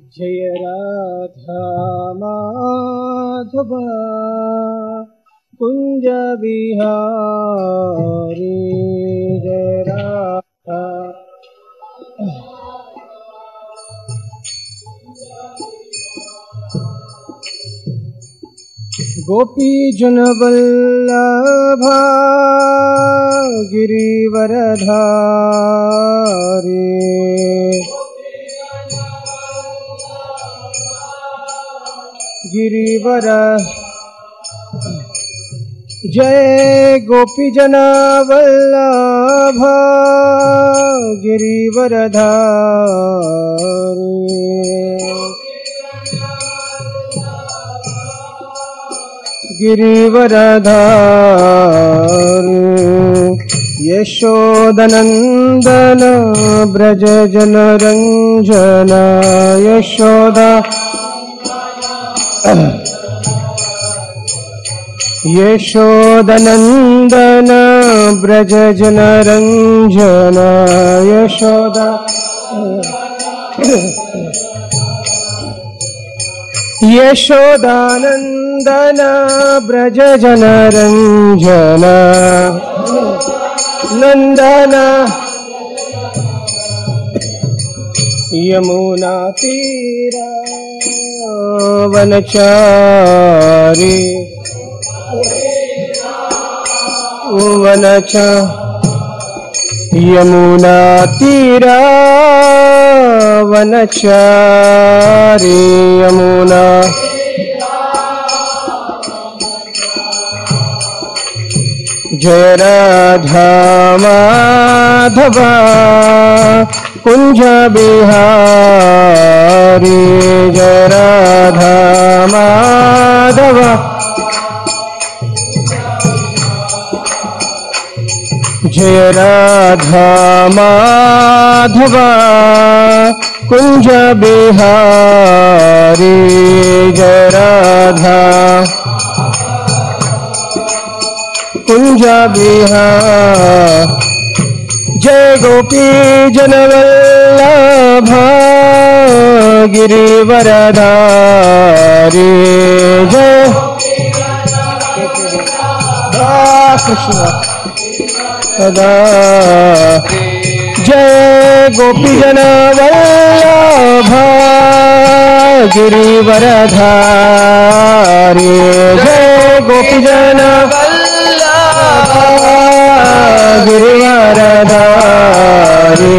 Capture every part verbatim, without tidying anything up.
जय राधा माधव कुंज बिहारी जय राधा। गोपी जन वल्लभा गिरिवरधारी गिरिवर जय गोपी जन वल्लभा गिरिवरधारी गिरिवरधारी यशोदनंदन ब्रज जनरंजन यशोदा यशोदनंदन ब्रज जनरंजन यशोदा यशोदानंदन ब्रज जनरंजन नंदन यमुना तीरा वनचारी वनचा यमुना तीरा वनचारी यमुना जय राधा माधव कुंज बिहारी जय राधा माधव जय राधा माधव कुंज बिहारी जय राधा कुंज बिहारी जय गोपी जन वल्लभा गिरिवरधारी जय कृष्ण सदा जय गोपी जन वल्लभा गिरिवरधारी जय गोपी जन वल्लभा गिरिवरधारी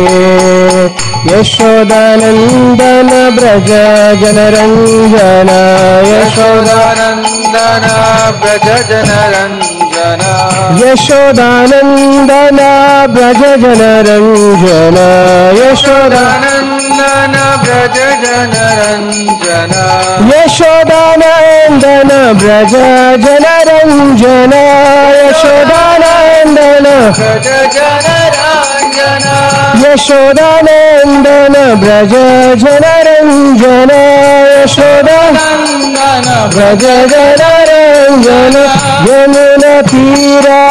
यशोदानंदन ब्रज जनरंजन यशोदानंदन ब्रज जनरंजन यशोदानंदन ब्रज जनरंजन यशोदानंदन ब्रज जनरंजन यशोदानंदन ब्रज जनरंजन यशोदानंदन ब्रज जनरंजन यशोदानंदन ब्रज जनरंजन यशोदानंदन ब्रज जनरंजन यमुना तीरा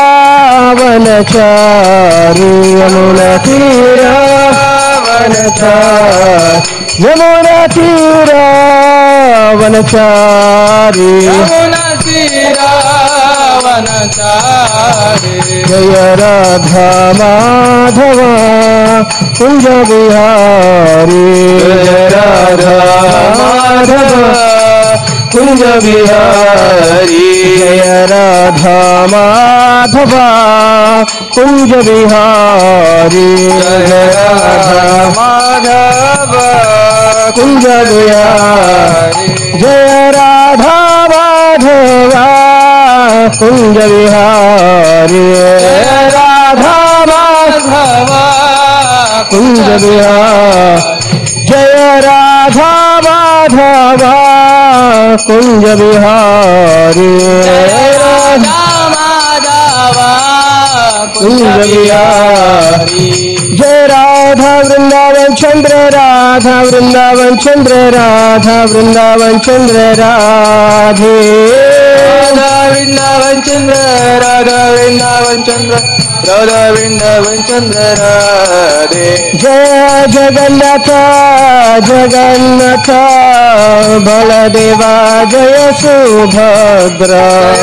वनचारी यमुना तीरा वनचारी यमुना तीरा वनचारी यमुना तीरा वनचारी जय राधा माधव कुंज बिहारी जय राधा माधव कुंज बिहारी जय राधा माधव कुंज बिहारी जय राधा माधव कुंज बिहारी जय राधा माधव कुंज बिहारी जय राधा माधव कुंज बिहारी जय राधा माधव कुंज बिहारी जय राधा माधव कुंज बिहारी जय राधा वृंदावन चंद्र राधा वृंदावन चंद्र राधा वृंदावन चंद्र राधे राधा वृंदावन चंद्र राधा वृंदावन चंद्र राधा वृंदावन चंद्र राधे। जय जगन्नाथ जगन्नाथ बलदेवा जय सुभद्रा।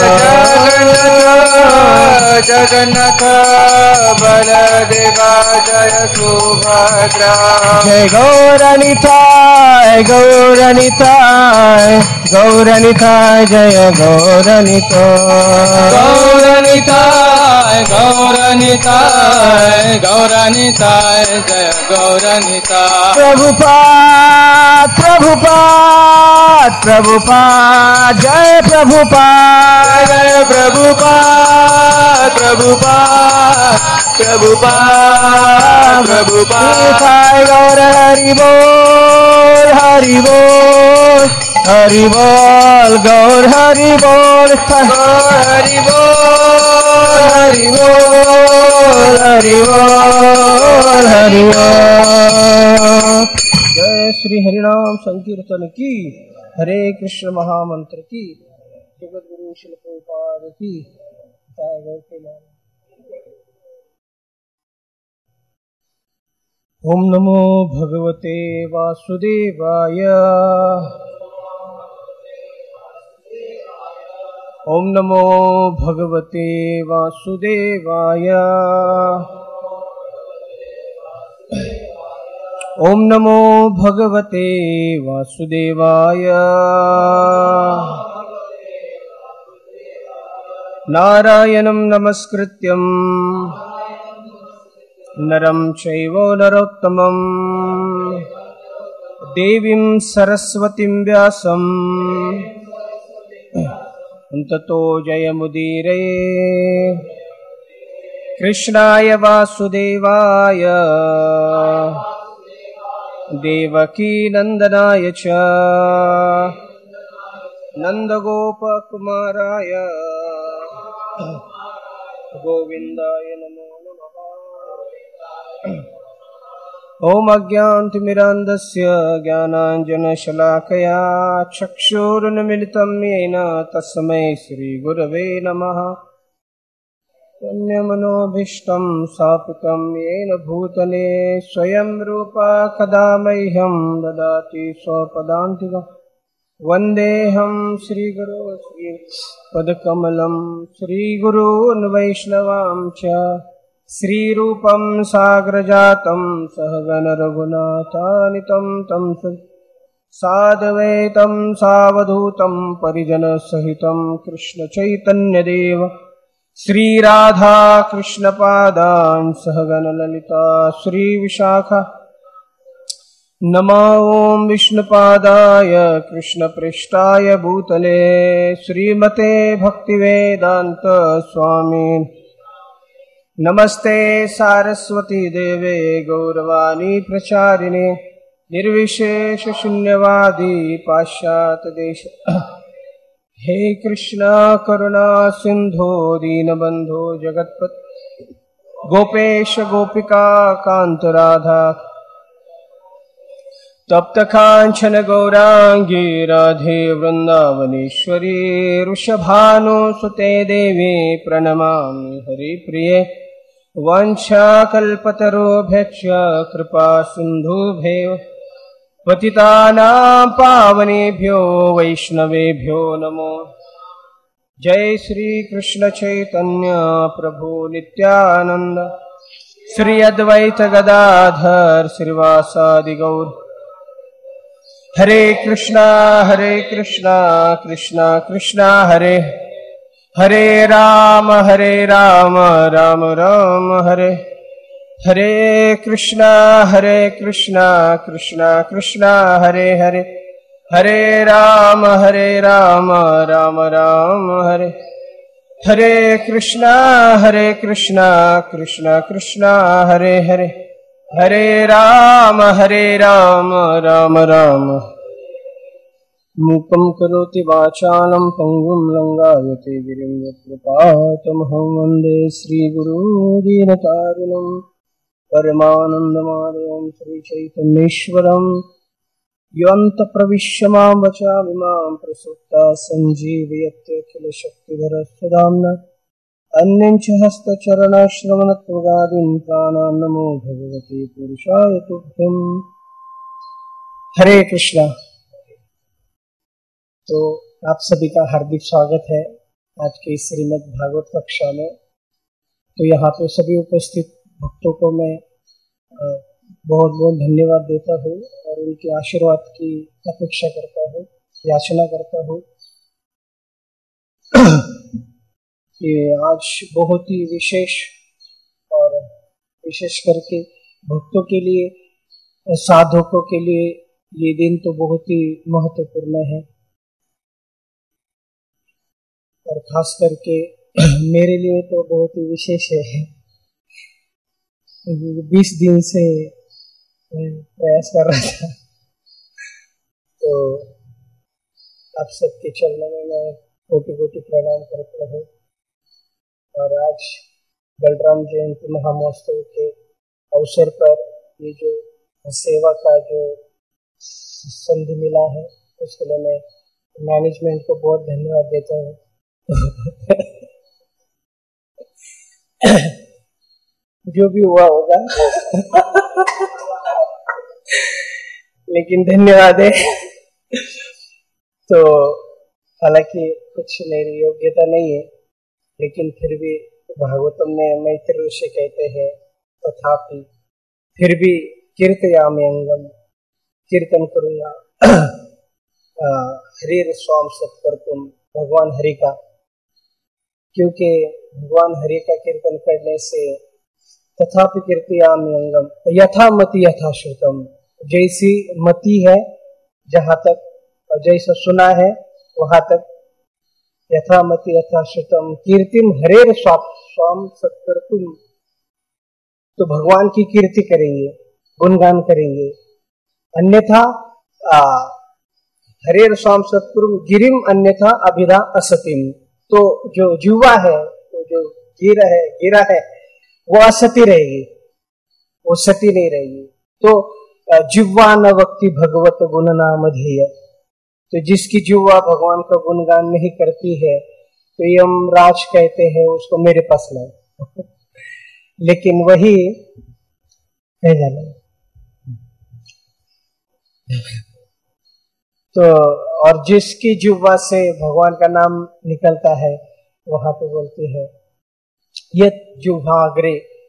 जगन्नाथ बलदेवा जय सुभद्रा। जय गौरनिताय गौरनिताय गौरनिताय जय गौरनिताय गौरनिताय गौरनिताय गौरनिताय जय गौरनिताय। प्रभुपाद प्रभुपाद प्रभुपाद जय प्रभुपाद जय प्रभुपाद प्रभुपाद प्रभुपाद प्रभुपाद। गौर हरि बोल हरि बोल हरि बोल गौर हरि बोल गौर हरि बोल हरि बोल हरि बोल हरि बोल। जय श्री हरिनाम संकीर्तन की, हरे कृष्ण महामंत्र की, जगत गुरु श्री प्रभुपाद की जय। गौर के नाम। ओम नमो भगवते वासुदेवाय। ओम नमो भगवते वासुदेवाय। ओम नमो भगवते वासुदेवाय। नारायणं नमस्कृत्यं नरं चैव नरोत्तमं देवीं सरस्वतीं व्यासं ततो जयमुदीरये। कृष्णाय वासुदेवाय देवकी नंदनाय च नंदगोपकुमाराय गोविंदाय नमो नमः। ओम अज्ञानतिमिरान्धस्य ज्ञानाञ्जनशलाकया चक्षुरुन्मिलितं येन तस्मै श्रीगुरवे नमः। पुण्यमनोभीष्टं स्थापितं येन भूतले स्वयं रूपा कदा मह्यं ददाति स्वपदान्तिकम्। वन्देऽहं श्रीगुरो श्रीपदकमलं श्रीगुरून् वैष्णवां च श्रीरूपं साग्रजातं सहगण रघुनाथान्वितं तं साद्वैतं सावधूतं परिजनसहितं कृष्णचैतन्यदेव श्रीराधा कृष्णपादान् सहगण ललिता श्रीविशाखा। नमो ओं विष्णुपादाय कृष्णप्रेष्ठाय भूतले श्रीमते भक्तिवेदांत स्वामी। नमस्ते सारस्वती देवे गौरवाणी प्रचारिणे निर्विशेष शून्यवादी पाश्चात्य देश। हे कृष्णा करुणा सिंधो दीनबंधो जगत्पते गोपेश गोपिका कांत राधा तप्त कांचन गौरांगी राधे वृंदावनेश्वरी वृषभानुसुते देवी प्रणमामि हरिप्रिये। वाञ्छाकल्पतरुभ्यश्च कृपा सिन्धुभ्यो पतितानां पावनेभ्यो वैष्णवेभ्यो नमो। जय श्री कृष्ण चैतन्य प्रभु नित्यानंद श्री अद्वैत गदाधर श्रीवासादि गौर। हरे कृष्णा हरे कृष्णा कृष्णा कृष्णा हरे हरे राम हरे राम राम राम हरे हरे कृष्णा हरे कृष्णा कृष्णा कृष्णा हरे हरे हरे राम हरे राम राम राम हरे हरे कृष्णा हरे कृष्णा कृष्णा कृष्णा हरे हरे हरे राम हरे राम राम राम। मूकं करोति वाचालं पंगुं लंघयते गिरिं यत्कृपातमहं वन्दे श्रीगुरुं दीनतारिणं परमानन्दमाधवं श्रीचैतन्येश्वरं। योऽन्त प्रविश्य मां वचामिमां प्रसुप्ता सञ्जीवयत्यखिलशक्तिधर सुधाम्ना अन्यं च हस्तचरणश्रवणत्वगादीन् प्राणान् नमो भगवते पुरुषाय तुभ्यम्। हरे कृष्णा। तो आप सभी का हार्दिक स्वागत है आज के श्रीमद् भागवत कक्षा में। तो यहाँ पे सभी उपस्थित भक्तों को मैं बहुत बहुत धन्यवाद देता हूँ और उनके आशीर्वाद की अपेक्षा करता हूँ, याचना करता हूँ कि आज बहुत ही विशेष और विशेष करके भक्तों के लिए, साधकों के लिए ये दिन तो बहुत ही महत्वपूर्ण है और खास करके मेरे लिए तो बहुत ही विशेष है। बीस दिन से प्रयास कर रहा था, तो आप सबके चरणों में मैं कोटि कोटि प्रणाम करता हूँ। और आज बलराम जयंती महामहोत्सव के अवसर पर ये जो सेवा का जो संधि मिला है उसके लिए मैं मैनेजमेंट को बहुत धन्यवाद देता हूँ। जो भी हुआ होगा लेकिन धन्यवाद है। तो हालांकि कुछ मेरी योग्यता नहीं है, लेकिन फिर भी भागवतम में मैत्री ऋषि कहते हैं तथापि फिर भी कीर्तयामि अंगम, कीर्तन करूंगा हरि स्वाम सत्कर्तुम, भगवान हरि का, क्योंकि भगवान हरि का कीर्तन करने से तथापि कीर्तयामि अंगम यथा मति यथा श्रुतम, जैसी मति है जहाँ तक और जैसा सुना है वहां तक, यथा मति यथा श्रुतम कीर्तिम हरेर स्वाम सत्कर्तुम, तो भगवान की कीर्ति करेंगे, गुणगान करेंगे। अन्यथा हरेर स्वाम सत्कर्तुम गिरिम अन्यथा अभिधा असतिम, तो जो जुवा है, तो जो गिरा है गिरा है वो असती रहेगी, वो सती नहीं रहेगी। तो जिह्वा न वक्ति भगवत गुण नाम ध्येय, तो जिसकी जिह्वा भगवान का गुणगान नहीं करती है तो यमराज कहते हैं उसको मेरे पास लाओ। लेकिन वही है जाना तो, और जिसकी जिह्वा से भगवान का नाम निकलता है वहां पे बोलते हैं यत जुहाग्रे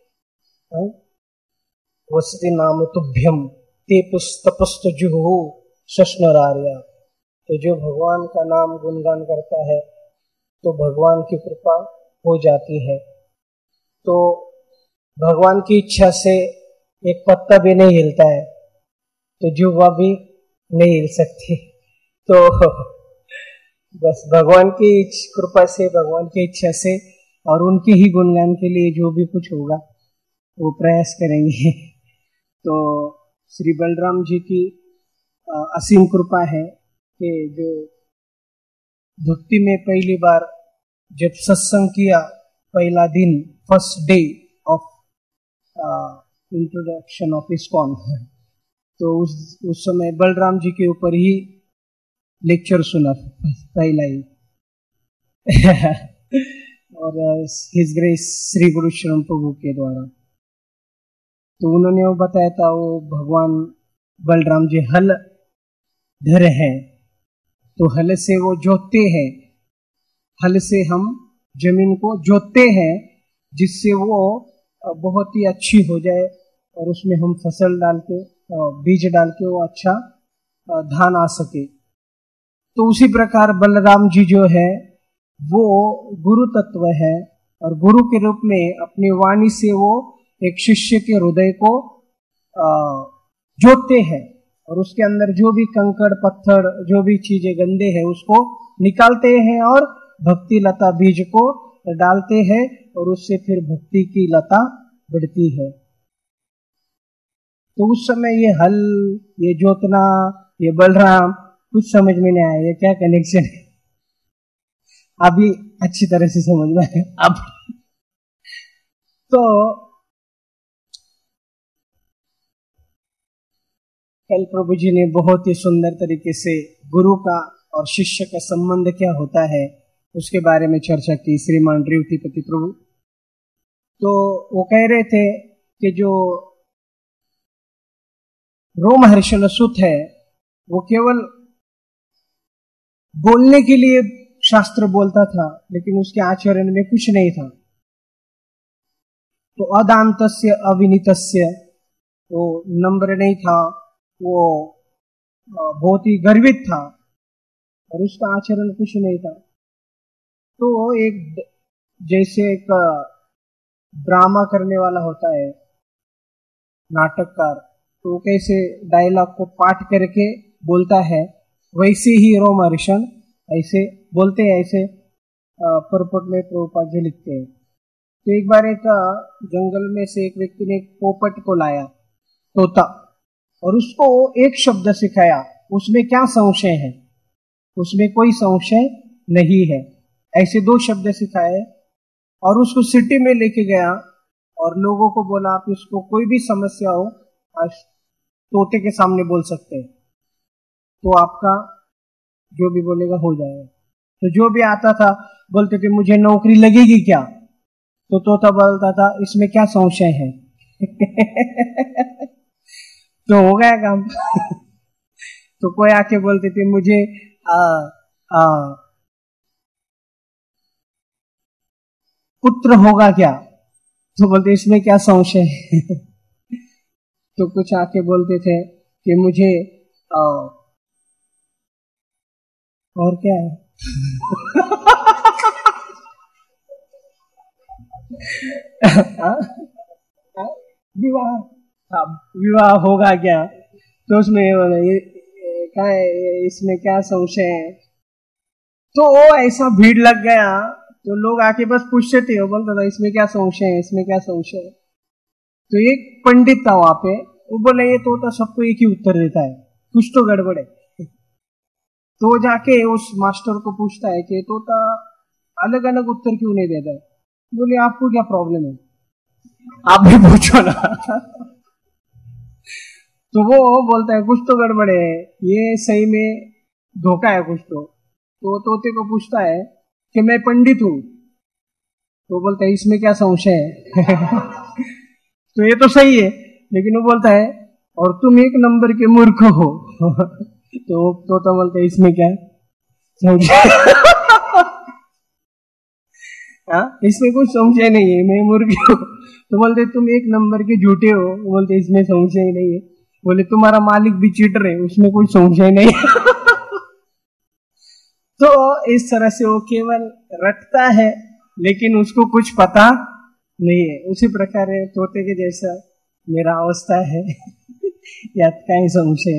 वसति नाम तुभ्यम ते पुस्तपस्त जुहु शश्नरार्या, तो जो भगवान का नाम गुणगान करता है तो भगवान की कृपा हो जाती है। तो भगवान की इच्छा से एक पत्ता भी नहीं हिलता है तो जुह्वा भी नहीं हिल सकती। तो बस भगवान की कृपा से, भगवान की इच्छा से और उनके ही गुणगान के लिए जो भी कुछ होगा वो प्रयास करेंगे। तो श्री बलराम जी की असीम कृपा है कि जो भक्ति में पहली बार जब सत्संग किया, पहला दिन, first day of introduction of ISKCON, तो उस उस समय बलराम जी के ऊपर ही लेक्चर सुना पहला ही और हिज ग्रेस श्री गुरु शरण प्रभु के द्वारा। तो उन्होंने वो बताया था, वो भगवान बलराम जी हल धर है, तो हल से वो जोतते हैं, हल से हम जमीन को जोतते हैं जिससे वो बहुत ही अच्छी हो जाए और उसमें हम फसल डाल के, बीज डाल के वो अच्छा धान आ सके। तो उसी प्रकार बलराम जी जो है वो गुरु तत्व है और गुरु के रूप में अपनी वाणी से वो एक शिष्य के हृदय को जोतते हैं और उसके अंदर जो भी कंकड़ पत्थर, जो भी चीजें गंदे हैं उसको निकालते हैं और भक्ति लता बीज को डालते हैं और उससे फिर भक्ति की लता बढ़ती है। तो उस समय ये हल, ये जोतना, ये बलराम कुछ समझ में नहीं आया, ये क्या कनेक्शन है। अभी अच्छी तरह से समझ में आया अब। तो कल प्रभु जी ने बहुत ही सुंदर तरीके से गुरु का और शिष्य का संबंध क्या होता है उसके बारे में चर्चा की श्रीमान रेवतीपति प्रभु। तो वो कह रहे थे कि जो रोमहर्षण सुत है वो केवल बोलने के लिए शास्त्र बोलता था, लेकिन उसके आचरण में कुछ नहीं था। तो अदांतस्य अविनीतस्य, वो नम्र नहीं था, वो बहुत ही गर्वित था और उसका आचरण कुछ नहीं था। तो एक जैसे एक ड्रामा करने वाला होता है नाटककार, तो कैसे डायलॉग को पाठ करके बोलता है, वैसे ही रोमहर्षण ऐसे बोलते हैं। ऐसे परपट में प्रभुपाद जी लिखते हैं। तो एक बार एक जंगल में से एक व्यक्ति ने एक पोपट को लाया, तोता, और उसको एक शब्द सिखाया। उसमें क्या संशय है? उसमें कोई संशय नहीं है। ऐसे दो शब्द सिखाए और उसको सिटी में लेके गया और लोगों को बोला, आप इसको कोई भी समस्या हो आज तोते के सामने बोल सकते हैं, तो आपका जो भी बोलेगा हो जाएगा। तो जो भी आता था बोलते थे, मुझे नौकरी लगेगी क्या? तो तोता बोलता था, इसमें क्या संशय है? तो हो गया काम। तो कोई आके बोलते थे, मुझे आ, आ, पुत्र होगा क्या? तो बोलते इसमें क्या संशय है? तो कुछ आके बोलते थे कि मुझे आ, और क्या है? विवाह, विवाह होगा क्या? तो उसमें क्या है, इसमें क्या संशय है? तो वो ऐसा भीड़ लग गया, तो लोग आके बस पूछते थे, वो बोलता था इसमें क्या संशय है, इसमें क्या संशय है। तो एक पंडित था वहां पे, वो बोले ये तोता सबको एक ही उत्तर देता है, कुछ तो गड़बड़ है। तो जाके उस मास्टर को पूछता है कि तोता अलग अलग उत्तर क्यों नहीं देता है? बोले आपको क्या प्रॉब्लम है, आप भी पूछो ना। तो वो बोलता है कुछ तो गड़बड़ है, ये सही में धोखा है कुछ तो। तो तोते को पूछता है कि मैं पंडित हूं, तो बोलता है इसमें क्या संशय है? तो ये तो सही है, लेकिन वो बोलता है और तुम एक नंबर के मूर्ख हो। तो तोता बोलता है इसमें क्या संशय? हाँ, इसमें कुछ संशय नहीं है, मैं मूर्ख हूँ। तो बोलते तुम एक नंबर के झूठे हो। बोलते इसमें संशय नहीं है। बोले तुम्हारा मालिक भी चीटर है, उसमें कोई संशय नहीं है। तो इस तरह से वो केवल रटता है, लेकिन उसको कुछ पता नहीं है। उसी प्रकार तोते के जैसा मेरा अवस्था है। याद का ही संशय।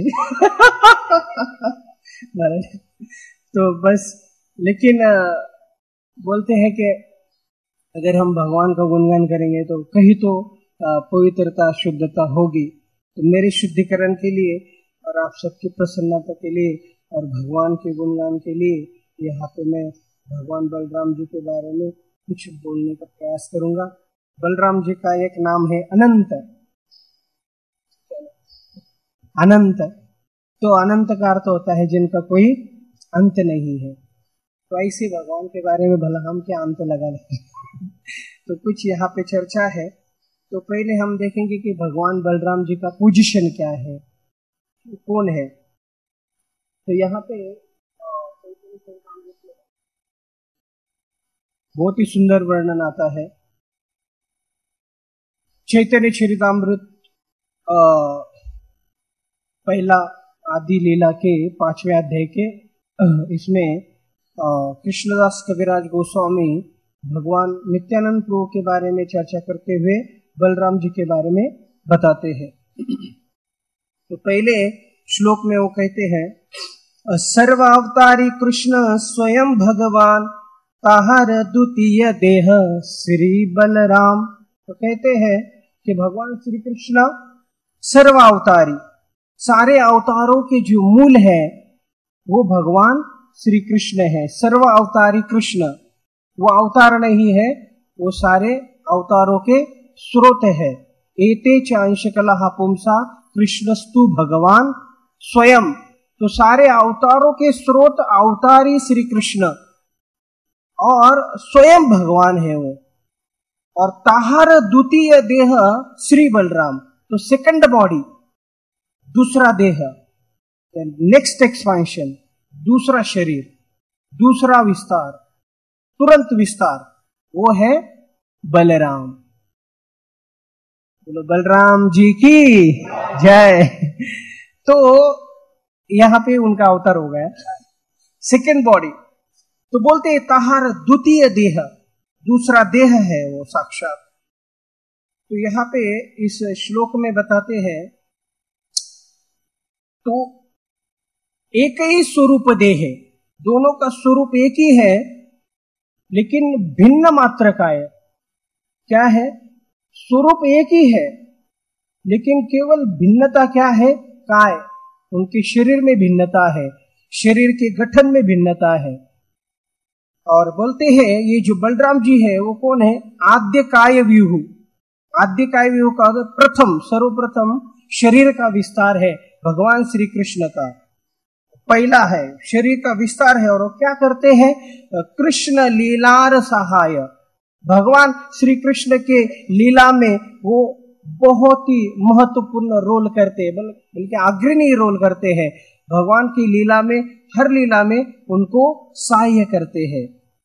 तो बस, लेकिन बोलते हैं कि अगर हम भगवान का गुणगान करेंगे तो कहीं तो पवित्रता, शुद्धता होगी। तो मेरे शुद्धिकरण के लिए और आप सबकी प्रसन्नता के लिए और भगवान के गुणगान के लिए यहाँ पे मैं भगवान बलराम जी के बारे में कुछ बोलने का प्रयास करूंगा। बलराम जी का एक नाम है अनंत। अनंत तो अनंत का अर्थ होता है जिनका कोई अंत नहीं है। तो ऐसे भगवान के बारे में भला हम क्या अंत लगा लें। तो कुछ यहाँ पे चर्चा है। तो पहले हम देखेंगे कि भगवान बलराम जी का पोजीशन क्या है, कौन है। तो यहाँ पे बहुत ही सुंदर वर्णन आता है। चैतन्य चरितामृत पहला आदि लीला के पांचवें अध्याय के इसमें कृष्णदास कविराज गोस्वामी भगवान नित्यानंद प्रभु के बारे में चर्चा करते हुए बलराम जी के बारे में बताते हैं। तो पहले श्लोक में वो कहते हैं, सर्वावतारी कृष्ण स्वयं भगवान, ताहर द्वितीय देह श्री बलराम। तो कहते हैं कि भगवान श्री कृष्ण सर्वावतारी, सारे अवतारों के जो मूल है वो भगवान श्री कृष्ण है। सर्व अवतारी कृष्ण, वो अवतार नहीं है, वो सारे अवतारों के स्रोत है। एते च अंश कला पुंसा कृष्णस्तु भगवान स्वयं। तो सारे अवतारों के स्रोत अवतारी श्री कृष्ण और स्वयं भगवान है वो। और ताहर द्वितीय देह श्री बलराम, तो सेकंड बॉडी, दूसरा देह, नेक्स्ट एक्सपेंशन, दूसरा शरीर, दूसरा विस्तार, तुरंत विस्तार, वो है बलराम। बोलो बलराम जी की जय। तो यहां पे उनका अवतार हो गया सेकंड बॉडी। तो बोलते हैं ताहर द्वितीय देह, दूसरा देह है वो साक्षात। तो यहां पे इस श्लोक में बताते हैं, तो एक ही स्वरूप देह है, दोनों का स्वरूप एक ही है लेकिन भिन्न मात्र का है। क्या है? स्वरूप एक ही है लेकिन केवल भिन्नता क्या है? काय, उनके शरीर में भिन्नता है, शरीर के गठन में भिन्नता है। और बोलते हैं ये जो बलराम जी है वो कौन है? आद्य काय व्यूह। आद्य काय व्यूह का प्रथम, सर्वप्रथम शरीर का विस्तार है भगवान श्री कृष्ण का, पहला है शरीर का विस्तार है। और वो क्या करते हैं? कृष्ण लीलार सहाय, भगवान श्री कृष्ण के लीला में वो बहुत ही महत्वपूर्ण रोल करते हैं, बल्कि अग्रणी रोल करते हैं। भगवान की लीला में, हर लीला में उनको सहाय करते हैं।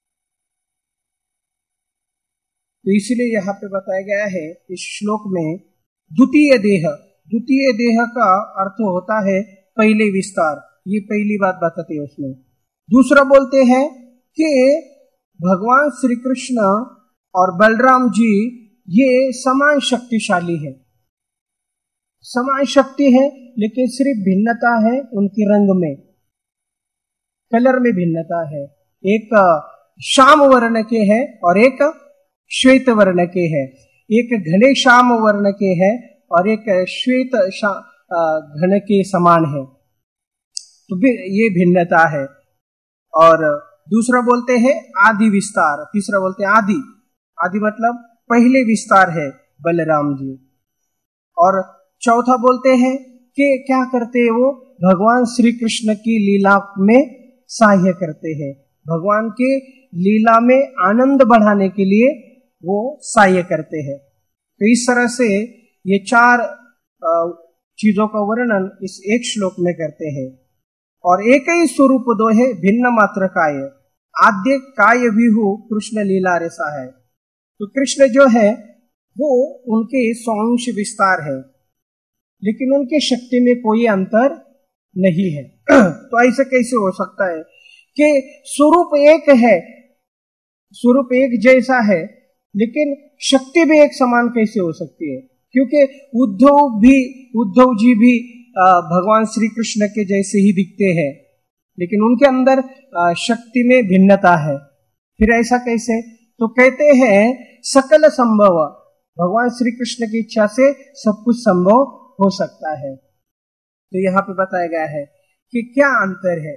तो इसलिए यहाँ पे बताया गया है इस श्लोक में द्वितीय देह। द्वितीय देह का अर्थ होता है पहले विस्तार, ये पहली बात बताते हैं उसमें। दूसरा बोलते हैं कि भगवान श्री कृष्ण और बलराम जी ये समान शक्तिशाली है, समान शक्ति है लेकिन सिर्फ भिन्नता है उनके रंग में, कलर में भिन्नता है। एक श्याम वर्ण के है और एक श्वेत वर्ण के है, एक घने श्याम वर्ण के है और एक श्वेत घन के समान है। तो ये भिन्नता है। और दूसरा बोलते हैं आदि विस्तार, तीसरा बोलते हैं आदि। आदि मतलब पहले विस्तार है बलराम जी। और चौथा बोलते हैं कि क्या करते हैं वो? भगवान श्री कृष्ण की लीला में सहाय करते हैं, भगवान के लीला में आनंद बढ़ाने के लिए वो सहाय करते हैं। तो इस तरह से ये चार चीजों का वर्णन इस एक श्लोक में करते हैं। और एक ही स्वरूप दो है, भिन्न मात्र काय, आद्य काय विहु कृष्ण लीला रेसा है। तो कृष्ण जो है वो उनके सौंश विस्तार है लेकिन उनके शक्ति में कोई अंतर नहीं है। तो ऐसे कैसे हो सकता है कि स्वरूप एक है, स्वरूप एक जैसा है लेकिन शक्ति भी एक समान कैसे हो सकती है? क्योंकि उद्धव भी, उद्धव जी भी भगवान श्री कृष्ण के जैसे ही दिखते हैं लेकिन उनके अंदर शक्ति में भिन्नता है। फिर ऐसा कैसे? तो कहते हैं सकल संभव, भगवान श्री कृष्ण की इच्छा से सब कुछ संभव हो सकता है। तो यहाँ पे बताया गया है कि क्या अंतर है।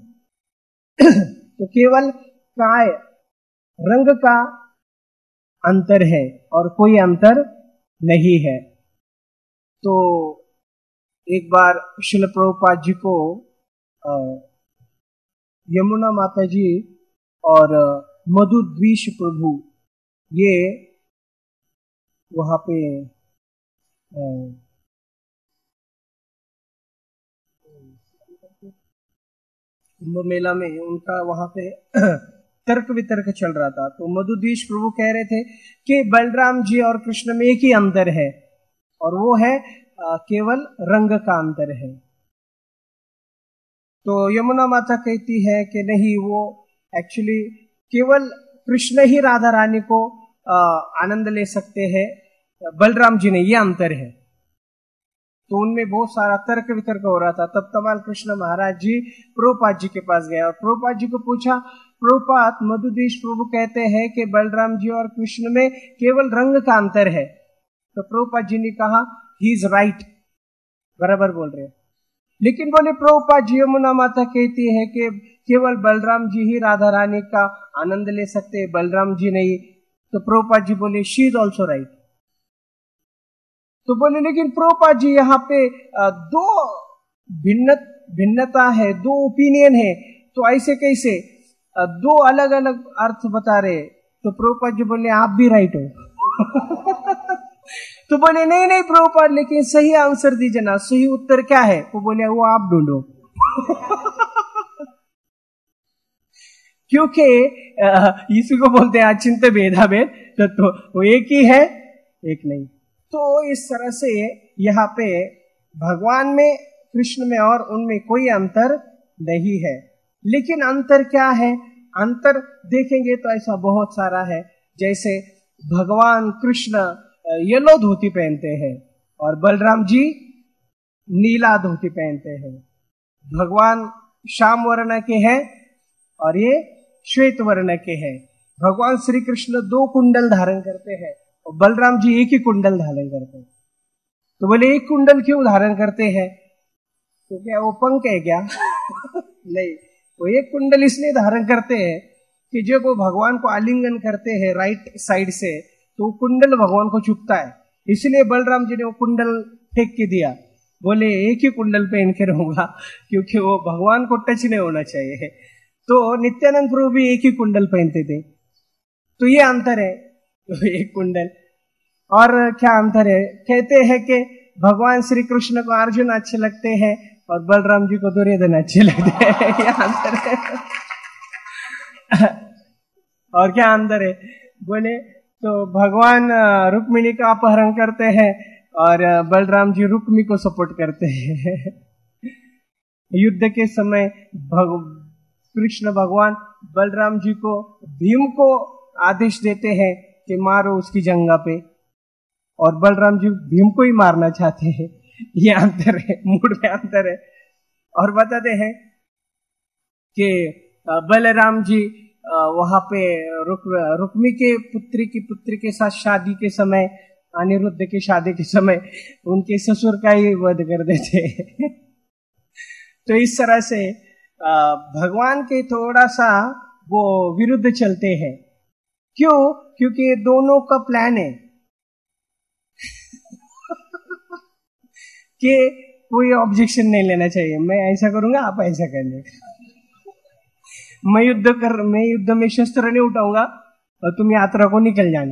तो केवल काय, रंग का अंतर है और कोई अंतर नहीं है। तो एक बार श्रील प्रभुपाद जी को यमुना माता जी और मधुद्वीष प्रभु ये वहां पे कुंभ मेला में उनका वहां पे तर्क वितर्क चल रहा था। तो मधुद्वीष प्रभु कह रहे थे कि बलराम जी और कृष्ण में एक ही अंतर है और वो है केवल रंग का अंतर है। तो यमुना माता कहती है कि नहीं, वो एक्चुअली केवल कृष्ण ही राधा रानी को आनंद ले सकते हैं, बलराम जी नहीं, ये अंतर है। तो उनमें बहुत सारा तर्क वितर्क हो रहा था। तब कमाल कृष्ण महाराज जी प्रभुपाद जी के पास गया और प्रभुपाद जी को पूछा, प्रभुपाद मधुद्वीष प्रभु कहते हैं कि बलराम जी और कृष्ण में केवल रंग का अंतर है। तो प्रभुपाद जी ने कहा ही इज राइट, बराबर बोल रहे हैं। लेकिन बोले प्रभुपाद जी यमुना माता कहती है कि केवल बलराम जी ही राधा रानी का आनंद ले सकते हैं, बलराम जी नहीं। तो प्रभुपाद जी बोले शी इज ऑल्सो राइट। तो बोले लेकिन प्रभुपाद जी यहाँ पे दो भिन्न भिन्नता है, दो ओपिनियन है, तो ऐसे कैसे दो अलग अलग अर्थ बता रहे? तो प्रभुपाद जी बोले आप भी राइट हो। तो बोले नहीं नहीं प्रभुपाद, लेकिन सही आंसर दीजिए ना, सही उत्तर क्या है? वो बोले वो आप ढूंढो। क्योंकि यीशु को बोलते हैं अचिंत भेदा भेद, तो, तो वो एक ही है, एक नहीं। तो इस तरह से यहाँ पे भगवान में, कृष्ण में और उनमें कोई अंतर नहीं है। लेकिन अंतर क्या है? अंतर देखेंगे तो ऐसा बहुत सारा है। जैसे भगवान कृष्ण येलो धोती पहनते हैं और बलराम जी नीला धोती पहनते हैं। भगवान श्याम वर्ण के हैं और ये श्वेत वर्ण के हैं। भगवान श्री कृष्ण दो कुंडल धारण करते हैं और बलराम जी एक ही कुंडल धारण करते हैं। तो बोले एक कुंडल क्यों धारण करते हैं? तो क्या वो पंख है क्या? नहीं, वो एक कुंडल इसलिए धारण करते हैं कि जब वो भगवान को आलिंगन करते हैं राइट साइड से, तो कुंडल भगवान को चुभता है, इसलिए बलराम जी ने वो कुंडल फेंक के दिया। बोले एक ही कुंडल पहन के रहूंगा, क्योंकि वो भगवान को टच नहीं होना चाहिए। तो नित्यानंद प्रभु भी एक ही कुंडल पहनते थे। तो ये अंतर है, तो एक कुंडल। और क्या अंतर है? कहते हैं कि भगवान श्री कृष्ण को अर्जुन अच्छे लगते हैं और बलराम जी को दुर्योधन अच्छे लगते हैं। ये अंतर है। और क्या अंतर है? बोले तो भगवान रुक्मिणी का अपहरण करते हैं और बलराम जी रुक्मी को सपोर्ट करते हैं। युद्ध के समय भग, कृष्ण भगवान बलराम जी को, भीम को आदेश देते हैं कि मारो उसकी जंगा पे, और बलराम जी भीम को ही मारना चाहते हैं। ये अंतर है, मूड में अंतर है। और बताते हैं कि बलराम जी वहां पे रुक रुक्मी के पुत्री की पुत्री के साथ शादी के समय, अनिरुद्ध की शादी के समय उनके ससुर का ही वध कर देते। तो इस तरह से भगवान के थोड़ा सा वो विरुद्ध चलते हैं। क्यों? क्योंकि दोनों का प्लान है कि कोई ऑब्जेक्शन नहीं लेना चाहिए, मैं ऐसा करूंगा आप ऐसा करने, मैं युद्ध कर मैं युद्ध में शस्त्र नहीं उठाऊंगा और तुम यात्रा को निकल जाना।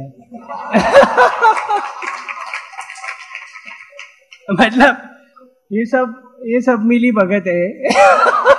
मतलब ये सब ये सब मिली भगत है।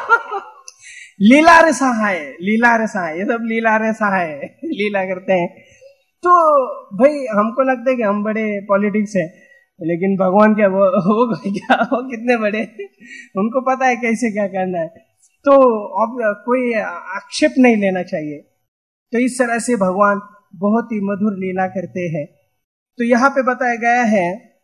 लीला रे सहाय, लीला रे सहाय, ये सब लीला रे सहाय, लीला करते हैं। तो भाई हमको लगता है कि हम बड़े पॉलिटिक्स है, लेकिन भगवान क्या वो वो क्या वो कितने बड़े, उनको पता है कैसे क्या करना है। तो अब कोई आक्षेप नहीं लेना चाहिए। तो इस तरह से भगवान बहुत ही मधुर लीला करते हैं। तो यहाँ पे बताया गया है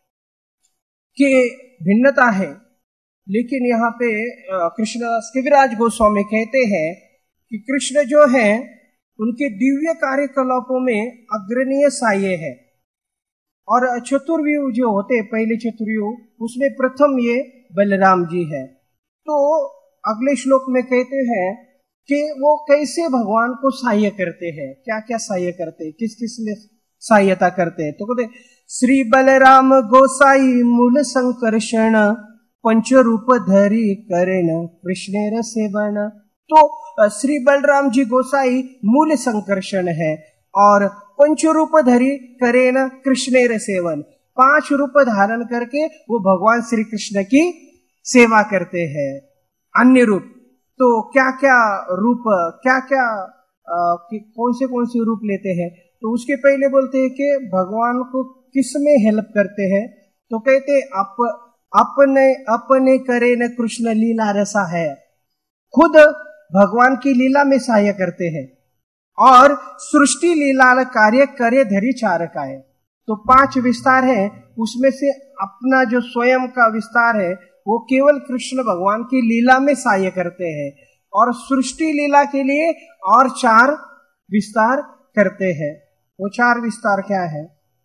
कि भिन्नता है, लेकिन यहाँ पे कृष्णदास कविराज गोस्वामी कहते हैं कि कृष्ण जो है उनके दिव्य कार्यकलापों में अग्रणीय साये है, और चतुर्व्यूह जो होते पहले चतुर्व्यूह उसमें प्रथम ये बलराम जी है। तो अगले श्लोक में कहते हैं कि वो कैसे भगवान को सहाय्य करते हैं, क्या क्या सहाय्य करते हैं, किस किस में सहायता करते हैं। तो कहते श्री बलराम गोसाई मूल संकर्षण पंचरूप धरी करेन कृष्णेर सेवन। तो श्री बलराम जी गोसाई मूल संकर्षण है और पंचरूप धरी करेन कृष्णेर सेवन, पांच रूप धारण करके वो भगवान श्री कृष्ण की सेवा करते हैं। अन्य रूप तो क्या क्या रूप, क्या क्या आ, कौन से कौन से रूप लेते हैं? तो उसके पहले बोलते हैं कि भगवान को किस में हेल्प करते हैं। तो कहते अप, अपने अपने करे न कृष्ण लीला रसा है, खुद भगवान की लीला में सहाय्य करते हैं, और सृष्टि लीला कार्य करे धरी चारका है। तो पांच विस्तार है, उसमें से अपना जो स्वयं का विस्तार है वो केवल कृष्ण भगवान की लीला में सहाय्य करते हैं, और सृष्टि लीला के लिए और चार विस्तार करते हैं। वो चार विस्तार क्या है?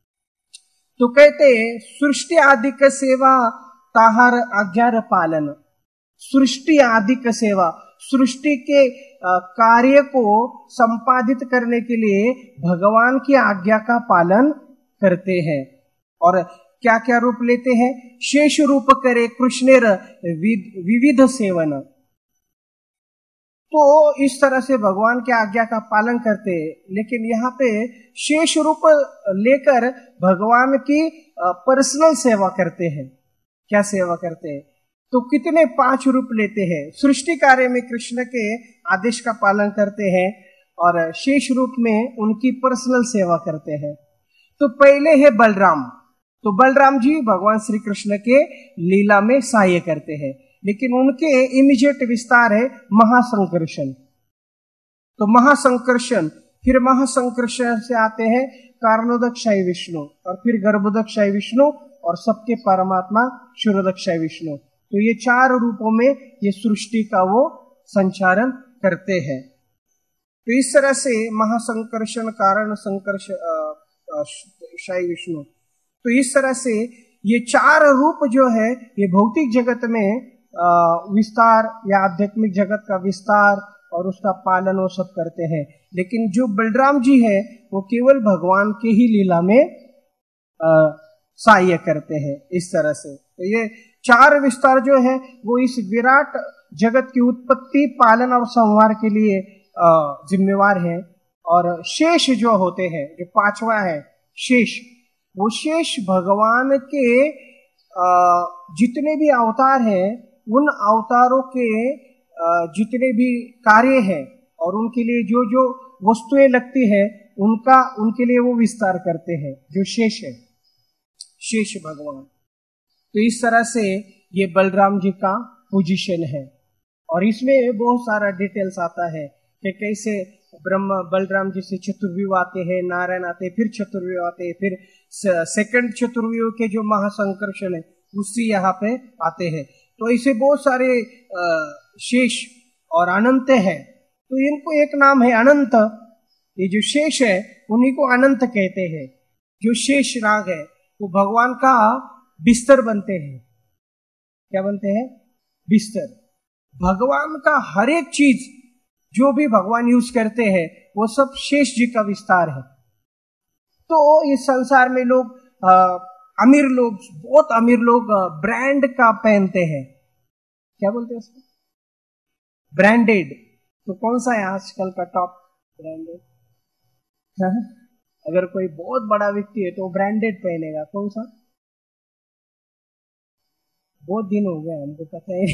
तो कहते सृष्टि आदि का सेवा ताहार आज्ञा पालन। सृष्टि आदि का सेवा, सृष्टि के कार्य को संपादित करने के लिए भगवान की आज्ञा का पालन करते हैं। और क्या क्या रूप लेते हैं? शेष रूप करे कृष्णेर विविध सेवन। तो इस तरह से भगवान के आज्ञा का पालन करते हैं, लेकिन यहाँ पे शेष रूप लेकर भगवान की पर्सनल सेवा करते हैं। क्या सेवा करते हैं? तो कितने पांच रूप लेते हैं। सृष्टि कार्य में कृष्ण के आदेश का पालन करते हैं और शेष रूप में उनकी पर्सनल सेवा करते हैं। तो पहले है बलराम। तो बलराम जी भगवान श्री कृष्ण के लीला में सहाय करते हैं, लेकिन उनके इमीडिएट विस्तार है महासंकर्षण। तो महासंकर्षण, फिर महासंकर्षण से आते हैं कारणोदकशाही विष्णु, और फिर गर्भोदकशाही विष्णु, और सबके परमात्मा क्षीरोदकशाही विष्णु। तो ये चार रूपों में ये सृष्टि का वो संचालन करते हैं। तो इस तरह से महासंकर्षण, कारण संकर्ष शाही विष्णु, तो इस तरह से ये चार रूप जो है ये भौतिक जगत में विस्तार या आध्यात्मिक जगत का विस्तार और उसका पालन वो सब करते हैं। लेकिन जो बलराम जी है वो केवल भगवान के ही लीला में सहाय करते हैं। इस तरह से तो ये चार विस्तार जो है वो इस विराट जगत की उत्पत्ति, पालन और संहार के लिए जिम्मेवार है। और शेष जो होते हैं, जो पांचवा है शेष, वो शेष भगवान के जितने भी अवतार हैं उन अवतारों के जितने भी कार्य हैं और उनके लिए जो जो वस्तुएं लगती है उनका उनके लिए वो विस्तार करते हैं, जो शेष है, शेष भगवान। तो इस तरह से ये बलराम जी का पोजीशन है। और इसमें बहुत सारा डिटेल्स आता है कि कैसे ब्रह्म बलराम जी से चतुर्व्यूह आते हैं, नारायण आते हैं, फिर चतुर्व्यूह आते हैं, फिर सेकंड चतुर्व्यूह के जो महासंकर्षण है उससे यहाँ पे आते हैं। तो ऐसे बहुत सारे शेष और अनंत है। तो इनको एक नाम है अनंत। ये जो शेष है उन्हीं को अनंत कहते हैं। जो शेष नाग है वो भगवान का बिस्तर बनते हैं। क्या बनते हैं? बिस्तर। भगवान का हर एक चीज जो भी भगवान यूज करते हैं वो सब शेष जी का विस्तार है। तो इस संसार में लोग आ, अमीर लोग, बहुत अमीर लोग ब्रांड का पहनते हैं। क्या बोलते हैं उसको? ब्रांडेड। तो कौन सा है आजकल का टॉप ब्रांडेड? अगर कोई बहुत बड़ा व्यक्ति है तो ब्रांडेड पहनेगा। कौन सा? बहुत दिन हो गए हमको पता है।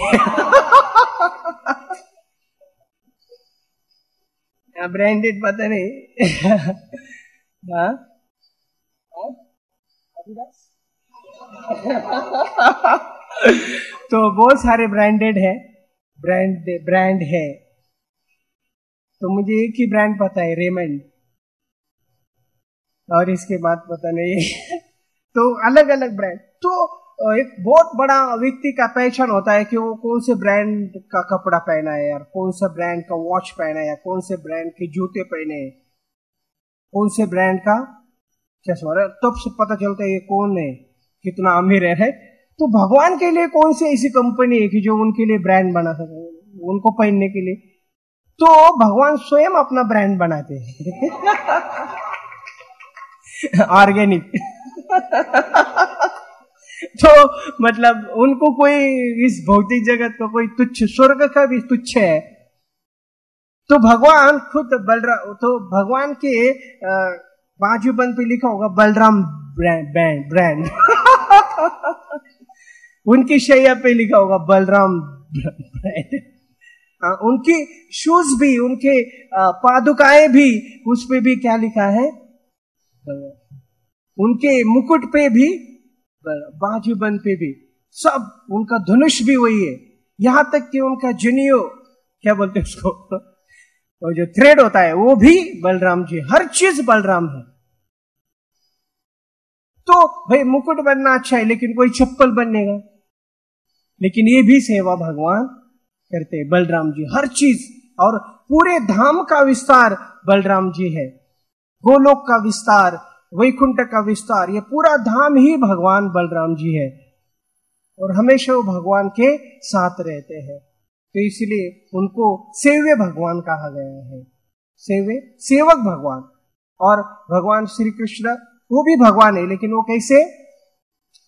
ब्रांडेड पता नहीं। हाँ, तो बहुत सारे ब्रांडेड है, ब्रांड ब्रांड है। तो मुझे एक ही ब्रांड पता है, रेमंड, और इसके बाद पता नहीं। तो अलग अलग ब्रांड। तो एक बहुत बड़ा व्यक्ति का पहचान होता है कि वो कौन से ब्रांड का कपड़ा पहना है यार, कौन सा ब्रांड का वॉच पहना है, कौन से ब्रांड के जूते पहने हैं, कौन से ब्रांड का चश्मा। तब से पता चलता है ये कौन है, कितना अमीर है। तो भगवान के लिए कौन सी ऐसी कंपनी है कि जो उनके लिए ब्रांड बना सके, उनको पहनने के लिए? तो भगवान स्वयं अपना ब्रांड बनाते हैं। ऑर्गेनिक। तो मतलब उनको कोई इस भौतिक जगत का कोई तुच्छ, स्वर्ग का भी तुच्छ है। तो भगवान खुद बलराम, तो भगवान के बाजूबंद पे लिखा होगा बलराम ब्रांड ब्रांड। उनकी शैया पे लिखा होगा बलराम ब्रांड। उनकी शूज भी, उनके पादुकाएं भी, उस पे भी क्या लिखा है? उनके मुकुट पे भी, बाजूबंद पे भी, सब उनका धनुष भी वही है। यहां तक कि उनका जनियो, क्या बोलते हैं उसको, और जो थ्रेड होता है वो भी बलराम जी। हर चीज बलराम है। तो भाई मुकुट बनना अच्छा है, लेकिन कोई चप्पल बनेगा, लेकिन ये भी सेवा भगवान करते हैं, बलराम जी। हर चीज, और पूरे धाम का विस्तार बलराम जी है। गोलोक का विस्तार, वैकुंठ का विस्तार, ये पूरा धाम ही भगवान बलराम जी है। और हमेशा वो भगवान के साथ रहते हैं। तो इसलिए उनको सेव्य भगवान कहा गया है। सेव्य, सेवक भगवान। और भगवान श्री कृष्ण वो भी भगवान है, लेकिन वो कैसे?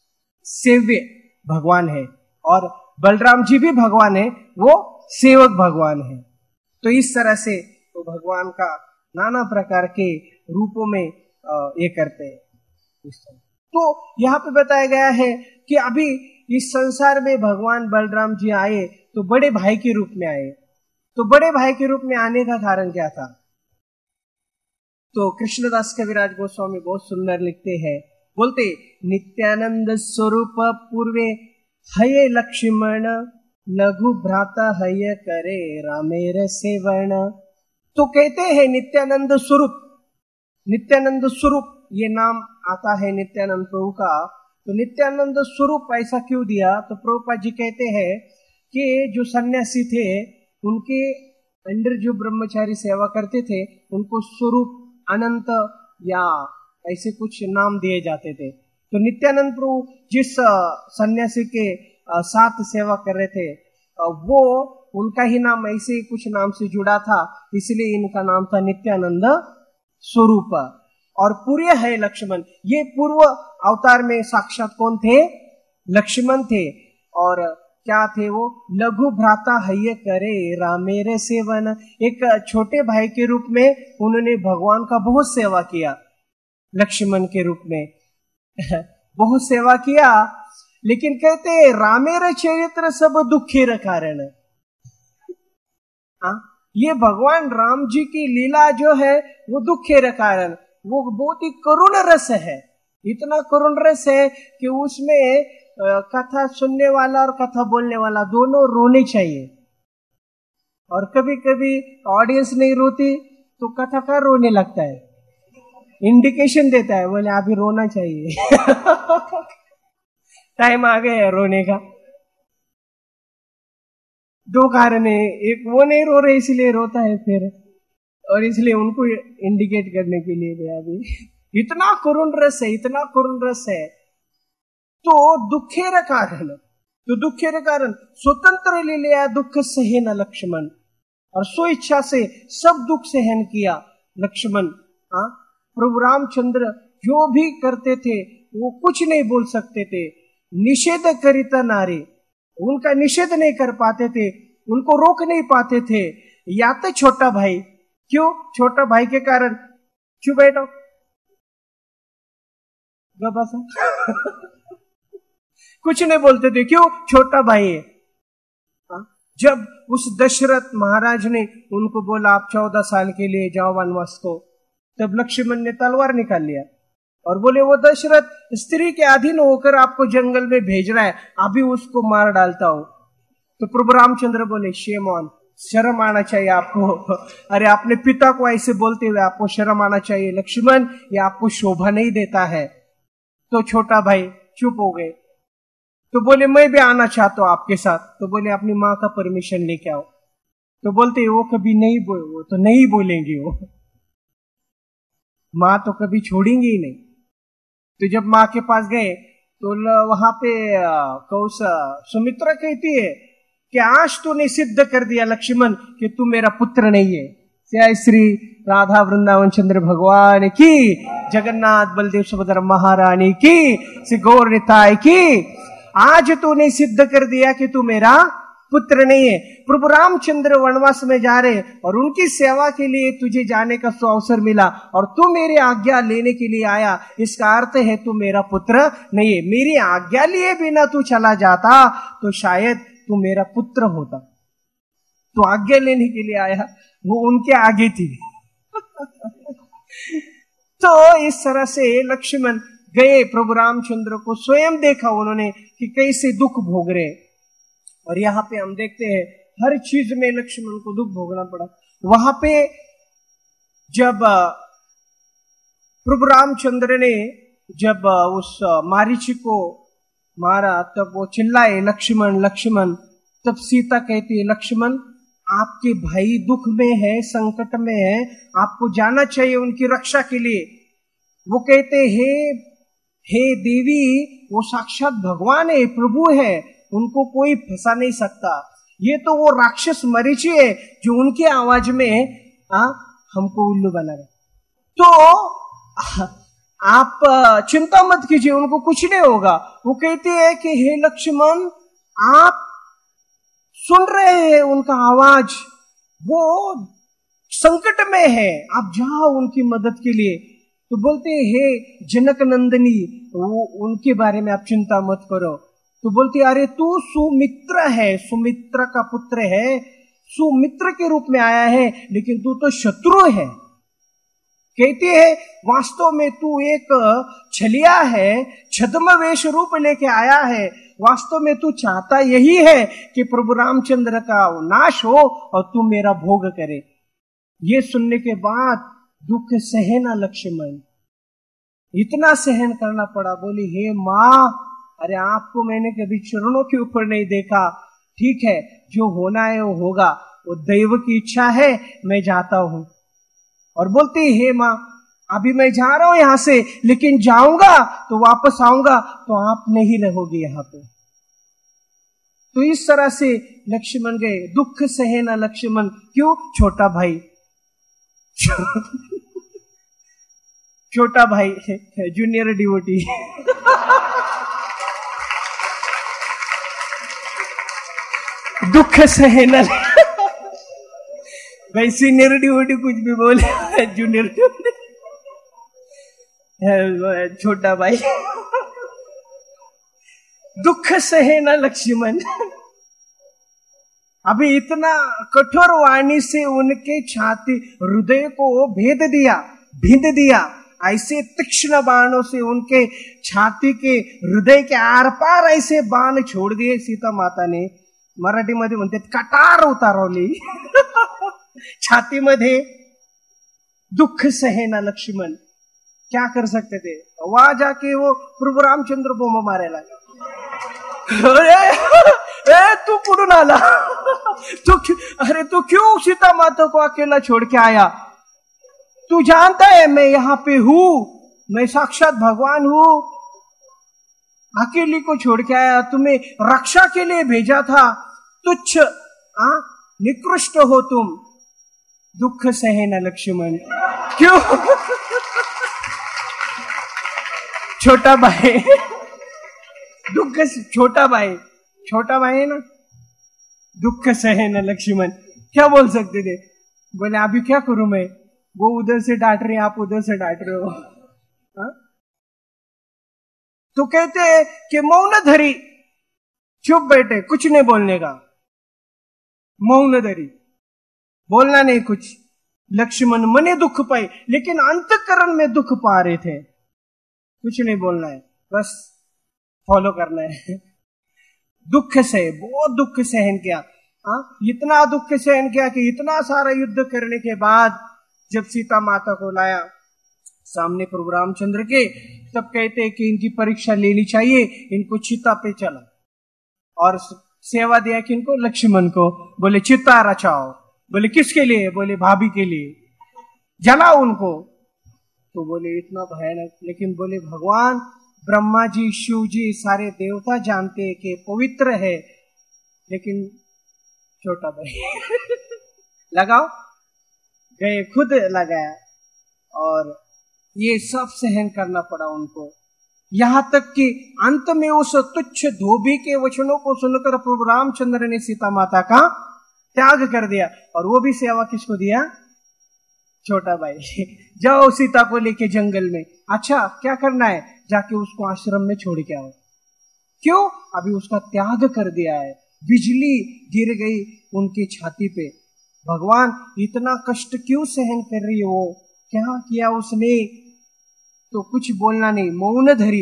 सेव्य भगवान है और बलराम जी भी भगवान है, वो सेवक भगवान है। तो इस तरह से तो भगवान का नाना प्रकार के रूपों में ये करते हैं। तो यहाँ पे बताया गया है कि अभी इस संसार में भगवान बलराम जी आए तो बड़े भाई के रूप में आए। तो बड़े भाई के रूप में आने का कारण क्या था? तो कृष्णदास कविराज गोस्वामी बहुत सुंदर लिखते हैं, बोलते नित्यानंद स्वरूप पूर्वे हये लक्ष्मण लघु भ्राता हय करे रामेर सेवण। तो कहते हैं नित्यानंद स्वरूप, नित्यानंद स्वरूप ये नाम आता है नित्यानंद प्रभु का। तो नित्यानंद स्वरूप ऐसा क्यों दिया? तो प्रभुपाद जी कहते हैं कि जो सन्यासी थे उनके अंदर जो ब्रह्मचारी सेवा करते थे उनको स्वरूप, अनंत या ऐसे कुछ नाम दिए जाते थे। तो नित्यानंद प्रभु जिस सन्यासी के साथ सेवा कर रहे थे वो उनका ही नाम ऐसे ही कुछ नाम से जुड़ा था, इसलिए इनका नाम था नित्यानंद स्वरूप। और पूर्व है लक्ष्मण, ये पूर्व अवतार में साक्षात कौन थे? लक्ष्मण थे। और क्या थे वो? लघु भ्राता हय करे रामेर सेवन। एक छोटे भाई के रूप में उन्होंने भगवान का बहुत सेवा किया, लक्ष्मण के रूप में बहुत सेवा किया। लेकिन कहते रामेर चरित्र सब दुखेर कारण। हाँ, ये भगवान राम जी की लीला जो है वो दुखेर कारण, वो बहुत ही करुण रस है। इतना करुण रस है कि उसमें कथा सुनने वाला और कथा बोलने वाला दोनों रोने चाहिए। और कभी कभी ऑडियंस नहीं रोती तो कथा का रोने लगता है, इंडिकेशन देता है, बोले अभी रोना चाहिए टाइम आ गया है रोने का। दो कारण है, एक वो नहीं रो रहे इसलिए रोता है फिर, और इसलिए उनको इंडिकेट करने के लिए भी अभी इतना करुण रस है, इतना करुण रस है। तो दुखेर कारण, तो दुखेर कारण स्वतंत्र ले लिया दुख सहन लक्ष्मण, और सो इच्छा से सब दुख सहन किया लक्ष्मण। हाँ, प्रभु रामचंद्र जो भी करते थे वो कुछ नहीं बोल सकते थे, निषेध करिता नारी, उनका निषेध नहीं कर पाते थे, उनको रोक नहीं पाते थे। या तो छोटा भाई, क्यों? छोटा भाई के कारण, क्यों बैठो कुछ नहीं बोलते थे, क्यों? छोटा भाई है। जब उस दशरथ महाराज ने उनको बोला आप चौदह साल के लिए जाओ वनवास को, तब लक्ष्मण ने तलवार निकाल लिया और बोले वो दशरथ स्त्री के अधीन होकर आपको जंगल में भेज रहा है, अभी उसको मार डालता हूं। तो प्रभु रामचंद्र बोले शेम ऑन, शर्म आना चाहिए आपको। अरे अपने पिता को ऐसे बोलते हुए आपको शर्म आना चाहिए लक्ष्मण, ये आपको शोभा नहीं देता है। तो छोटा भाई चुप हो गए। तो बोले मैं भी आना चाहता हूं आपके साथ। तो बोले अपनी माँ का परमिशन लेके आओ। तो बोलते वो कभी नहीं बोल, वो तो नहीं बोलेंगी, वो माँ तो कभी छोड़ेंगी ही नहीं। तो जब माँ के पास गए तो वहां पे कौश सुमित्रा कहती है कि आज तूने सिद्ध कर दिया लक्ष्मण कि तू मेरा पुत्र नहीं है। जय श्री राधा वृंदावन चंद्र भगवान की, जगन्नाथ बलदेव सुभद्रा महारानी की, श्री गौर निताय की। आज तूने सिद्ध कर दिया कि तू मेरा पुत्र नहीं है। प्रभु रामचंद्र वनवास में जा रहे और उनकी सेवा के लिए तुझे जाने का अवसर मिला और तू मेरी आज्ञा लेने के लिए आया, इसका अर्थ है तू मेरा पुत्र नहीं है। मेरी आज्ञा लिए बिना तू चला जाता तो शायद तू मेरा पुत्र होता। तो आज्ञा लेने के लिए आया, वो उनके आगे थी तो इस तरह से लक्ष्मण गए, प्रभु रामचंद्र को स्वयं देखा उन्होंने कि कैसे दुख भोग रहे। और यहाँ पे हम देखते हैं हर चीज में लक्ष्मण को दुख भोगना पड़ा। वहां पे जब प्रभु रामचंद्र ने जब उस मारीची को मारा तब वो चिल्लाए लक्ष्मण लक्ष्मण। तब सीता कहती है लक्ष्मण आपके भाई दुख में है, संकट में है, आपको जाना चाहिए उनकी रक्षा के लिए। वो कहते हे हे देवी, वो साक्षात भगवान है, प्रभु है, उनको कोई फंसा नहीं सकता। ये तो वो राक्षस मरीची है जो उनकी आवाज में आ, हमको उल्लू बना रहे। तो आप चिंता मत कीजिए, उनको कुछ नहीं होगा। वो कहती है कि हे लक्ष्मण, आप सुन रहे हैं उनका आवाज, वो संकट में है, आप जाओ उनकी मदद के लिए। तो बोलते हैं हे जनक नंदिनी, वो उनके बारे में आप चिंता मत करो। तो बोलती अरे तू सुमित्र है, सुमित्र का पुत्र है, सुमित्र के रूप में आया है, लेकिन तू तो शत्रु है। कहती है वास्तव में तू एक छलिया है, छद्म वेश रूप लेके आया है। वास्तव में तू चाहता यही है कि प्रभु रामचंद्र का नाश हो और तू मेरा भोग करे। ये सुनने के बाद दुख सहना लक्ष्मण, इतना सहन करना पड़ा। बोली हे माँ, अरे आपको मैंने कभी चरणों के ऊपर नहीं देखा, ठीक है जो होना है वो होगा, वो दैव की इच्छा है, मैं जाता हूं। और बोलती हे माँ, अभी मैं जा रहा हूं यहां से, लेकिन जाऊंगा तो वापस आऊंगा तो आप नहीं रहोगे यहां पे। तो इस तरह से लक्ष्मण गए, दुख सहना लक्ष्मण। क्यों? छोटा भाई छोटा भाई जूनियर डिवोटी दुख सहना भाई, सीनियर डिवोटी कुछ भी बोले, जूनियर डिवोटी छोटा भाई दुख सहना लक्ष्मण। अभी इतना कठोर वाणी से उनके छाती हृदय को भेद दिया, भिंद दिया। ऐसे तीक्ष्ण बाणों से उनके छाती के हृदय के आर पार ऐसे बाण छोड़ दिए सीता माता ने। मराठी मध्ये म्हणते कटार उतारवली छाती मध्ये। दुख सहना लक्ष्मण, क्या कर सकते थे? वहां जाके वो प्रभु रामचंद्र बोमा मारे लगा। अरे ए, तू कुठून आला? तू अरे तू क्यों सीता माता को अकेला छोड़ के आया? तू जानता है मैं यहाँ पे हूं, मैं साक्षात भगवान हूं। अकेली को छोड़ के आया, तुम्हें रक्षा के लिए भेजा था, तुच्छ आ, निकृष्ट हो तुम। दुख सहना लक्ष्मण, क्यों? छोटा भाई दुख, छोटा भाई छोटा भाई है ना, दुख सहना लक्ष्मण। क्या बोल सकते थे? बोले अभी क्या करूं मैं, वो उधर से डांट रहे, आप उधर से डांट रहे हो। हा? तो कहते हैं कि मौन धरी, चुप बैठे, कुछ नहीं बोलने का, मौन धरी, बोलना नहीं कुछ। लक्ष्मण मने दुख पाए, लेकिन अंतकरण में दुख पा रहे थे। कुछ नहीं बोलना है, बस फॉलो करना है। दुख से, बहुत दुख सहन किया। हाँ, इतना दुख सहन किया कि इतना सारा युद्ध करने के बाद जब सीता माता को लाया सामने प्रभु रामचंद्र के, तब कहते हैं कि इनकी परीक्षा लेनी चाहिए, इनको चिता पे चला और सेवा दिया कि इनको लक्ष्मण को। बोले चिता रचाओ। बोले किसके लिए? बोले भाभी के लिए, जलाओ उनको। तो बोले इतना भयानक, लेकिन बोले भगवान ब्रह्मा जी, शिव जी, सारे देवता जानते हैं कि पवित्र है, लेकिन छोटा भाई लगाओ, गए, खुद लगाया और ये सब सहन करना पड़ा उनको। यहां तक कि अंत में उस तुच्छ धोबी के वचनों को सुनकर प्रभु रामचंद्र ने सीता माता का त्याग कर दिया। और वो भी सेवा किसको दिया? छोटा भाई। जाओ सीता को लेके जंगल में। अच्छा क्या करना है? जाके उसको आश्रम में छोड़ के आओ। क्यों? अभी उसका त्याग कर दिया है। बिजली गिर गई उनकी छाती पे। भगवान इतना कष्ट क्यों सहन कर रही है वो? क्या किया उसने? तो कुछ बोलना नहीं, मौन धरी,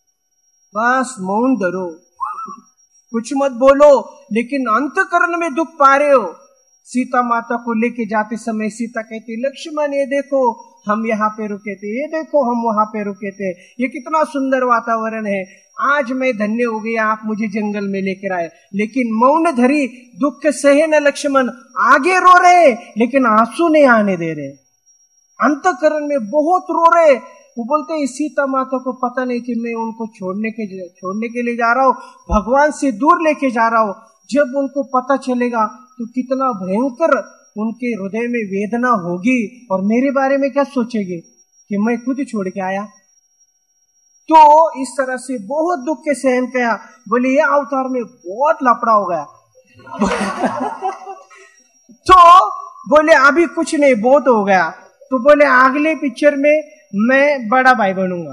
बस मौन धरो, कुछ मत बोलो, लेकिन अंतकरण में दुख पा रहे हो। सीता माता को लेके जाते समय सीता कहती लक्ष्मण ये देखो हम यहाँ पे रुके थे, ये देखो हम वहां पे रुके थे, ये कितना सुंदर वातावरण है, आज मैं धन्य हो गया, आप मुझे जंगल में लेकर आए। लेकिन मौन धरी, दुख सहे न लक्ष्मण। आगे रो रहे लेकिन आंसू नहीं आने दे रहे, अंतकरण में बहुत रो रहे। वो बोलते हैं सीता माता को पता नहीं कि मैं उनको छोड़ने के छोड़ने के लिए जा रहा हूँ, भगवान से दूर लेके जा रहा हूँ। जब उनको पता चलेगा तो कितना भयंकर उनके हृदय में वेदना होगी, और मेरे बारे में क्या सोचेंगे कि मैं खुद छोड़ के आया। तो इस तरह से बहुत दुख के सहन किया। बोले ये अवतार में बहुत लफड़ा हो गया। तो बोले अभी कुछ नहीं, बहुत हो गया। तो बोले अगले पिक्चर में मैं बड़ा भाई बनूंगा।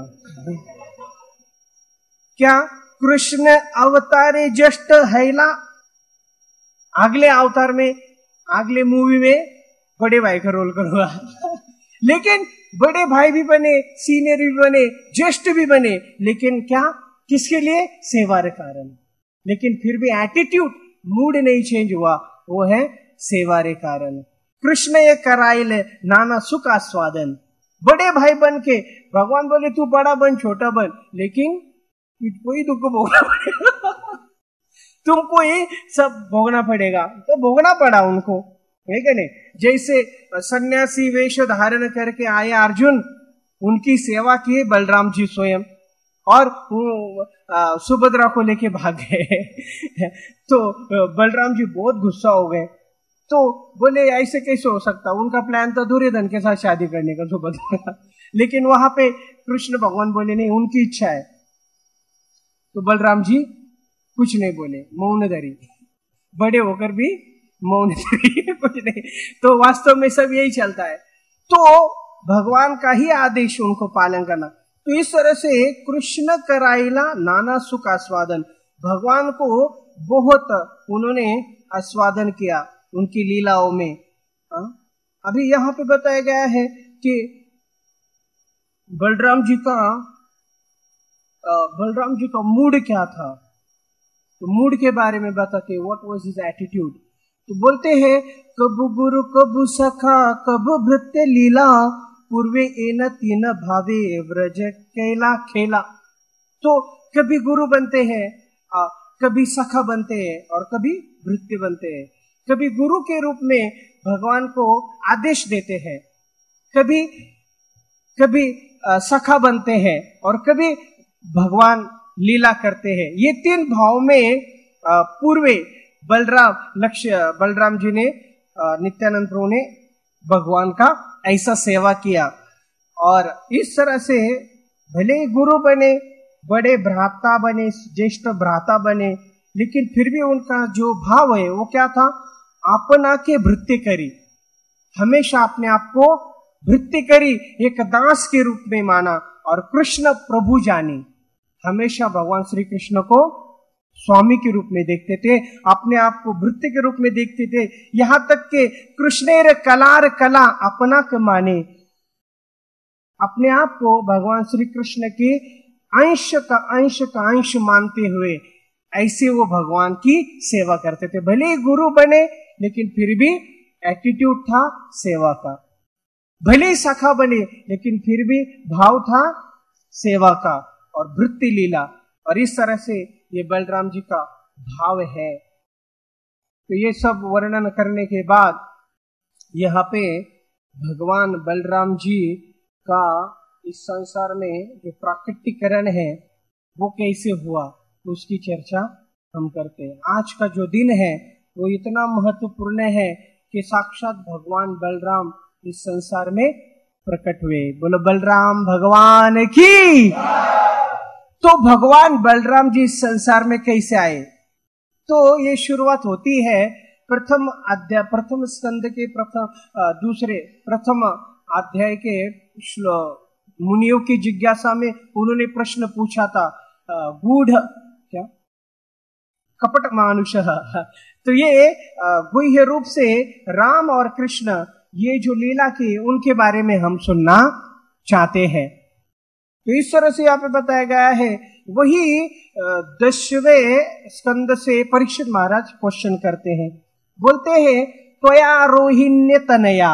क्या कृष्ण अवतारे जस्ट हैला, अगले अवतार में, अगले मूवी में बड़े भाई का रोल करूंगा। लेकिन बड़े भाई भी बने, सीनियर भी बने, ज्येष्ठ भी बने, लेकिन क्या, किसके लिए? सेवा के कारण। लेकिन फिर भी एटीट्यूड, मूड नहीं चेंज हुआ, वो है सेवा के कारण। कृष्ण ये कराइल नाना सुख आस्वादन। बड़े भाई बन के भगवान बोले तू बड़ा बन, छोटा बन, लेकिन तुमको ही दुख भोगना पड़ेगा। तुमको ही सब भोगना पड़ेगा। तो भोगना पड़ा उनको, है कि नहीं? जैसे सन्यासी वेश धारण करके आए अर्जुन, उनकी सेवा किए बलराम जी स्वयं, और सुभद्रा को लेके भाग गए। तो बलराम जी बहुत गुस्सा हो गए। तो बोले ऐसे कैसे हो सकता, उनका प्लान था दुर्योधन के साथ शादी करने का, सुभद्रा। लेकिन वहां पे कृष्ण भगवान बोले नहीं, उनकी इच्छा है। तो बलराम जी कुछ नहीं बोले, मौन धरी। बड़े होकर भी मौन धरी, कुछ नहीं। तो वास्तव में सब यही चलता है। तो भगवान का ही आदेश उनको पालन करना। तो इस तरह से कृष्ण कराइला नाना सुख आस्वादन, भगवान को बहुत उन्होंने आस्वादन किया उनकी लीलाओं में। आ? अभी यहाँ पे बताया गया है कि बलराम जी का बलराम जी का मूड क्या था। तो मूड के बारे में बताते, व्हाट वाज हिज एटीट्यूड। तो बोलते हैं कब गुरु कब सखा कब भृत्य लीला, पूर्वे एन तीन भावे व्रज कैला खेला। तो कभी गुरु बनते हैं, कभी सखा बनते हैं, और कभी भृत्य बनते हैं। कभी गुरु के रूप में भगवान को आदेश देते हैं, कभी कभी सखा बनते हैं, और कभी भगवान लीला करते हैं। ये तीन भाव में पूर्वे बलराम लक्ष्य बलराम जी ने, नित्यानंद प्रभु ने भगवान का ऐसा सेवा किया। और इस तरह से भले ही गुरु बने, बड़े भ्राता बने, ज्येष्ठ भ्राता बने, लेकिन फिर भी उनका जो भाव है वो क्या था? अपना के भृत्य करी, हमेशा अपने आप को भृत्य करी, एक दास के रूप में माना, और कृष्ण प्रभु जानी। हमेशा भगवान श्री कृष्ण को स्वामी के रूप में देखते थे, अपने आप को भृत्य के रूप में देखते थे। यहां तक के कृष्णेर कलार कला अपना के माने, अपने आप को भगवान श्री कृष्ण के अंश का अंश का अंश मानते हुए ऐसे वो भगवान की सेवा करते थे। भले ही गुरु बने, लेकिन फिर भी एटीट्यूड था सेवा का। भले ही सखा बने, लेकिन फिर भी भाव था सेवा का और भृत्य लीला। और इस तरह से ये बलराम जी का भाव है। तो ये सब वर्णन करने के बाद यहाँ पे भगवान बलराम जी का इस संसार में जो प्राकृतिकरण है वो कैसे हुआ, उसकी चर्चा हम करते हैं। आज का जो दिन है वो इतना महत्वपूर्ण है कि साक्षात भगवान बलराम इस संसार में प्रकट हुए। बोलो बलराम भगवान की। तो भगवान बलराम जी इस संसार में कैसे आए? तो ये शुरुआत होती है प्रथम अध्याय, प्रथम स्कंद के प्रथम दूसरे प्रथम अध्याय के मुनियों की जिज्ञासा में उन्होंने प्रश्न पूछा था, गूढ़ क्या कपट मानुष। तो ये गुह्य रूप से राम और कृष्ण ये जो लीला की उनके बारे में हम सुनना चाहते हैं। तो इस तरह से यहाँ पे बताया गया है। वही दसवें स्कंद से परीक्षित महाराज क्वेश्चन करते हैं, बोलते हैं त्वया रोहिण्य तनया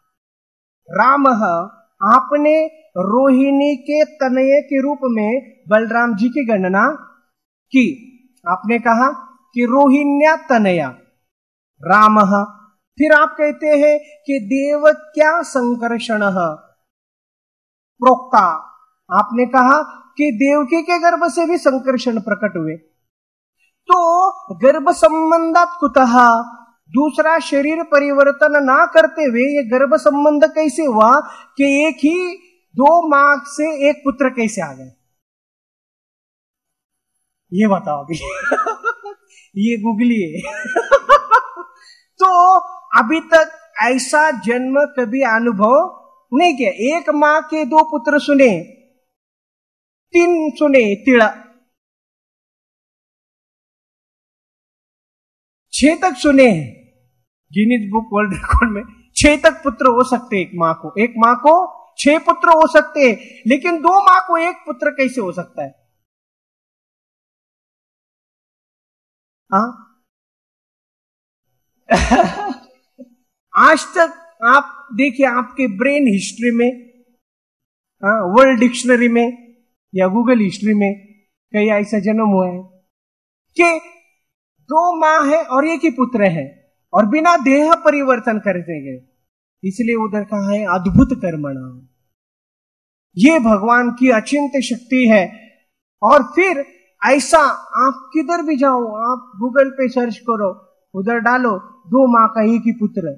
राम, आपने रोहिणी के तनय के रूप में बलराम जी की गणना की। आपने कहा कि रोहिण्या तनया राम, फिर आप कहते हैं कि देवक्या संकर्षण प्रोक्ता, आपने कहा कि देवकी के गर्भ से भी संकर्षण प्रकट हुए। तो गर्भ संबंधात कुतः, दूसरा शरीर परिवर्तन ना करते हुए ये गर्भ संबंध कैसे हुआ कि एक ही दो मां से एक पुत्र कैसे आ गए? ये बताओ अभी ये गूगलिए तो अभी तक ऐसा जन्म कभी अनुभव नहीं किया। एक माँ के दो पुत्र सुने, तीन सुने तिड़ा, छह तक सुने हैं गिनीज बुक वर्ल्ड रिकॉर्ड में। छह तक पुत्र हो सकते हैं एक माँ को, एक माँ को छह पुत्र हो सकते हैं, लेकिन दो माँ को एक पुत्र कैसे हो सकता है? हाँ आज तक आप देखिए आपके ब्रेन हिस्ट्री में, वर्ल्ड डिक्शनरी में या गूगल हिस्ट्री में कहीं ऐसा जन्म हुआ है कि दो माँ है और एक ही पुत्र है और बिना देह परिवर्तन करते गए? इसलिए उधर कहा है अद्भुत कर्मणा। ये भगवान की अचिंत्य शक्ति है। और फिर ऐसा आप किधर भी जाओ, आप गूगल पे सर्च करो, उधर डालो दो माँ का एक ही पुत्र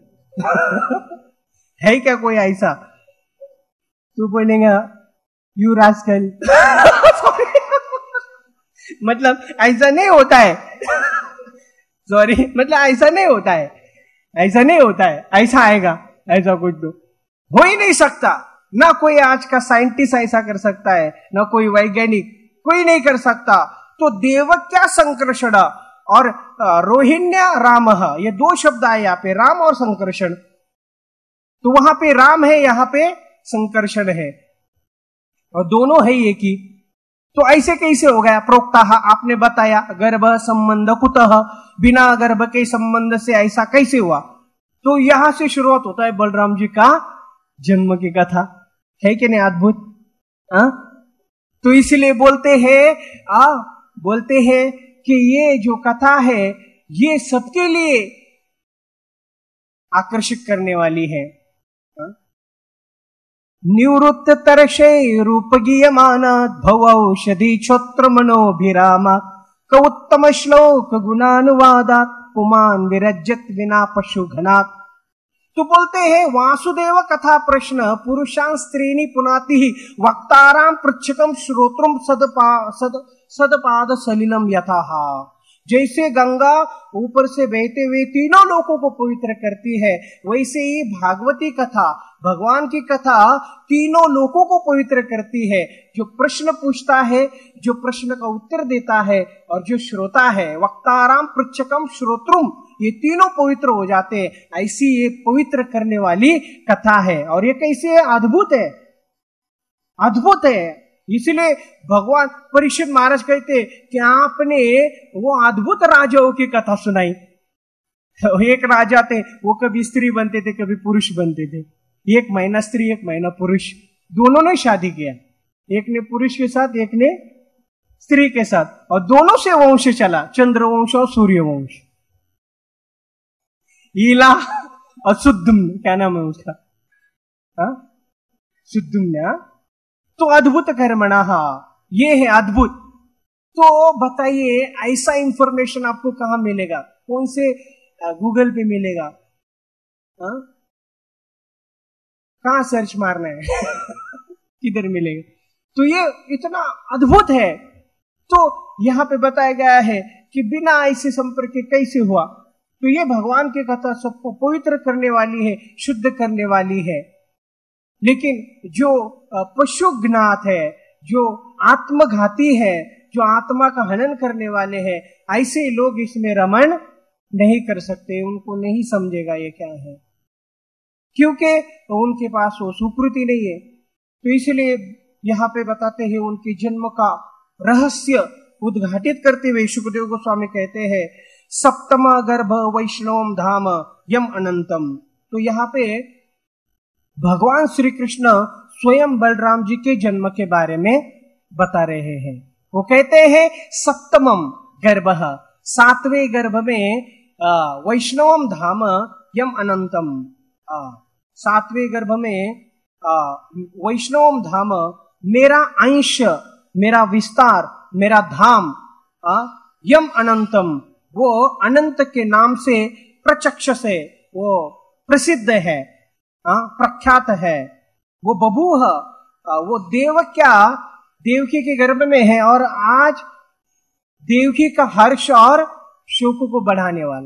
है क्या कोई ऐसा? तो बोलेंगे यू रास्कल मतलब ऐसा नहीं होता है सॉरी मतलब ऐसा नहीं होता है, ऐसा नहीं होता है, ऐसा आएगा, ऐसा कुछ तो हो ही नहीं सकता। ना कोई आज का साइंटिस्ट ऐसा कर सकता है, ना कोई वैज्ञानिक, कोई नहीं कर सकता। तो देवक्या संकर्षण और रोहिण्या राम, ये दो शब्द आए यहाँ पे, राम और संकर्षण। तो वहां पे राम है, यहाँ पे संकर्षण है, और दोनों है एक ही। तो ऐसे कैसे हो गया? प्रोक्ता आपने बताया गर्भ संबंध कुतः, बिना गर्भ के संबंध से ऐसा कैसे हुआ? तो यहां से शुरुआत होता है बलराम जी का जन्म की कथा, है कि नहीं अद्भुत? आ? तो इसलिए बोलते हैं आ बोलते हैं कि ये जो कथा है ये सबके लिए आकर्षित करने वाली है। निवृत्त तरशे रूपगीयमान भवौषधि क्षोत्र मनोभिराम कौत्तम श्लोक गुणानुवादात पुमान विरज्यत विना पशु घनात। तो बोलते हैं वासुदेव कथा प्रश्न पुरुषां स्त्रीनि पुनाति वक्ताराम पृच्छकम श्रोत्रम सदपा सद सदपाद सलिलम यथाह। जैसे गंगा ऊपर से बहते हुए तीनों लोगों को पवित्र करती है, वैसे ही भागवती कथा, भगवान की कथा तीनों लोगों को पवित्र करती है। जो प्रश्न पूछता है, जो प्रश्न का उत्तर देता है, और जो श्रोता है, वक्ताराम पृच्छकम श्रोत्रम, ये तीनों पवित्र हो जाते हैं। ऐसी ये पवित्र करने वाली कथा है। और ये कैसी है? अद्भुत है, अद्भुत है। इसलिए भगवान परीक्षित महाराज कहते कि आपने वो अद्भुत राजाओं की कथा सुनाई। एक राजा थे, वो कभी स्त्री बनते थे, कभी पुरुष बनते थे। एक महीना स्त्री, एक महीना पुरुष, दोनों ने शादी किया, एक ने पुरुष के साथ, एक ने स्त्री के साथ, और दोनों से वंश चला, चंद्रवंश और सूर्य वंश। ईला और सुद्दुम्न, क्या नाम है उसका? सुद्दुम्न। तो अद्भुत कर्मणा, ये है अद्भुत। तो बताइए ऐसा इंफॉर्मेशन आपको कहां मिलेगा? कौन से गूगल पे मिलेगा? हाँ? कहां सर्च मारना है किधर मिलेगा? तो ये इतना अद्भुत है। तो यहां पे बताया गया है कि बिना ऐसे संपर्क के कैसे हुआ। तो ये भगवान की कथा सबको पवित्र करने वाली है, शुद्ध करने वाली है। लेकिन जो पशु ज्ञात है, जो आत्मघाती है, जो आत्मा का हनन करने वाले हैं, ऐसे लोग इसमें रमण नहीं कर सकते, उनको नहीं समझेगा ये क्या है, क्योंकि उनके पास वो सुकृति नहीं है। तो इसलिए यहाँ पे बताते हैं उनके जन्म का रहस्य उद्घाटित करते हुए सुखदेव गोस्वामी कहते हैं सप्तम गर्भ वैष्णवम धाम यम अनंतम। तो यहाँ पे भगवान श्री कृष्ण स्वयं बलराम जी के जन्म के बारे में बता रहे हैं। वो कहते हैं सप्तमम गर्भ, सातवें गर्भ में, वैष्णवम धाम यम अनंतम, सातवें गर्भ में वैष्णवम धाम, मेरा अंश, मेरा विस्तार, मेरा धाम, आ, यम अनंतम, वो अनंत के नाम से प्रचक्ष से वो प्रसिद्ध है, आ, प्रख्यात है। वो बबूह, वो देवक्या, देवकी के गर्भ में है, और आज देवकी का हर्ष और शोक को बढ़ाने वाला।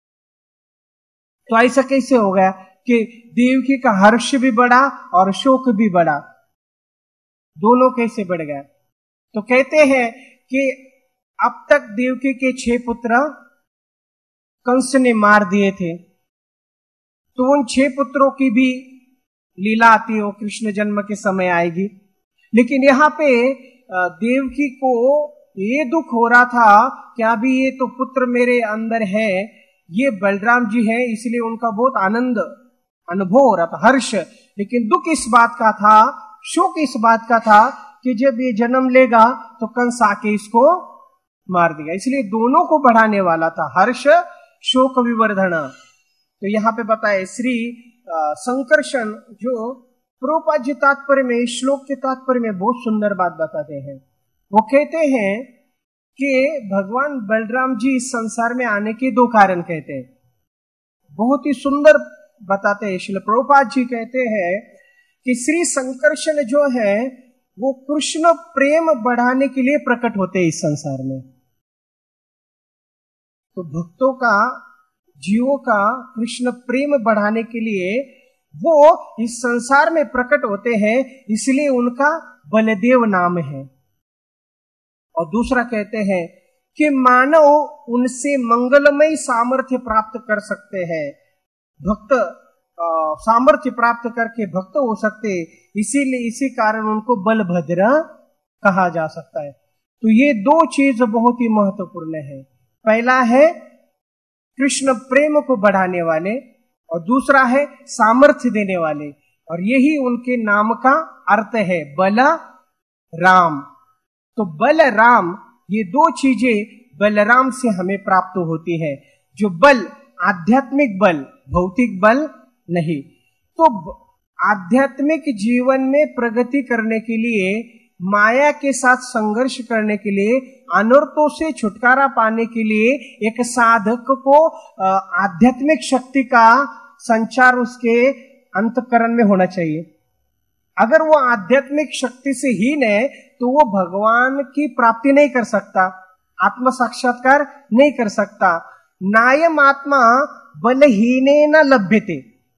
तो ऐसा कैसे हो गया कि देवकी का हर्ष भी बढ़ा और शोक भी बढ़ा, दोनों कैसे बढ़ गया? तो कहते हैं कि अब तक देवकी के छह पुत्र कंस ने मार दिए थे, तो उन छह पुत्रों की भी लीला आती है, वो कृष्ण जन्म के समय आएगी। लेकिन यहाँ पे देवकी को ये दुख हो रहा था कि अभी ये तो पुत्र मेरे अंदर है, ये बलराम जी हैं, इसलिए उनका बहुत आनंद अनुभव हो रहा था, हर्ष। लेकिन दुख इस बात का था, शोक इस बात का था कि जब ये जन्म लेगा तो कंस आके इसको मार देगा। इसलिए दोनों को बढ़ाने वाला था, हर्ष शोक विवर्धन। तो यहाँ पे बताए श्री संकर्षण जो प्रभुपाद जी तात्पर्य में, श्लोक के तात्पर्य में बहुत सुंदर बात बताते हैं। वो कहते हैं कि भगवान बलराम जी इस संसार में आने के दो कारण कहते हैं, बहुत ही सुंदर बताते हैं। श्रील प्रभुपाद जी कहते हैं कि श्री संकर्षण जो है वो कृष्ण प्रेम बढ़ाने के लिए प्रकट होते हैं इस संसार में। तो भक्तों का, जीवों का कृष्ण प्रेम बढ़ाने के लिए वो इस संसार में प्रकट होते हैं, इसलिए उनका बलदेव नाम है। और दूसरा कहते हैं कि मानव उनसे मंगलमय सामर्थ्य प्राप्त कर सकते हैं, भक्त सामर्थ्य प्राप्त करके भक्त हो सकते, इसीलिए इसी कारण उनको बलभद्र कहा जा सकता है। तो ये दो चीज बहुत ही महत्वपूर्ण है। पहला है कृष्ण प्रेम को बढ़ाने वाले और दूसरा है सामर्थ्य देने वाले, और यही उनके नाम का अर्थ है, बल राम। तो बल राम, ये दो चीजें बलराम से हमें प्राप्त होती है। जो बल, आध्यात्मिक बल, भौतिक बल नहीं। तो आध्यात्मिक जीवन में प्रगति करने के लिए, माया के साथ संघर्ष करने के लिए, अनर्थों से छुटकारा पाने के लिए एक साधक को आध्यात्मिक शक्ति का संचार उसके अंतःकरण में होना चाहिए। अगर वो आध्यात्मिक शक्ति से हीन है तो वो भगवान की प्राप्ति नहीं कर सकता, आत्म साक्षात्कार नहीं कर सकता। नायम आत्मा बलहीने न लभ्यते।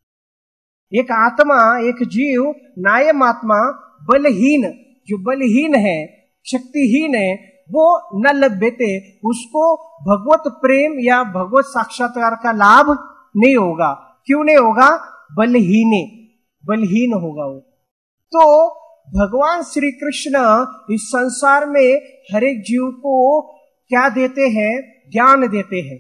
एक आत्मा, एक जीव, नायम आत्मा बलहीन, जो बलहीन है, शक्तिहीन है, वो न लभ्यते, उसको भगवत प्रेम या भगवत साक्षात्कार का लाभ नहीं होगा। क्यों नहीं होगा? बलहीने, बलहीन होगा वो। तो भगवान श्री कृष्ण इस संसार में हर एक जीव को क्या देते हैं? ज्ञान देते हैं,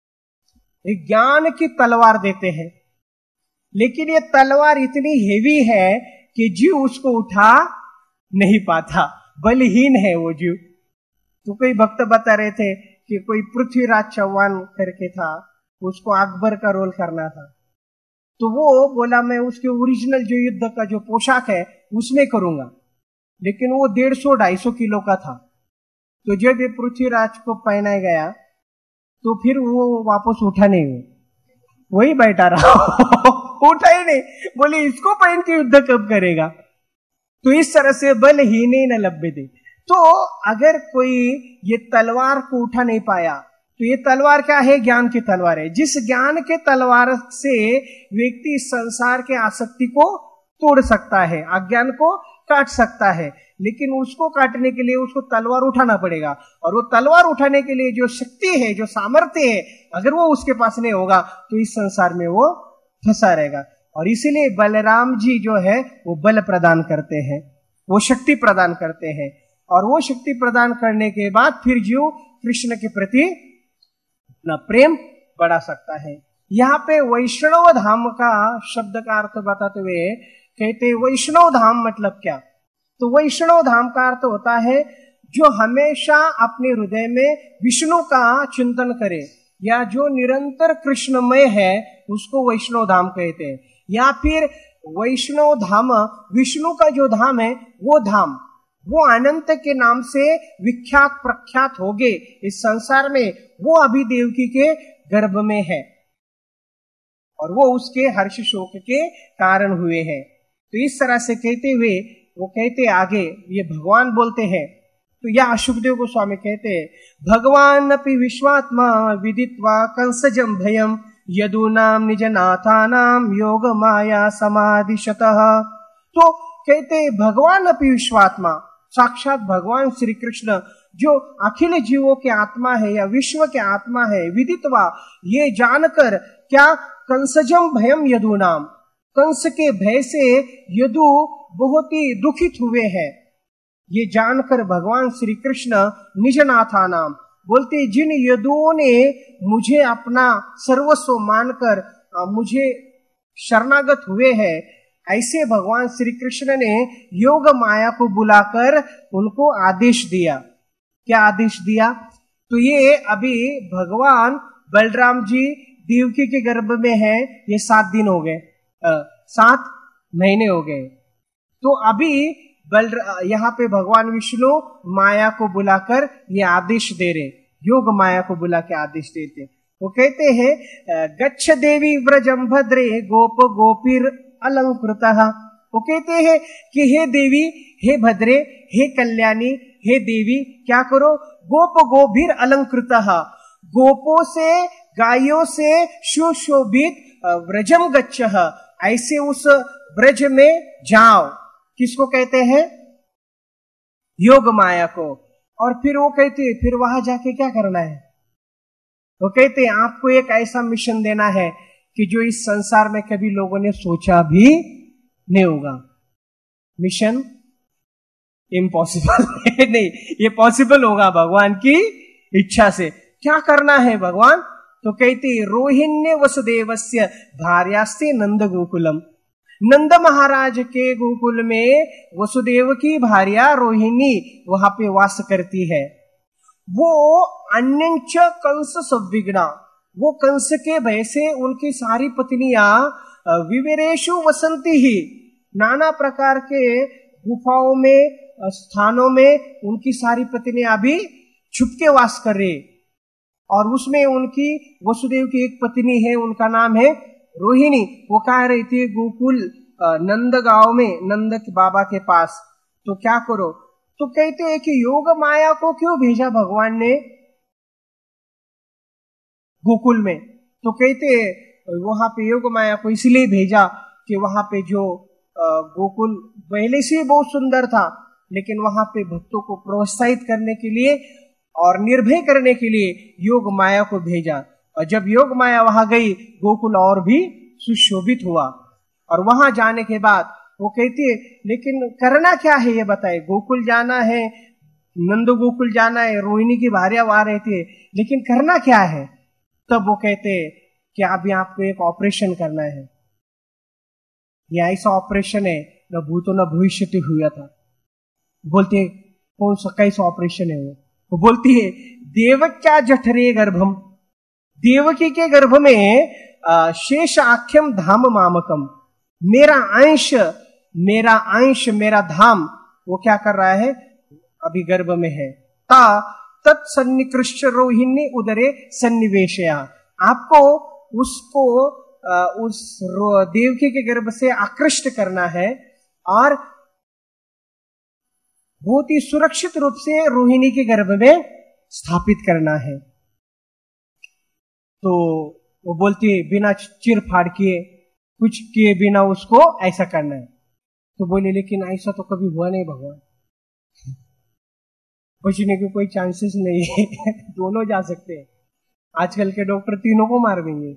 एक ज्ञान की तलवार देते हैं। लेकिन ये तलवार इतनी हेवी है कि जीव उसको उठा नहीं पाता, बलहीन है वो जीव। तो कोई भक्त बता रहे थे कि कोई पृथ्वीराज चौहान करके था, उसको अकबर का रोल करना था, तो वो बोला मैं उसके ओरिजिनल जो युद्ध का जो पोशाक है उसमें करूंगा, लेकिन वो डेढ़ सौ ढाई सौ किलो का था। तो जब ये पृथ्वीराज को पहनाया गया तो फिर वो वापस उठा नहीं, हुआ वही बैठा रहा उठा ही नहीं। बोले इसको पहन के युद्ध कब करेगा? तो इस तरह से बलहीन न लभ्यते। तो अगर कोई ये तलवार को उठा नहीं पाया तो ये तलवार क्या है? ज्ञान की तलवार है। जिस ज्ञान के तलवार से व्यक्ति संसार के आसक्ति को तोड़ सकता है, अज्ञान को काट सकता है, लेकिन उसको काटने के लिए उसको तलवार उठाना पड़ेगा। और वो तलवार उठाने के लिए जो शक्ति है, जो सामर्थ्य है, अगर वो उसके पास नहीं होगा तो इस संसार में वो फंसा रहेगा। और इसीलिए बलराम जी जो है वो बल प्रदान करते हैं, वो शक्ति प्रदान करते हैं, और वो शक्ति प्रदान करने के बाद फिर जीव कृष्ण के प्रति अपना प्रेम बढ़ा सकता है। यहाँ पे वैष्णव धाम का शब्द का अर्थ बताते हुए कहते हैं वैष्णव धाम मतलब क्या? तो वैष्णव धाम का अर्थ होता है जो हमेशा अपने हृदय में विष्णु का चिंतन करे, या जो निरंतर कृष्णमय है उसको वैष्णव धाम कहते हैं। या फिर वैष्णव धाम, विष्णु का जो धाम है वो धाम, वो अनंत के नाम से विख्यात प्रख्यात हो गए इस संसार में, वो अभी देवकी के गर्भ में है और वो उसके हर्ष शोक के कारण हुए हैं। तो इस तरह से कहते हुए वो कहते आगे, ये भगवान बोलते हैं तो यह सुखदेव गोस्वामी कहते हैं, भगवान अपि विश्वात्मा विदित्वा कंसजं भयम यदूनाम निजनाथानाम योग माया समाधिशतः। तो कहते हैं भगवान अपि विश्वात्मा, साक्षात भगवान श्री कृष्ण जो अखिल जीवों के आत्मा है या विश्व के आत्मा है, विदित्वा ये जानकर, क्या कंसजम भयम यदूनाम, कंस के भय से यदु बहुत ही दुखित हुए हैं, ये जानकर भगवान श्री कृष्ण निजनाथा नाम बोलते, जिन यदुओं ने मुझे अपना सर्वस्व मानकर मुझे शरणागत हुए हैं, ऐसे भगवान श्री कृष्ण ने योग माया को बुलाकर उनको आदेश दिया। क्या आदेश दिया? तो ये अभी भगवान बलराम जी देवकी के गर्भ में है, ये सात दिन हो गए, सात महीने हो गए। तो अभी बल यहाँ पे भगवान विष्णु माया को बुलाकर ये आदेश दे रहे, योग माया को बुला के आदेश देते। वो कहते हैं गच्छ देवी व्रजम भद्रे गोप गोपीर अलंकृतः। वो कहते हैं कि हे देवी, हे भद्रे, हे कल्याणी, हे देवी, क्या करो, गोप गोपीर अलंकृतः, गोपों से गायों से सुशोभित व्रजम गच्छः, ऐसे उस ब्रज में जाओ। किसको कहते हैं? योग माया को। और फिर वो कहते हैं फिर वहां जाके क्या करना है? वो कहते हैं आपको एक ऐसा मिशन देना है कि जो इस संसार में कभी लोगों ने सोचा भी नहीं होगा। मिशन इम्पॉसिबल नहीं, ये पॉसिबल होगा भगवान की इच्छा से। क्या करना है भगवान? तो कहते रोहिण्य वसुदेवस्य भार्यास्ते नंद गोकुलम, नंद महाराज के गोकुल में वसुदेव की भार्या रोहिणी वहां पे वास करती है। वो अन्यंच कंस संविघ्ना, वो कंस के भय से उनकी सारी पत्नियां विवेरेशु वसंती ही, नाना प्रकार के गुफाओं में स्थानों में उनकी सारी पत्नियां अभी छुपके वास कर रही। और उसमें उनकी वसुदेव की एक पत्नी है, उनका नाम है रोहिणी। वो कह रही थी गोकुल नंद गांव में, नंद के बाबा के पास। तो क्या करो? तो कहते हैं कि योग माया को क्यों भेजा भगवान ने गोकुल में? तो कहते वहां पे योग माया को इसलिए भेजा कि वहां पे जो गोकुल पहले से बहुत सुंदर था, लेकिन वहां पे भक्तों को प्रोत्साहित करने के लिए और निर्भय करने के लिए योग माया को भेजा। और जब योग माया वहां गई, गोकुल और भी सुशोभित हुआ। और वहां जाने के बाद वो कहती है लेकिन करना क्या है ये बताए, गोकुल जाना है, नंद गोकुल जाना है, रोहिणी की भार्या वहां रहती है, लेकिन करना क्या है? तब वो कहते हैं कि अभी आपको एक ऑपरेशन करना है। यह ऐसा ऑपरेशन है न भूतो न भविष्य हुआ था। बोलते कौन सा कैसा ऑपरेशन है वो? वो बोलती है देवक्या जठरे गर्भम, देवकी के गर्भ में शेष आख्यम धाम मामकम, मेरा अंश, मेरा अंश, मेरा धाम वो क्या कर रहा है? अभी गर्भ में है। ता तत्सन्निकृष्ट रोहिणी उदरे सन्निवेशया, आपको उसको उस देवकी के गर्भ से आकृष्ट करना है और बहुत ही सुरक्षित रूप से रोहिणी के गर्भ में स्थापित करना है। तो वो बोलती है बिना चिर फाड़ किए, कुछ किए बिना उसको ऐसा करना है। तो बोले लेकिन ऐसा तो कभी हुआ नहीं भगवान, बचने के कोई चांसेस नहीं है। दोनों जा सकते हैं। आजकल के डॉक्टर तीनों को मार देंगे।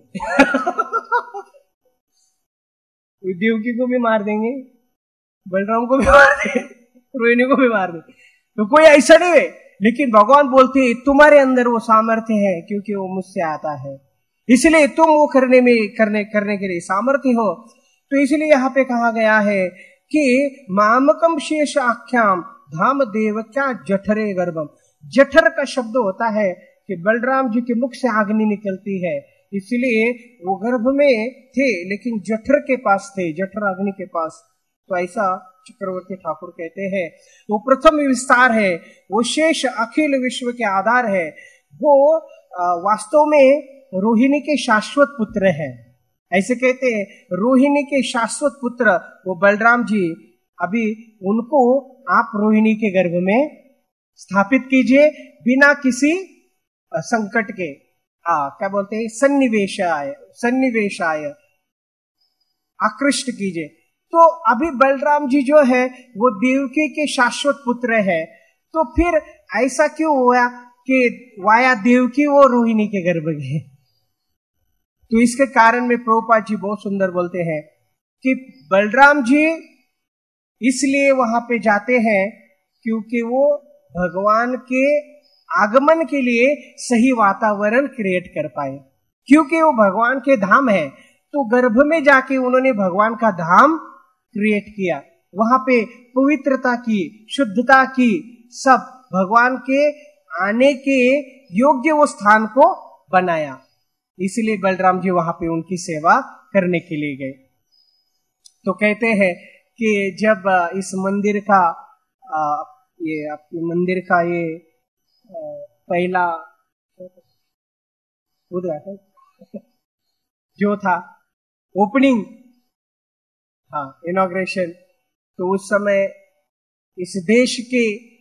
देवकी को भी मार देंगे, बलराम को भी मार देंगे, रोहिणी को भी मार देंगे। तो कोई ऐसा नहीं है, लेकिन भगवान बोलते हैं तुम्हारे अंदर वो सामर्थ्य है क्योंकि वो मुझसे आता है, इसलिए तुम वो करने में करने करने के लिए सामर्थ्य हो। तो इसलिए यहाँ पे कहा गया है कि मामकम शेष आख्याम धाम देव क्या जठरे गर्भम। जठर का शब्द होता है कि बलराम जी के मुख से अग्नि निकलती है, इसलिए वो गर्भ में थे लेकिन जठर के पास थे, जठर अग्नि के पास। तो ऐसा चक्रवर्ती ठाकुर कहते हैं। वो प्रथम विस्तार है, वो शेष अखिल विश्व के आधार है, वो वास्तव में रोहिणी के शाश्वत पुत्र है। ऐसे कहते हैं रोहिणी के शाश्वत पुत्र वो बलराम जी, अभी उनको आप रोहिणी के गर्भ में स्थापित कीजिए बिना किसी संकट के, आ, क्या बोलते हैं, सन्निवेशाय सन्निवेशाय आकृष्ट कीजिए। तो अभी बलराम जी जो है वो देवकी के शाश्वत पुत्र है, तो फिर ऐसा क्यों हुआ कि वाया देवकी वो रोहिणी के गर्भ गए? तो इसके कारण में प्रभुपाद जी बहुत सुंदर बोलते हैं कि बलराम जी इसलिए वहां पे जाते हैं क्योंकि वो भगवान के आगमन के लिए सही वातावरण क्रिएट कर पाए, क्योंकि वो भगवान के धाम है। तो गर्भ में जाके उन्होंने भगवान का धाम क्रिएट किया, वहां पे पवित्रता की, शुद्धता की, सब भगवान के आने के योग्य वो स्थान को बनाया। इसलिए बलराम जी वहां पे उनकी सेवा करने के लिए गए। तो कहते हैं कि जब इस मंदिर का ये आपके मंदिर का ये पहला उद्घाटन जो था, ओपनिंग, हाँ इनॉग्रेशन, तो उस समय इस देश के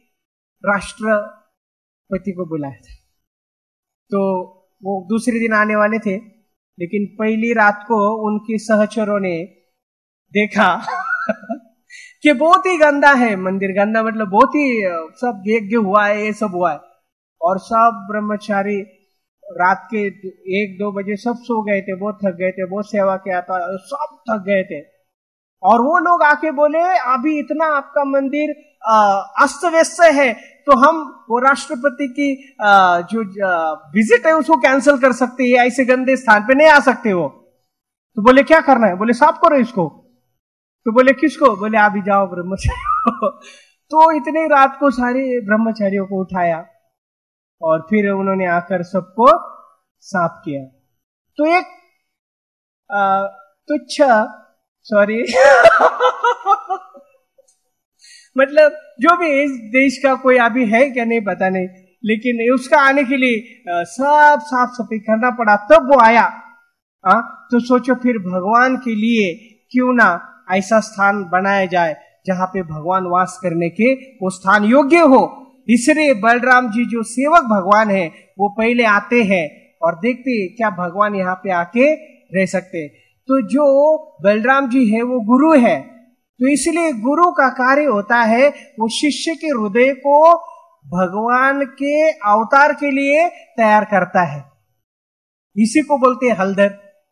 राष्ट्रपति को बुलाया था। तो वो दूसरे दिन आने वाले थे, लेकिन पहली रात को उनके सहचरों ने देखा कि बहुत ही गंदा है मंदिर, गंदा मतलब बहुत ही सब यज्ञ हुआ है, ये सब हुआ है, और सब ब्रह्मचारी रात के एक दो बजे सब सो गए थे, बहुत थक गए थे, बहुत सेवा किया था, सब थक गए थे। और वो लोग आके बोले अभी इतना आपका मंदिर अस्त व्यस्त है, तो हम वो राष्ट्रपति की आ, जो विजिट है उसको कैंसिल कर सकते हैं, ऐसे गंदे स्थान पे नहीं आ सकते हो। तो बोले क्या करना है? बोले साफ करो इसको। तो बोले किसको? बोले अभी जाओ ब्रह्मचारी। तो इतने रात को सारे ब्रह्मचारियों को उठाया और फिर उन्होंने आकर सबको साफ किया। तो एक तुच्छ सॉरी मतलब जो भी इस देश का कोई अभी है क्या नहीं पता नहीं, लेकिन उसका आने के लिए सब साफ सफाई करना पड़ा, तब वो आया। आ, तो सोचो फिर भगवान के लिए क्यों ना ऐसा स्थान बनाया जाए जहां पे भगवान वास करने के वो स्थान योग्य हो। इसलिए बलराम जी जो सेवक भगवान है वो पहले आते हैं और देखते क्या भगवान यहाँ पे आके रह सकते। तो जो बलराम जी है वो गुरु है, तो इसलिए गुरु का कार्य होता है वो शिष्य के हृदय को भगवान के अवतार के लिए तैयार करता है। इसी को बोलते हैं हलदर,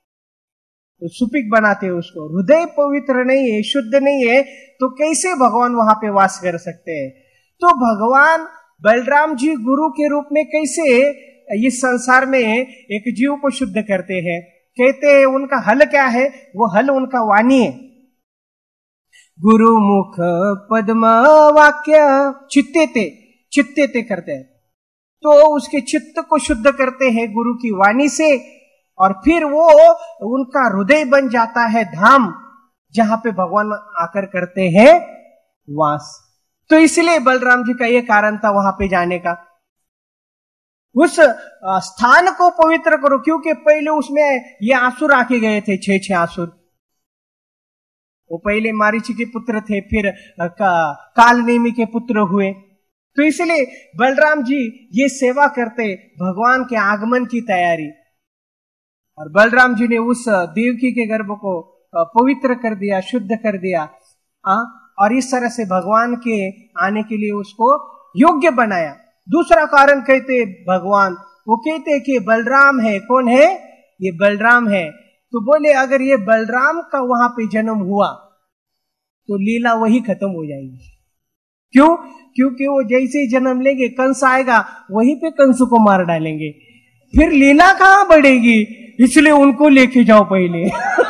तो सुपिक बनाते हैं उसको। हृदय पवित्र नहीं है, शुद्ध नहीं है, तो कैसे भगवान वहां पे वास कर सकते हैं? तो भगवान बलराम जी गुरु के रूप में कैसे इस संसार में एक जीव को शुद्ध करते हैं? कहते हैं उनका हल क्या है? वो हल उनका वाणी है। गुरु मुख पद्म वाक्य चित्ते ते चित्ते ते करते हैं, तो उसके चित्त को शुद्ध करते हैं गुरु की वाणी से, और फिर वो उनका हृदय बन जाता है धाम जहां पे भगवान आकर करते हैं वास। तो इसलिए बलराम जी का ये कारण था वहां पे जाने का, उस स्थान को पवित्र करो, क्योंकि पहले उसमें ये आसुर आके गए थे, छह छह आसुर। वो पहले मारीची के पुत्र थे, फिर का, कालनेमी के पुत्र हुए। तो इसलिए बलराम जी ये सेवा करते भगवान के आगमन की तैयारी, और बलराम जी ने उस देवकी के गर्भ को पवित्र कर दिया, शुद्ध कर दिया, आ, और इस तरह से भगवान के आने के लिए उसको योग्य बनाया। दूसरा कारण कहते भगवान, वो कहते कि बलराम है। कौन है? ये बलराम है। तो बोले अगर ये बलराम का वहां पे जन्म हुआ तो लीला वही खत्म हो जाएगी। क्यों? क्योंकि वो जैसे ही जन्म लेंगे, कंस आएगा, वहीं पे कंस को मार डालेंगे, फिर लीला कहां बढ़ेगी? इसलिए उनको लेके जाओ पहले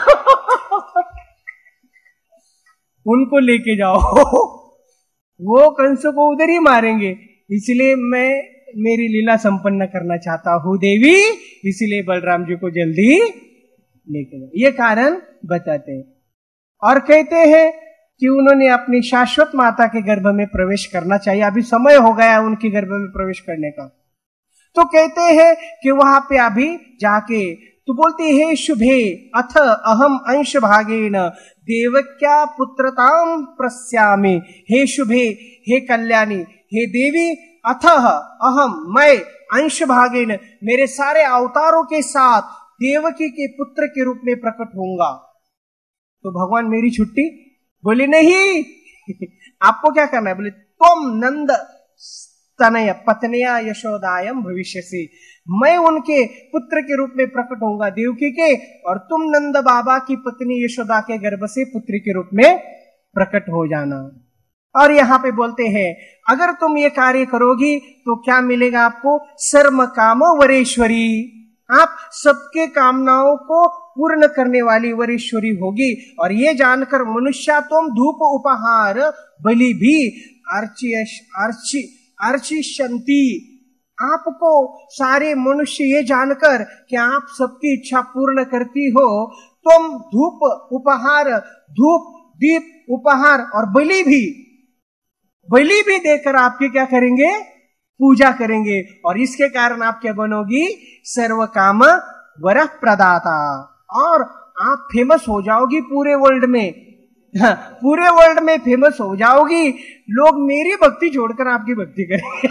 उनको लेके जाओ वो कंस को उधर ही मारेंगे। इसलिए मैं मेरी लीला संपन्न करना चाहता हूं देवी, इसलिए बलराम जी को जल्दी लेके जाओ। ये कारण बताते हैं और कहते हैं कि उन्होंने अपनी शाश्वत माता के गर्भ में प्रवेश करना चाहिए। अभी समय हो गया उनके गर्भ में प्रवेश करने का। तो कहते हैं कि वहां पे अभी जाके तो बोलते हे शुभे अथ अहम अंश भागेन देवक्या पुत्रताम प्रस्यामि। हे शुभे, हे कल्याणी, हे देवी, अथह अहम मैं अंश भागेन मेरे सारे अवतारों के साथ देवकी के पुत्र के रूप में प्रकट होऊंगा। तो भगवान मेरी छुट्टी? बोले नहीं आपको क्या करना है? बोले तुम नंद तनय पत्निया यशोदायम भविष्यसि, मैं उनके पुत्र के रूप में प्रकट होऊंगा देवकी के, और तुम नंद बाबा की पत्नी यशोदा के गर्भ से पुत्री के रूप में प्रकट हो जाना। और यहाँ पे बोलते हैं अगर तुम ये कार्य करोगी तो क्या मिलेगा आपको? सर्व कामो वरेश्वरी, आप सबके कामनाओं को पूर्ण करने वाली वरेश्वरी होगी। और ये जानकर मनुष्य तुम धूप उपहार बलि भी अर्ची अर्ची अर्चिशंती, आपको सारे मनुष्य ये जानकर कि आप सबकी इच्छा पूर्ण करती हो, तुम धूप उपहार धूप दीप उपहार और बलि भी बलि भी देकर आपकी क्या करेंगे? पूजा करेंगे। और इसके कारण आप क्या बनोगी? सर्व काम वर प्रदाता, और आप फेमस हो जाओगी पूरे वर्ल्ड में। हाँ, पूरे वर्ल्ड में फेमस हो जाओगी। लोग मेरी भक्ति छोड़कर आपकी भक्ति करेंगे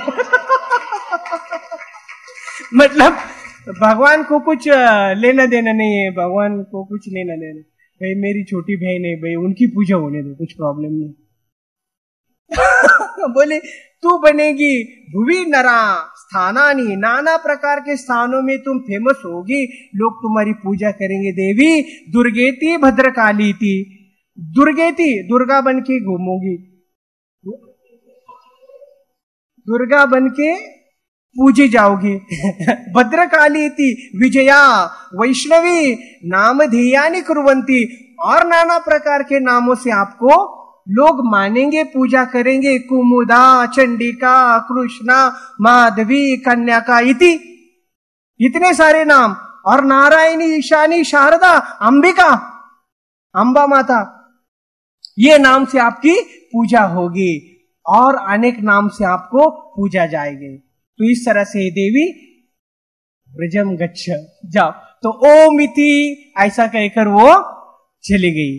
मतलब भगवान को कुछ लेना देना नहीं है, भगवान को कुछ लेना देना। भाई मेरी छोटी बहन है, भाई उनकी पूजा होने दो, कुछ प्रॉब्लम नहीं बोले तू बनेगी भुवि नरा स्थानानी, नाना प्रकार के स्थानों में तुम फेमस होगी, लोग तुम्हारी पूजा करेंगे। देवी दुर्गेती भद्रकाली थी, दुर्गेती दुर्गा बन के घूमोगी, दुर्गा बन के पूजी जाओगी भद्रकाली थी विजया वैष्णवी नाम ध्येयानि कुर्वन्ति, और नाना प्रकार के नामों से आपको लोग मानेंगे, पूजा करेंगे। कुमुदा चंडिका कृष्णा माधवी कन्याका इति, इतने सारे नाम। और नारायणी ईशानी शारदा अंबिका अंबा माता, ये नाम से आपकी पूजा होगी और अनेक नाम से आपको पूजा जाएगी। तो इस तरह से देवी ब्रजम गच्छ जाओ, तो ओम इति ऐसा कहकर वो चली गई।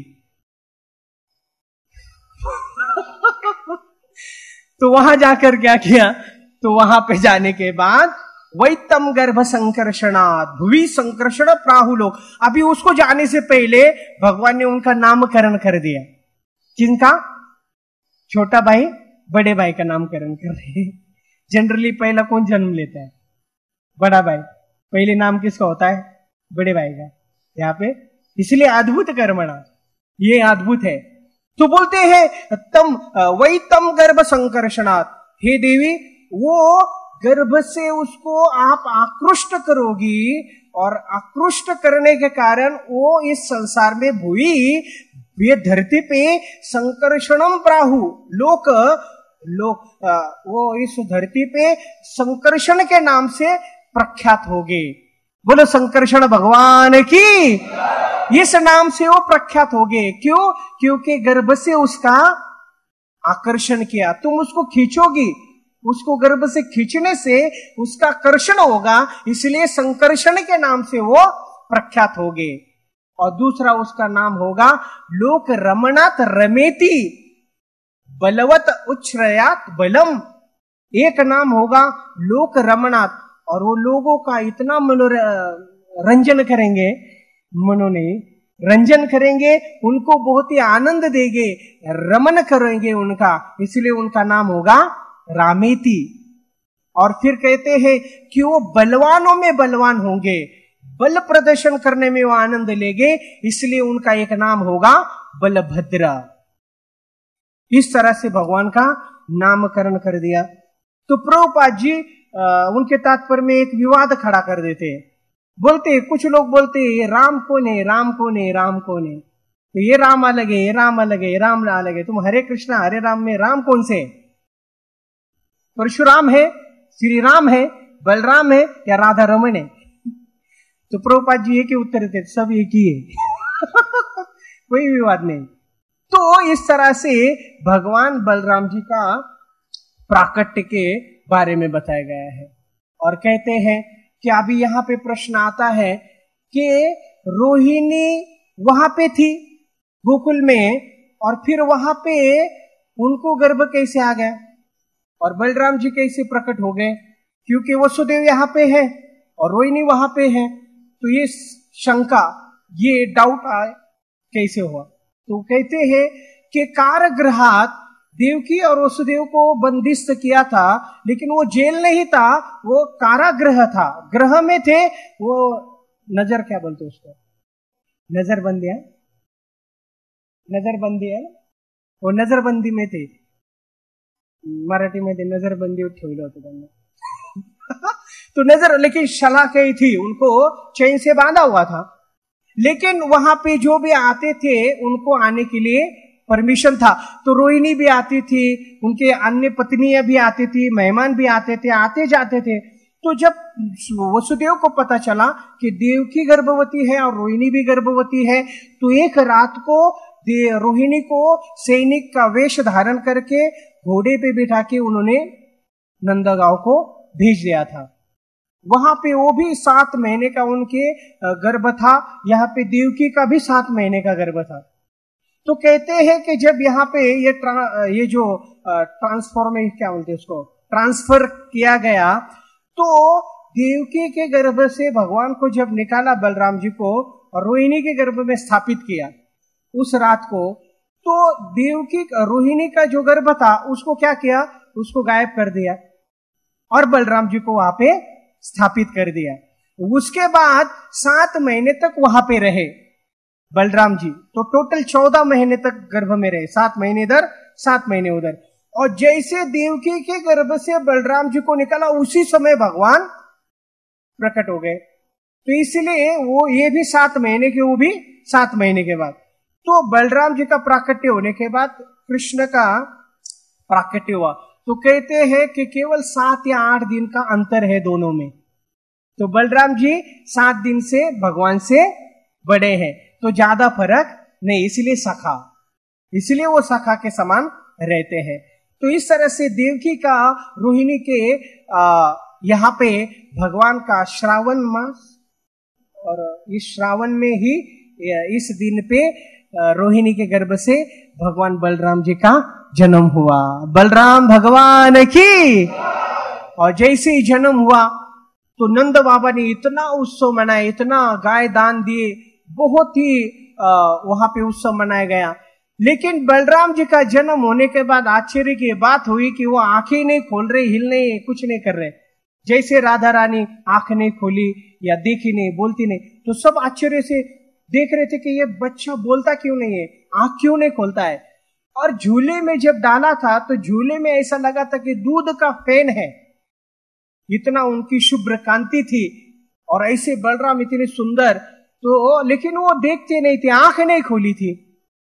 तो वहां जाकर क्या किया? तो वहां पे जाने के बाद वैतम गर्भ संकर्षणात् भुवि संकर्षण प्राहुलोक, अभी उसको जाने से पहले भगवान ने उनका नामकरण कर दिया। किनका? छोटा भाई बड़े भाई का नामकरण कर रहे। जनरली पहला कौन जन्म लेता है? बड़ा भाई। पहले नाम किसका होता है? बड़े भाई का। यहाँ पे इसलिए अद्भुत कर्मणा, ये अद्भुत है। तो बोलते हैं तम वही तम गर्भ संकर्षणात्, हे देवी वो गर्भ से उसको आप आकृष्ट करोगी, और आकृष्ट करने के कारण वो इस संसार में भुवि, ये धरती पे संकर्षणम प्राहु लोक लोक वो इस धरती पे संकर्षण के नाम से प्रख्यात हो गए। बोलो संकर्षण भगवान की, इस नाम से वो प्रख्यात हो गए। क्यों? क्योंकि गर्भ से उसका आकर्षण किया। तुम उसको खींचोगी, उसको गर्भ से खींचने से उसका कर्षण होगा, इसलिए संकर्षण के नाम से वो प्रख्यात हो गए। और दूसरा उसका नाम होगा लोक रमणात रमेती बलवत उच्छ्रयात बलम, एक नाम होगा लोक रमणात, और वो लोगों का इतना मनोरंजन करेंगे, मनो नहीं रंजन करेंगे, उनको बहुत ही आनंद देंगे, रमन करेंगे उनका, इसलिए उनका नाम होगा रामेती। और फिर कहते हैं कि वो बलवानों में बलवान होंगे, बल प्रदर्शन करने में वो आनंद लेंगे, इसलिए उनका एक नाम होगा बलभद्र। इस तरह से भगवान का नामकरण कर दिया। तो प्रभुपाद जी आ, उनके तात्पर्य में एक विवाद खड़ा कर देते हैं। बोलते कुछ लोग बोलते ये राम कौन है, राम कौन है, राम कौन है? तो ये राम अलग है, ये राम अलग है, ये राम अलग है। तुम हरे कृष्णा हरे राम में राम कौन से? परशुराम है, श्री राम है, बलराम है, या राधा रमन है? तो प्रभुपाद जी एक ही उत्तर देते, सब एक ही है कोई विवाद नहीं। तो इस तरह से भगवान बलराम जी का प्राकट्य के बारे में बताया गया है। और कहते हैं कि अभी यहाँ पे प्रश्न आता है कि रोहिणी वहां पे थी गोकुल में, और फिर वहां पे उनको गर्भ कैसे आ गया? और बलराम जी कैसे प्रकट हो गए, क्योंकि वसुदेव यहाँ पे है और रोहिणी वहां पे है, तो ये शंका, ये डाउट आए कैसे हुआ। तो कहते हैं कि कारागृहात देवकी और वसुदेव को बंदिस्त किया था, लेकिन वो जेल नहीं था, वो कारागृह था, ग्रह में थे वो। नजर क्या बोलते उसको, नजरबंदी है, नजरबंदी है, वो नजरबंदी में थे, मराठी में थे नजरबंदी ठेवलं होतं त्यांना तो नजर, लेकिन शलाकई थी, उनको चैन से बांधा हुआ था, लेकिन वहां पे जो भी आते थे उनको आने के लिए परमिशन था। तो रोहिणी भी आती थी, उनके अन्य पत्नियां भी आती थी, मेहमान भी आते थे, आते जाते थे। तो जब वसुदेव को पता चला कि देवकी गर्भवती है और रोहिणी भी गर्भवती है, तो एक रात को रोहिणी को सैनिक का वेश धारण करके घोड़े पे बिठा के उन्होंने नंदगांव को भेज दिया था। वहां पे वो भी सात महीने का उनके गर्भ था, यहाँ पे देवकी का भी सात महीने का गर्भ था। तो कहते हैं कि जब यहाँ पे ये ट्रा, ये जो ट्रांसफॉर्मेशन क्या बोलते हैं उसको, ट्रांसफर किया गया, तो देवकी के गर्भ से भगवान को जब निकाला बलराम जी को और रोहिणी के गर्भ में स्थापित किया उस रात को, तो देवकी रोहिणी का जो गर्भ था उसको क्या किया, उसको गायब कर दिया और बलराम जी को वहां पे स्थापित कर दिया। उसके बाद सात महीने तक वहां पे रहे बलराम जी, तो टोटल चौदह महीने तक गर्भ में रहे, सात महीने इधर सात महीने उधर। और जैसे देवकी के गर्भ से बलराम जी को निकाला उसी समय भगवान प्रकट हो गए। तो इसलिए वो ये भी सात महीने के, वो भी सात महीने के बाद। तो बलराम जी का प्राकट्य होने के बाद कृष्ण का प्राकट्य हुआ। तो कहते हैं कि केवल सात या आठ दिन का अंतर है दोनों में। तो बलराम जी सात दिन से भगवान से बड़े हैं, तो ज्यादा फर्क नहीं, इसलिए सखा, इसलिए वो सखा के समान रहते हैं। तो इस तरह से देवकी का रोहिणी के आ, यहाँ पे भगवान का श्रावण मास, और इस श्रावण में ही इस दिन पे रोहिणी के गर्भ से भगवान बलराम जी का जन्म हुआ। बलराम भगवान की। और जैसे ही जन्म हुआ तो नंद बाबा ने इतना उत्सव मनाया, इतना गाय दान दिए, बहुत ही वहां पे उत्सव मनाया गया। लेकिन बलराम जी का जन्म होने के बाद आश्चर्य की बात हुई कि वो आंखें नहीं खोल रहे, हिल नहीं, कुछ नहीं कर रहे। जैसे राधा रानी आंख नहीं खोली या देखी नहीं, बोलती नहीं, तो सब आश्चर्य से देख रहे थे कि ये बच्चा बोलता क्यों नहीं है, आंख क्यों नहीं खोलता है। और झूले में जब डाला था तो झूले में ऐसा लगा था कि दूध का फैन है, इतना उनकी शुभ्र कांति थी और ऐसे बलराम इतने सुंदर। तो लेकिन वो देखते नहीं थे, आंख नहीं खोली थी।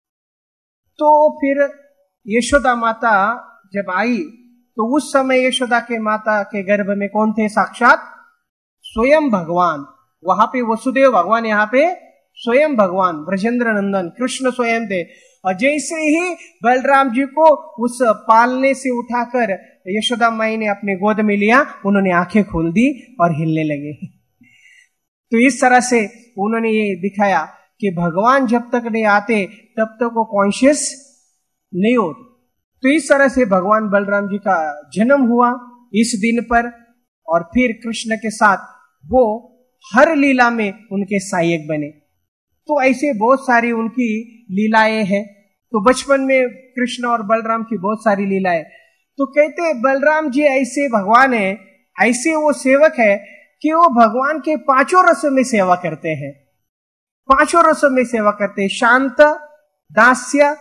तो फिर यशोदा माता जब आई तो उस समय यशोदा के माता के गर्भ में कौन थे, साक्षात स्वयं भगवान। वहां पे वसुदेव भगवान, यहाँ पे स्वयं भगवान ब्रजेंद्र नंदन कृष्ण स्वयं थे। और जैसे ही बलराम जी को उस पालने से उठाकर यशोदा माई ने अपने गोद में लिया, उन्होंने आंखें खोल दी और हिलने लगे। तो इस तरह से उन्होंने ये दिखाया कि भगवान जब तक नहीं आते तब तक वो कॉन्शियस नहीं होते। तो इस तरह से भगवान बलराम जी का जन्म हुआ इस दिन पर, और फिर कृष्ण के साथ वो हर लीला में उनके सहायक बने। तो ऐसे बहुत सारी उनकी लीलाएं हैं। तो बचपन में कृष्ण और बलराम की बहुत सारी लीलाएं। तो कहते हैं बलराम जी ऐसे भगवान है, ऐसे वो सेवक है कि वो भगवान के पांचों रसों में सेवा करते हैं, पांचों रसों में सेवा करते हैं, शांत, दास्य,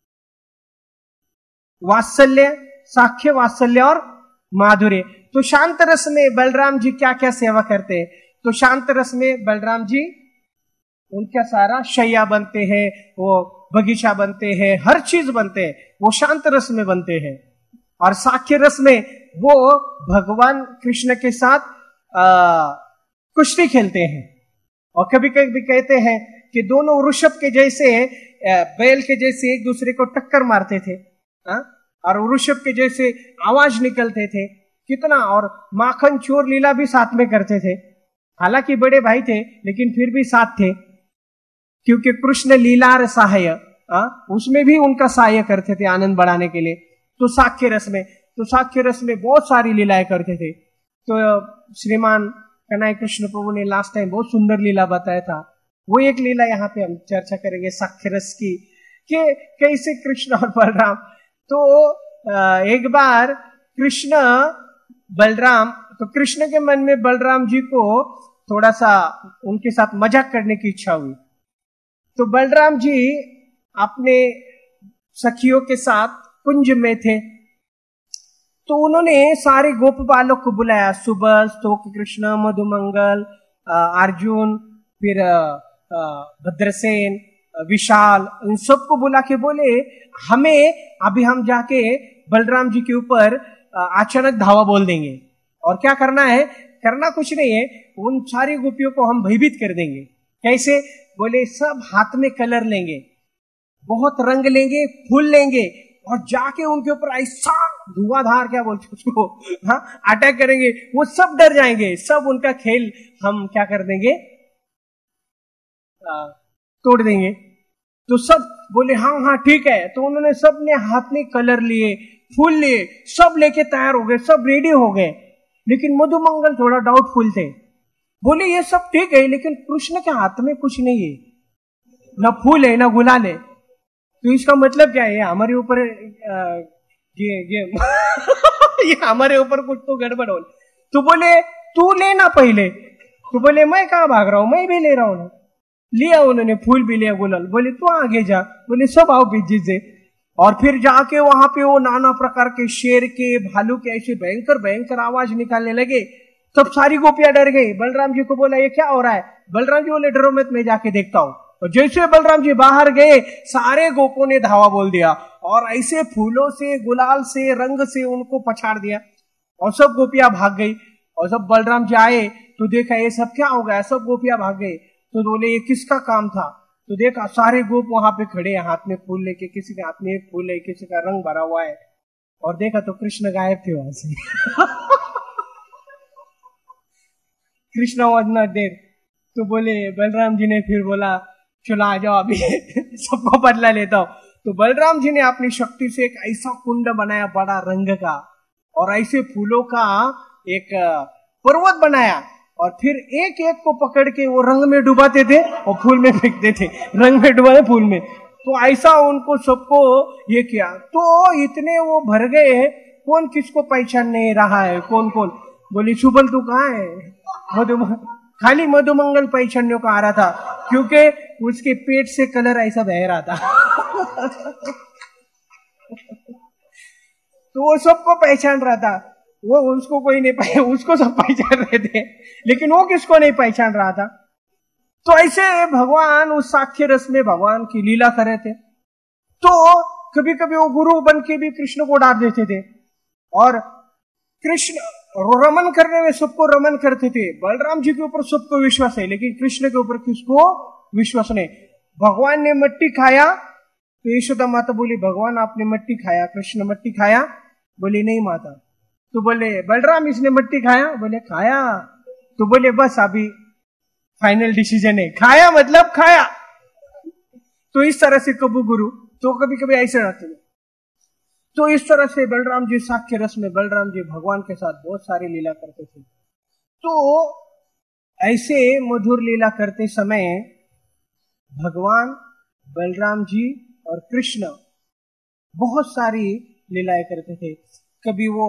वात्सल्य, साख्य, वात्सल्य और माधुर्य। तो शांत रस में बलराम जी क्या क्या सेवा करते हैं। तो शांत रस में बलराम जी उनका सारा शैया बनते हैं, वो बगीचा बनते हैं, हर चीज बनते हैं, वो शांत रस में बनते हैं। और साख्य रस में वो भगवान कृष्ण के साथ आ, कुश्ती खेलते हैं। और कभी कभी कहते हैं कि दोनों वृषभ के जैसे, बैल के जैसे एक दूसरे को टक्कर मारते थे, आ? और वृषभ के जैसे आवाज निकलते थे कितना। और माखन चोर लीला भी साथ में करते थे, हालांकि बड़े भाई थे लेकिन फिर भी साथ थे, क्योंकि कृष्ण लीलार सहाय, उसमें भी उनका सहाय करते थे आनंद बढ़ाने के लिए। तो साख्य रस में, तो साख्य रस में बहुत सारी लीलाएं करते थे। तो श्रीमान कन्हैया कृष्ण प्रभु ने लास्ट टाइम बहुत सुंदर लीला बताया था, वो एक लीला यहाँ पे हम चर्चा करेंगे साख्य रस की, कि कैसे कृष्ण और बलराम। तो एक बार कृष्ण बलराम, तो कृष्ण के मन में बलराम जी को थोड़ा सा उनके साथ मजाक करने की इच्छा हुई। तो बलराम जी अपने सखियों के साथ कुंज में थे, तो उन्होंने सारे गोप बालक को बुलाया, सुबल, स्तोक कृष्ण, मधुमंगल, अर्जुन, फिर भद्रसेन, विशाल, इन सबको बुला के बोले हमें अभी हम जाके बलराम जी के ऊपर अचानक धावा बोल देंगे, और क्या करना है, करना कुछ नहीं है, उन सारी गोपियों को हम भयभीत कर देंगे। कैसे? बोले सब हाथ में कलर लेंगे, बहुत रंग लेंगे, फूल लेंगे, और जाके उनके ऊपर ऐसा धुआंधार, क्या बोलते उसको, हाँ, अटैक करेंगे, वो सब डर जाएंगे, सब उनका खेल हम क्या कर देंगे, आ, तोड़ देंगे। तो सब बोले हाँ हाँ ठीक है। तो उन्होंने सब ने हाथ में कलर लिए, फूल लिए, सब लेके तैयार हो गए, सब रेडी हो गए। लेकिन मधुमंगल थोड़ा डाउटफुल थे, बोले ये सब ठीक है लेकिन कृष्ण के हाथ में कुछ नहीं है, ना फूल है ना गुलाल है, तो इसका मतलब क्या है, हमारे ऊपर ये ये ये हमारे ऊपर कुछ तो गड़बड़ हो। तो बोले तू लेना पहले। तो बोले मैं कहाँ भाग रहा हूं, मैं भी ले रहा हूं ना। लिया उन्होंने, फूल भी लिया, गुलाल। बोले तू आगे जा। बोले सब आओ पीछे से। और फिर जाके वहां पे वो नाना प्रकार के शेर के, भालू के ऐसे भयंकर भयंकर आवाज निकालने लगे। तब सारी गोपियां डर गई। बलराम जी को बोला ये क्या हो रहा है? बलराम जी बोले डरो मत, मैं जाके देखता हूं। और जैसे बलराम जी बाहर गए, सारे गोपों ने धावा बोल दिया और ऐसे फूलों से, गुलाल से, रंग से उनको पछाड़ दिया, और सब गोपियां भाग गई। और जब बलराम जी आए तो देखा ये सब क्या हो गया, सब गोपियां भाग गई। तो बोले ये किसका काम था? तो देखा सारे गोप वहां पे खड़े हैं, हाथ में फूल लेके, किसी के हाथ में एक फूल है, किसी का रंग भरा हुआ है। और देखा तो कृष्ण गायब थे वहां से। Krishna was not there. तो बोले बलराम जी ने फिर बोला चलो आ जाओ अभी सबको बदला लेता हूं। तो बलराम जी ने अपनी शक्ति से एक ऐसा कुंड बनाया बड़ा रंग का, और ऐसे फूलों का एक पर्वत बनाया, और फिर एक एक को पकड़ के वो रंग में डुबाते थे और फूल में फेंकते थे, रंग में डुबाए फूल में। तो ऐसा उनको सबको ये किया। तो इतने वो भर गए, कौन किसको पहचान नहीं रहा है, कौन कौन। बोली सुबल तू कहाँ है? मधुमंगल, खाली मधुमंगल पहचानने को आ रहा था, क्योंकि उसके पेट से कलर ऐसा बह रहा था। तो वो सबको पहचान रहा था, वो उसको कोई नहीं पहचान, उसको सब पहचान रहे थे, लेकिन वो किसको नहीं पहचान रहा था। तो ऐसे भगवान उस साख्य रस में भगवान की लीला कर रहे थे। तो कभी कभी वो गुरु बन के भी कृष्ण को डांट देते थे, और कृष्ण रमन करने में सबको रमन करते थे। बलराम जी के ऊपर सबको विश्वास है, लेकिन कृष्ण के ऊपर किसको विश्वास नहीं। भगवान ने मट्टी खाया तो यशोदा माता बोली भगवान आपने मट्टी खाया, कृष्ण मट्टी खाया? बोली नहीं माता। तो बोले बलराम इसने मट्टी खाया? बोले खाया। तो बोले बस अभी फाइनल डिसीजन है, खाया मतलब खाया। तो इस तरह से कबू गुरु, तो कभी कभी ऐसे रहते हैं। तो इस तरह से बलराम जी साख्य रस में बलराम जी भगवान के साथ बहुत सारी लीला करते थे। तो ऐसे मधुर लीला करते समय भगवान बलराम जी और कृष्ण बहुत सारी लीलाएं करते थे। कभी वो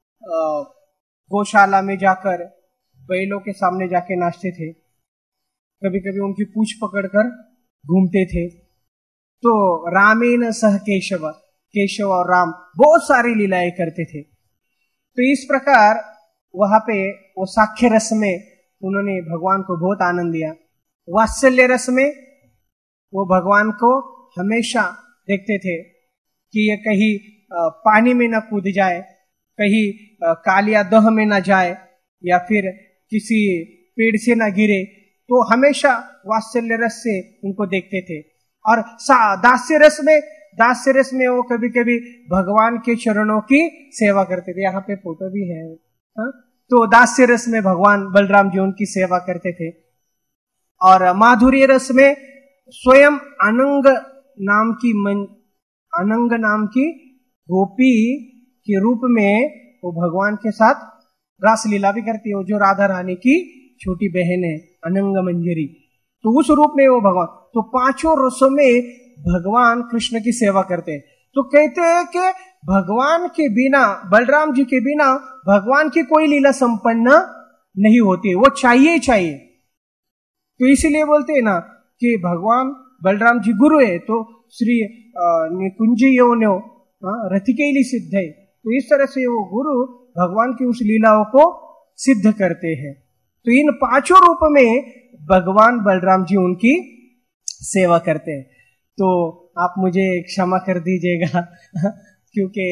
गौशाला में जाकर बैलों के सामने जाके नाचते थे, कभी कभी उनकी पूंछ पकड़कर घूमते थे। तो रामेण सह केशव, केशव और राम बहुत सारी लीलाएं करते थे। तो इस प्रकार वहां पे वो साख्य रस में उन्होंने भगवान को बहुत आनंद दिया। वात्सल्य रस में वो भगवान को हमेशा देखते थे कि ये कहीं पानी में न कूद जाए, कहीं कालिया दह में न जाए, या फिर किसी पेड़ से न गिरे। तो हमेशा वात्सल्य रस से उनको देखते थे। और दास्य रस में दास्य रस में वो कभी कभी भगवान के चरणों की सेवा करते थे। यहाँ पे फोटो भी है, हा? तो दास्य रस में भगवान बलराम जी उनकी सेवा करते थे। और माधुर्य रस में स्वयं अनंग नाम की मन, अनंग नाम की गोपी के रूप में वो भगवान के साथ रासलीला भी करती है, वो जो राधा रानी की छोटी बहन है अनंग मंजरी, तो उस रूप में वो भगवान, तो पांचों रसों में भगवान कृष्ण की सेवा करते हैं। तो कहते हैं कि भगवान के बिना, बलराम जी के बिना भगवान की कोई लीला संपन्न नहीं होती है, वो चाहिए ही चाहिए। तो इसीलिए बोलते हैं ना कि भगवान बलराम जी गुरु है, तो श्री कुंज योन्यो रथिकेली सिद्ध है, तो इस तरह से वो गुरु भगवान की उस लीलाओं को सिद्ध करते हैं। तो इन पांचों रूप में भगवान बलराम जी उनकी सेवा करते हैं। तो आप मुझे क्षमा कर दीजिएगा क्योंकि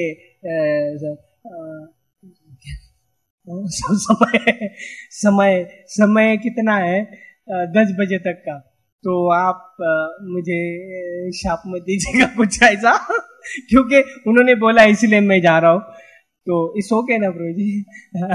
समय समय समय कितना है, दस बजे तक का, तो आप मुझे शाप मत दीजिएगा कुछ ऐसा क्योंकि उन्होंने बोला इसलिए मैं जा रहा हूं, तो इस ओके ना प्रभु जी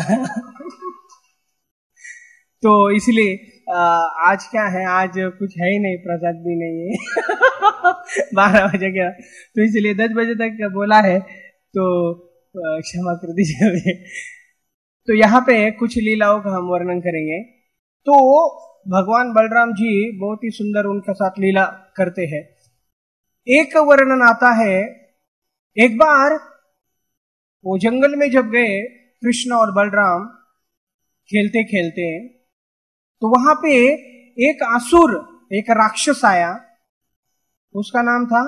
तो इसलिए आज क्या है, आज कुछ है ही नहीं, प्रसाद भी नहीं है बारह बजे गया, तो इसलिए दस बजे तक बोला है, तो क्षमा कर दीजिए। तो यहाँ पे कुछ लीलाओं का हम वर्णन करेंगे। तो भगवान बलराम जी बहुत ही सुंदर उनके साथ लीला करते हैं। एक वर्णन आता है, एक बार वो जंगल में जब गए कृष्ण और बलराम खेलते खेलते, तो वहां पे एक असुर, एक राक्षस आया, उसका नाम था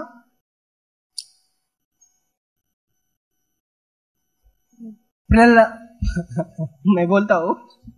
प्रल मैं बोलता हूं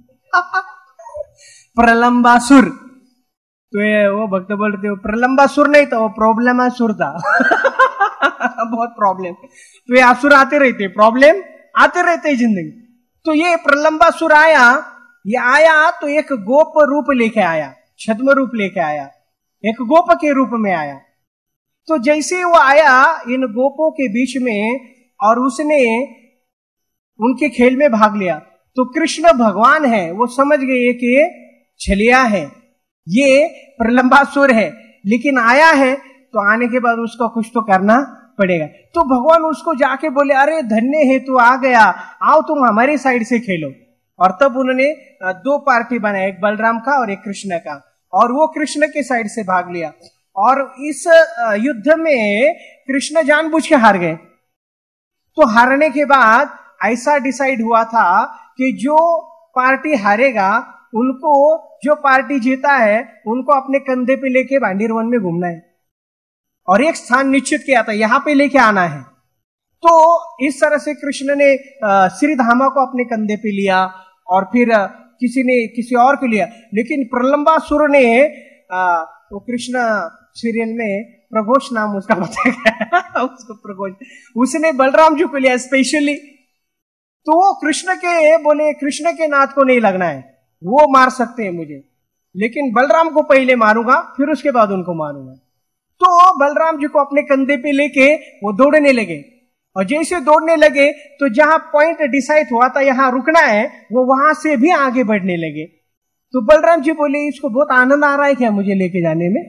प्रलंबासुर। तो ये वो भक्त बोलते हो प्रलंबासुर नहीं था, वो प्रॉब्लमासुर था बहुत प्रॉब्लम। तो ये असुर आते रहते, प्रॉब्लम आते रहते जिंदगी। तो ये प्रलंबासुर आया, ये आया तो एक गोप रूप लेके आया, छद्म रूप लेके आया, एक गोप के रूप में आया। तो जैसे वो आया इन गोपों के बीच में और उसने उनके खेल में भाग लिया, तो कृष्ण भगवान है, वो समझ गए कि ये छलिया है, ये प्रलंबासुर है, लेकिन आया है तो आने के बाद उसको कुछ तो करना पड़ेगा। तो भगवान उसको जाके बोले, अरे धन्य है तू आ गया, आओ तुम हमारी साइड से खेलो। और तब उन्होंने दो पार्टी बनाया, एक बलराम का और एक कृष्ण का, और वो कृष्ण के साइड से भाग लिया। और इस युद्ध में कृष्ण जानबूझ के हार गए। तो हारने के बाद ऐसा डिसाइड हुआ था कि जो पार्टी हारेगा उनको, जो पार्टी जीता है उनको अपने कंधे पे लेके बांडीर वन में घूमना है, और एक स्थान निश्चित किया था, यहां पे लेके आना है। तो इस तरह से कृष्ण ने श्रीधामा को अपने कंधे पे लिया, और फिर किसी ने किसी और को लिया। लेकिन प्रलंबासुर ने, वो कृष्ण सीरियल में प्रघोष नाम उसका बताया उसको प्रघोष, उसने बलराम जी को लिया स्पेशली। तो वो कृष्ण के बोले, कृष्ण के नाथ को नहीं लगना है, वो मार सकते हैं मुझे, लेकिन बलराम को पहले मारूंगा फिर उसके बाद उनको मारूंगा। तो बलराम जी को अपने कंधे पे लेके वो दौड़ने लगे, और जैसे दौड़ने लगे तो जहां पॉइंट डिसाइड हुआ था यहां रुकना है, वो वहां से भी आगे बढ़ने लगे। तो बलराम जी बोले, इसको बहुत आनंद आ रहा है क्या मुझे लेके जाने में?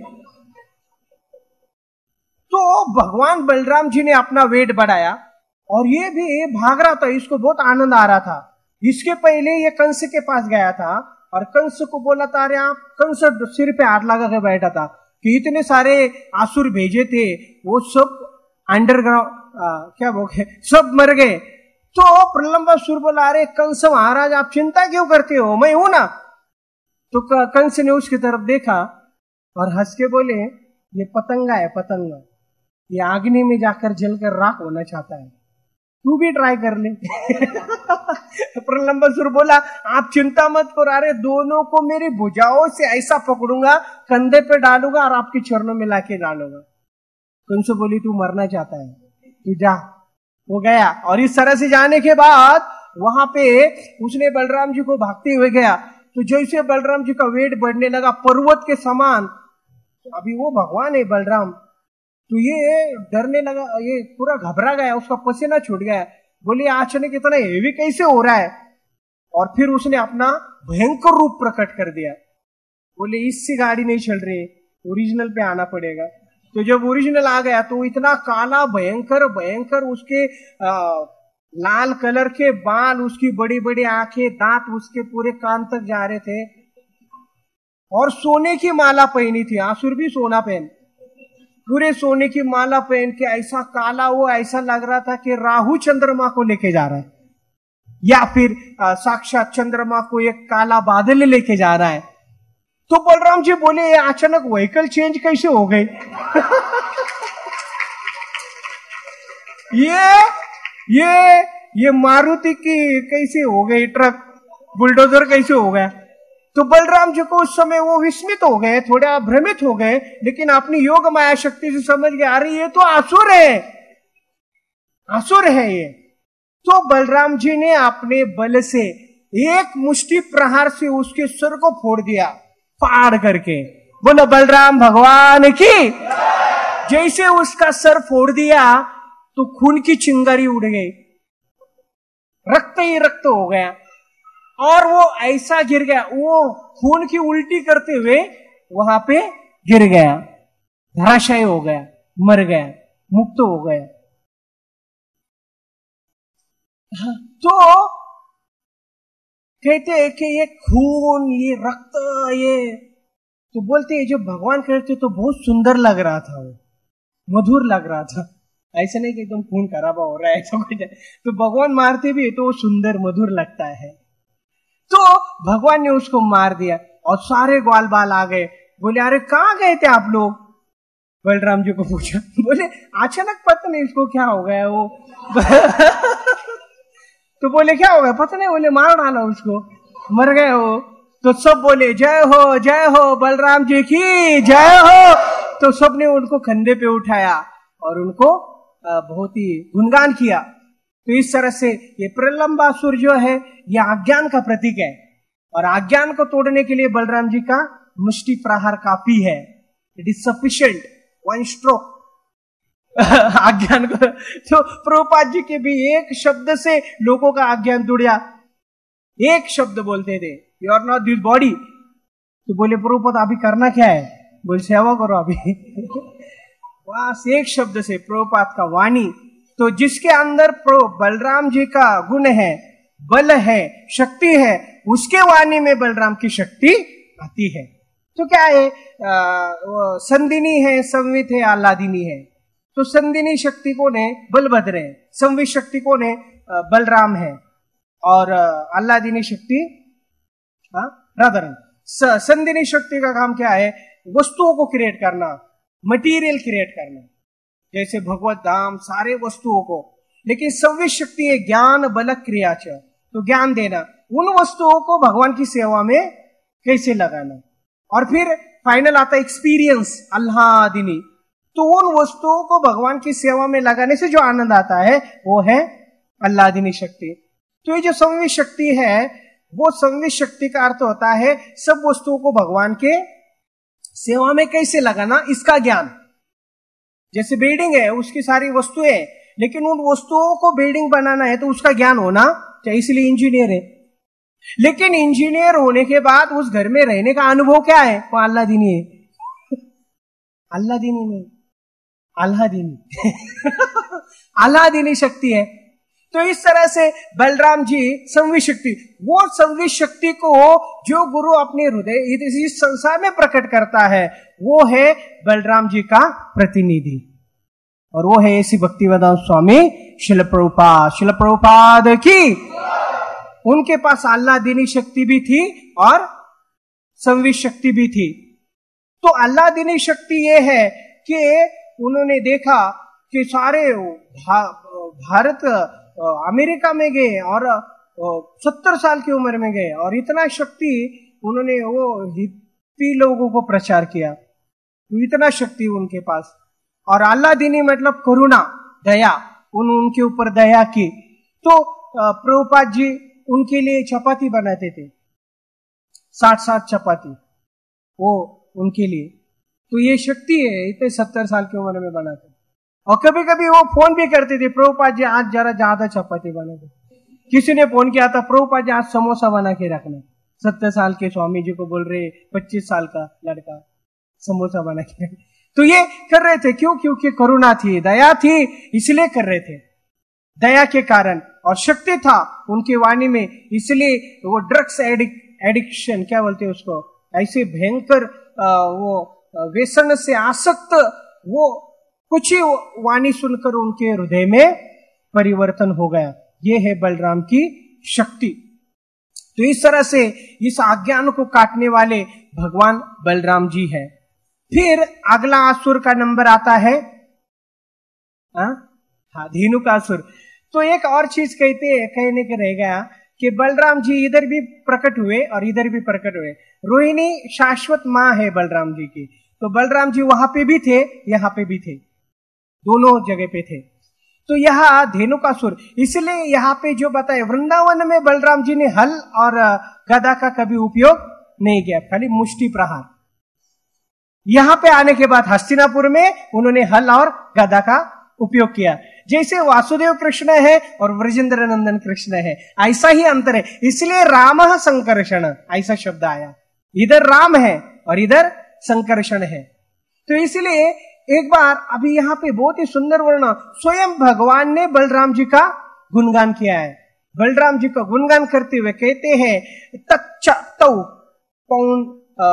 तो भगवान बलराम जी ने अपना वेट बढ़ाया और ये भी भाग रहा था, इसको बहुत आनंद आ रहा था। इसके पहले ये कंस के पास गया था और कंस को बोला था, अरे आप, कंस सिर पे हाथ लगा के बैठा था कि इतने सारे आसुर भेजे थे, वो सब अंडरग्राउंड क्या बोले, सब मर गए। तो प्रलंबासुर बोला, अरे कंस महाराज आप चिंता क्यों करते हो, मैं हूं ना। तो कंस ने उसकी तरफ देखा और हंस के बोले, ये पतंगा है, पतंगा, ये अग्नि में जाकर जलकर राख होना चाहता है, तू भी ट्राई कर ले प्रलंबासुर बोला, आप चिंता मत करो, अरे दोनों को मेरी भुजाओं से ऐसा पकड़ूंगा, कंधे पे डालूंगा और आपके चरणों में लाके डालूंगा। कंस बोली, तू मरना चाहता है, तू जा। वो गया, और इस तरह से जाने के बाद वहां पे उसने बलराम जी को भागते हुए गया। तो जैसे बलराम जी का वेट बढ़ने लगा पर्वत के समान, अभी वो भगवान है बलराम, तो ये डरने लगा, ये पूरा घबरा गया, उसका पसीना छूट गया। बोले, अचानक इतना हेवी कैसे हो रहा है? और फिर उसने अपना भयंकर रूप प्रकट कर दिया। बोले, इससे गाड़ी नहीं चल रही, ओरिजिनल पे आना पड़ेगा। तो जब ओरिजिनल आ गया तो इतना काला, भयंकर भयंकर, उसके आ, लाल कलर के बाल, उसकी बड़ी बड़ी आंखें, दांत उसके पूरे कान तक जा रहे थे, और सोने की माला पहनी थी। आसुर भी सोना पहन, पूरे सोने की माला पहन के ऐसा काला, वो ऐसा लग रहा था कि राहु चंद्रमा को लेके जा रहा है, या फिर साक्षात चंद्रमा को एक काला बादल लेके जा रहा है। तो बलराम जी बोले, ये अचानक व्हीकल चेंज कैसे हो गई? ये ये ये मारुति की कैसे हो गई, ट्रक बुलडोजर कैसे हो गया? तो बलराम जी को उस समय वो विस्मित हो गए, थोड़ा भ्रमित हो गए, लेकिन अपनी योग माया शक्ति से समझ गए, अरे ये तो असुर है, असुर है ये। तो बलराम जी ने अपने बल से एक मुष्टि प्रहार से उसके सिर को फोड़ दिया, फाड़ करके। बोलो बलराम भगवान की। जैसे उसका सर फोड़ दिया तो खून की चिंगारी उड़ गई, रक्त ही रक्त हो गया, और वो ऐसा गिर गया, वो खून की उल्टी करते हुए वहां पे गिर गया, धराशायी हो गया, मर गया, मुक्त हो गया। तो कहते हैं कि ये खून, ये रक्त, ये तो बोलते हैं जब भगवान करते तो बहुत सुंदर लग रहा था, वो मधुर लग रहा था। ऐसा नहीं कि एकदम खून खराबा हो रहा है, ऐसा कुछ। तो भगवान मारते भी तो वो सुंदर मधुर लगता है। तो भगवान ने उसको मार दिया और सारे ग्वाल बाल आ गए। बोले अरे कहाँ गए थे आप लोग? बलराम जी को पूछा। बोले अचानक पता नहीं इसको क्या हो गया वो। तो बोले क्या हो गया? पता नहीं। बोले मार डाला उसको, मर गए हो। तो सब बोले जय हो जय हो बलराम जी की जय हो। तो सबने उनको कंधे पे उठाया और उनको बहुत ही गुणगान किया। तो इस तरह से ये प्रलंबासुर जो है ये अज्ञान का प्रतीक है, और अज्ञान को तोड़ने के लिए बलराम जी का मुष्टि प्रहार काफी है। It is sufficient, one stroke अज्ञान को। तो प्रभुपाद जी के भी एक शब्द से लोगों का अज्ञान टूट गया। एक शब्द बोलते थे, you are not this body. तो बोले प्रभुपाद अभी करना क्या है? बोले सेवा करो अभी। बस एक शब्द से प्रभुपाद का वाणी। तो जिसके अंदर बलराम जी का गुण है, बल है, शक्ति है, उसके वाणी में बलराम की शक्ति आती है। तो क्या है? आ, संदिनी है, संवित है, आह्लादिनी है। तो संदिनी शक्ति कौन है? बलभद्र है। संवित शक्ति कौन है? बलराम है। और आह्लादिनी शक्ति राधारन। संदिनी शक्ति का काम क्या है? वस्तुओं को क्रिएट करना, मटेरियल क्रिएट करना, जैसे भगवत धाम, सारे वस्तुओं को। लेकिन संवित शक्ति है ज्ञान बल क्रिया च, तो ज्ञान देना, उन वस्तुओं को भगवान की सेवा में कैसे लगाना। और फिर फाइनल आता है एक्सपीरियंस, आह्लादिनी। तो उन वस्तुओं को भगवान की सेवा में लगाने से जो आनंद आता है वो है आह्लादिनी शक्ति। तो ये जो संवित शक्ति है, वो संवित शक्ति का अर्थ होता है सब वस्तुओं को भगवान के सेवा में कैसे लगाना, इसका ज्ञान। जैसे बिल्डिंग है, उसकी सारी वस्तुएं, लेकिन उन वस्तुओं को बिल्डिंग बनाना है तो उसका ज्ञान होना चाहिए, इसलिए इंजीनियर है। लेकिन इंजीनियर होने के बाद उस घर में रहने का अनुभव क्या है? वो आह्लादिनी है। आह्लादिनी नहीं, आह्लादिनी आह्लादिनी शक्ति है। तो इस तरह से बलराम जी संवित शक्ति, वो संवित शक्ति को जो गुरु अपने हृदय इस संसार में प्रकट करता है, वो है बलराम जी का प्रतिनिधि। और वो है ऐसी भक्तिवेदांत स्वामी शिल प्रभुपाद। शिल प्रभुपाद की। उनके पास आह्लादिनी शक्ति भी थी और संवित शक्ति भी थी। तो आह्लादिनी शक्ति ये है कि उन्होंने देखा कि सारे भा, भारत अमेरिका में गए और सत्तर साल की उम्र में गए, और इतना शक्ति उन्होंने वो हिप्पी लोगों को प्रचार किया, इतना शक्ति उनके पास। और आह्लादिनी मतलब करुणा, दया, उन उनके ऊपर दया की। तो प्रभुपाद जी उनके लिए चपाती बनाते थे, साठ साठ चपाती वो उनके लिए। तो ये शक्ति है, इतने सत्तर साल की उम्र में बनाते। और कभी कभी वो फोन भी करते थे, प्रभुपाद जी आज जरा ज्यादा चपाती बना दो। किसी ने फोन किया था, प्रभुपाद जी आज समोसा बना के रखना। सत्तर साल के स्वामी जी को बोल रहे पच्चीस साल का लड़का समोसा बना के। तो ये कर रहे थे क्यों? क्योंकि करुणा थी, दया थी, इसलिए कर रहे थे। दया के कारण और शक्ति था उनकी वाणी में, इसलिए वो ड्रग्स एडिक एडिक्शन क्या बोलते हैं उसको, ऐसे भयंकर वो व्यसन से आसक्त, वो कुछ ही वाणी सुनकर उनके हृदय में परिवर्तन हो गया। ये है बलराम की शक्ति। तो इस तरह से इस अज्ञान को काटने वाले भगवान बलराम जी हैं। फिर अगला असुर का नंबर आता है हाँ धेनु का असुर। तो एक और चीज कहते कहने के रह गया कि बलराम जी इधर भी प्रकट हुए और इधर भी प्रकट हुए। रोहिणी शाश्वत माँ है बलराम जी की, तो बलराम जी वहां पे भी थे, यहाँ पे भी थे, दोनों जगह पे थे। तो यहाँ धेनुकासुर, इसलिए यहाँ पे जो बताए वृंदावन में बलराम जी ने हल और गदा का कभी उपयोग नहीं किया, खाली मुष्टि प्रहार। यहाँ पे आने के बाद हस्तिनापुर में उन्होंने हल और गदा का उपयोग किया। जैसे वासुदेव कृष्ण है और व्रजेंद्र नंदन कृष्ण है, ऐसा ही अंतर है। इसलिए राम संकर्षण ऐसा शब्द आया, इधर राम है और इधर संकर्षण है। तो इसलिए एक बार अभी यहाँ पे बहुत ही सुंदर वर्णन, स्वयं भगवान ने बलराम जी का गुणगान किया है। बलराम जी का गुणगान करते हुए कहते हैं तच्च तौ पौन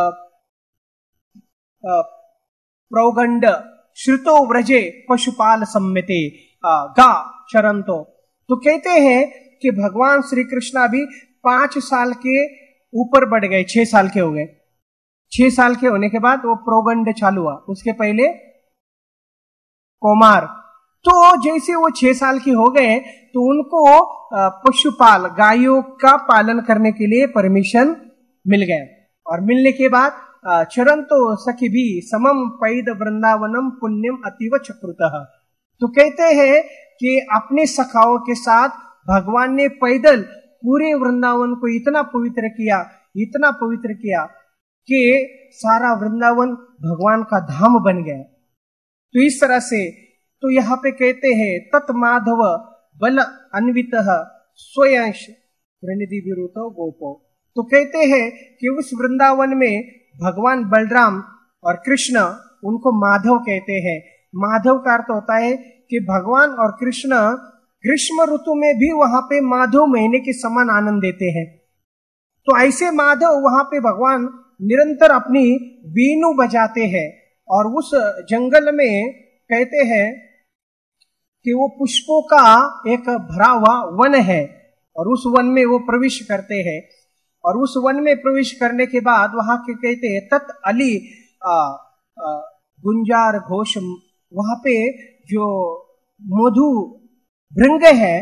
प्रौगंड श्रुतो व्रजे पशुपाल सम्मिते गा चरंतो। तो कहते हैं कि भगवान श्री कृष्ण अभी पांच साल के ऊपर बढ़ गए, छह साल के हो गए। छह साल के होने के बाद वो प्रोगंड चालू हुआ, उसके पहले कौमार। तो जैसे वो छह साल की हो गए तो उनको पशुपाल गायों का पालन करने के लिए परमिशन मिल गया। और मिलने के बाद चरंतो सखी भी समम पैद वृंदावनम पुण्यम अतीव चक्रुतः। तो कहते हैं कि अपने सखाओं के साथ भगवान ने पैदल पूरे वृंदावन को इतना पवित्र किया, इतना पवित्र किया कि सारा वृंदावन भगवान का धाम बन गया। तो इस तरह से तो यहाँ पे कहते हैं तत् माधव बल अन्वित स्वयं प्रणिधि विरुत गोपो। तो कहते हैं कि उस वृंदावन में भगवान बलराम और कृष्ण, उनको माधव कहते हैं। माधव का अर्थ होता है कि भगवान और कृष्ण ग्रीष्म ऋतु में भी वहां पे माधव महीने के समान आनंद देते हैं। तो ऐसे माधव वहां पे भगवान निरंतर अपनी वीणु बजाते हैं। और उस जंगल में कहते हैं कि वो पुष्पों का एक भरा हुआ वन है और उस वन में वो प्रवेश करते हैं। और उस वन में प्रवेश करने के बाद वहां के कहते हैं तत् अली आ, आ, गुंजार घोष, वहां पे जो मधु भृंग है,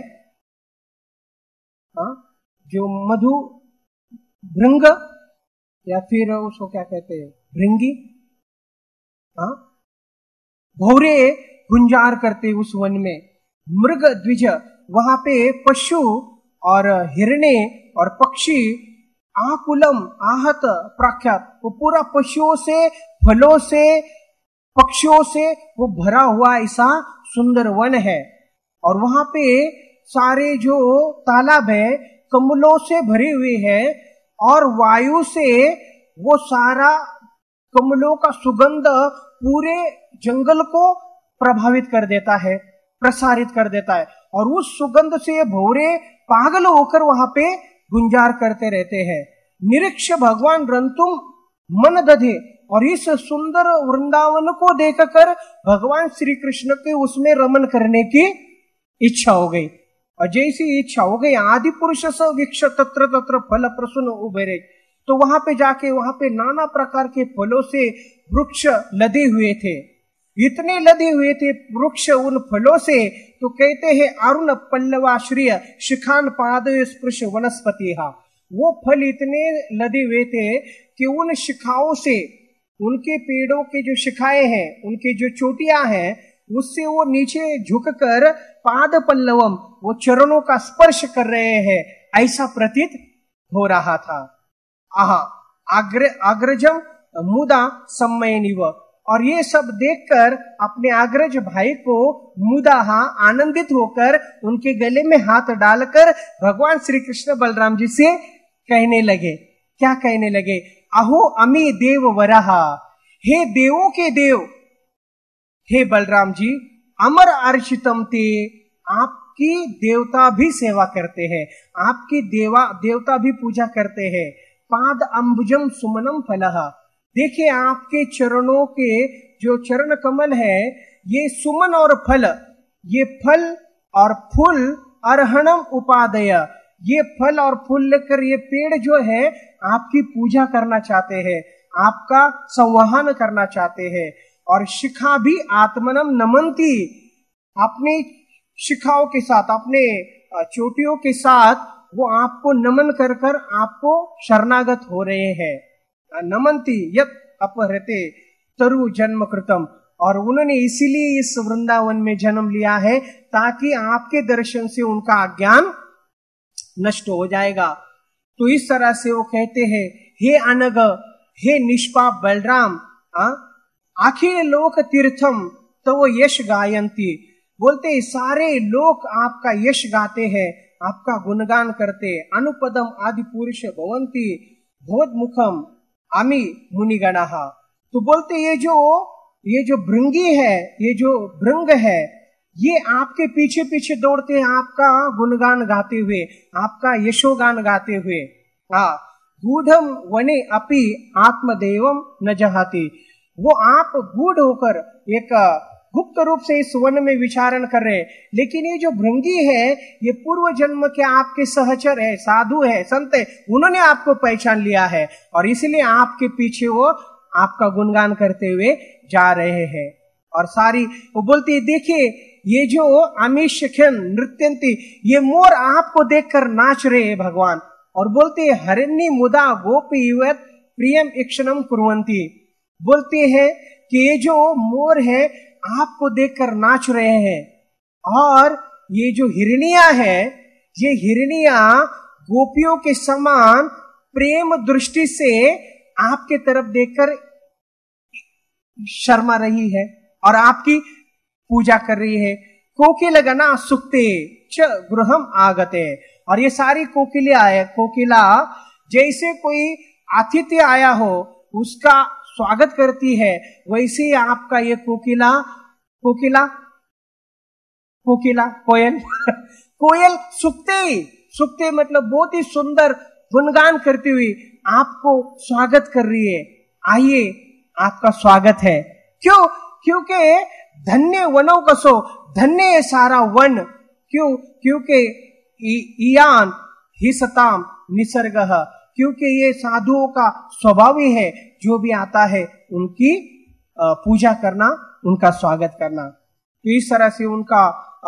आ, जो मधु भृंग या फिर उसको क्या कहते हैं भृंगी, हाँ भौरे गुंजार करते उस वन में। मृग द्विज, वहां पे पशु और हिरणे और पक्षी आकुलम आहत प्रख्यात, वो पूरा पशुओं से, फलों से, पक्षियों से वो भरा हुआ ऐसा सुंदर वन है। और वहां पे सारे जो तालाब है कमलों से भरे हुए हैं और वायु से वो सारा कमलों का सुगंध पूरे जंगल को प्रभावित कर देता है, प्रसारित कर देता है। और उस सुगंध से भौरे पागल होकर वहां पे गुंजार करते रहते हैं। निरीक्ष भगवान रंतुम मन दधे, और इस सुंदर वृंदावन को देखकर भगवान श्री कृष्ण के उसमें रमन करने की इच्छा हो गई। और जैसी इच्छा हो गई आदि पुरुष स वीक्ष तत्र तत्र फल प्रसून उभरे, तो वहां पे जाके वहां पे नाना प्रकार के फलों से वृक्ष लदे हुए थे, इतने लदे हुए थे वृक्ष उन फलों से। तो कहते हैं अरुण पल्लवाश्रिय शिखान पाद स्पृश वनस्पति, वो फल इतने लदे हुए थे कि उन शिखाओं से, उनके पेड़ों के जो शिखाएं हैं, उनके जो चोटियां हैं, उससे वो नीचे झुककर पाद पल्लवम, वो चरणों का स्पर्श कर रहे हैं, ऐसा प्रतीत हो रहा था। आहा अग्र अग्रजम मुदा सम्मयनिव, और ये सब देखकर अपने अग्रज भाई को मुदाहा आनंदित होकर उनके गले में हाथ डालकर भगवान श्री कृष्ण बलराम जी से कहने लगे, क्या कहने लगे, अहो अमी देव वराहा, हे देवों के देव, हे बलराम जी, अमर अर्चितम ते आपकी देवता भी सेवा करते हैं, आपकी देवा देवता भी पूजा करते हैं। पाद अंबुजम सुमनम फलह, देखिए आपके चरणों के जो चरण कमल है, ये सुमन और फल, ये फल और फूल अर्हणम उपादय, ये फल और फूल लेकर ये पेड़ जो है आपकी पूजा करना चाहते हैं, आपका संवहन करना चाहते हैं। और शिखा भी आत्मनम नमंती, अपनी शिखाओं के साथ, अपने चोटियों के साथ वो आपको नमन कर कर आपको शरणागत हो रहे हैं। नमंती यत अपहृते तरु जन्म कृतम, और उन्होंने इसीलिए इस वृंदावन में जन्म लिया है ताकि आपके दर्शन से उनका अज्ञान नष्ट हो जाएगा। तो इस तरह से वो कहते हैं, हे अनग, हे निष्पाप बलराम, आखिर लोक तीर्थम तो वो यश गायंती, बोलते सारे लोग आपका यश गाते हैं, आपका गुणगान करते। अनुपदम आदि पुरुष भवंती भवद मुखम आमी मुनिगणाः, तो बोलते ये जो ये जो भृंगी है, ये जो भृंग है, ये आपके पीछे पीछे दौड़ते हैं आपका गुणगान गाते हुए, आपका यशोगान गाते हुए। हाँ, गूढ़म वने अपि आत्मदेवम न जहाती, वो आप गूढ़ होकर एक गुप्त रूप से इस वन में विचारण कर रहे हैं, लेकिन ये जो भृंगी है ये पूर्व जन्म के आपके सहचर है, साधु है, संत है, उन्होंने आपको पहचान लिया है और इसलिए आपके पीछे वो आपका गुणगान करते हुए जा रहे हैं। और सारी वो बोलती है, देखिए ये जो आमिषख्यन नृत्यंती, ये मोर आपको देखकर नाच रहे हैं भगवान। और बोलते हैं हरिणी मुदा गोपी युवत प्रियम इक्षणम कुर्वंती, बोलते हैं कि ये जो मोर है आपको देखकर नाच रहे हैं। और ये जो हिरनिया है, ये हिरनिया गोपियों के समान प्रेम दृष्टि से आपके तरफ देखकर शर्मा रही है और आपकी पूजा कर रही है। कोकिल गना सुक्ते च गृहम आगते, और ये सारी कोकिला है, कोकिला जैसे कोई अतिथि आया हो उसका स्वागत करती है, वैसे ही आपका ये कोकिला कोकिला कोकिला कोयल कोयल सुक्ते सुक्ते मतलब बहुत ही सुंदर गुणगान करती हुई आपको स्वागत कर रही है। आइए, आपका स्वागत है। क्यों? क्योंकि धन्य वनों कसो, धन्य है सारा वन। क्यों? क्योंकि इयान ही सताम निसर्गः, क्योंकि ये साधुओं का स्वभाव ही है, जो भी आता है उनकी पूजा करना, उनका स्वागत करना। तो इस तरह से उनका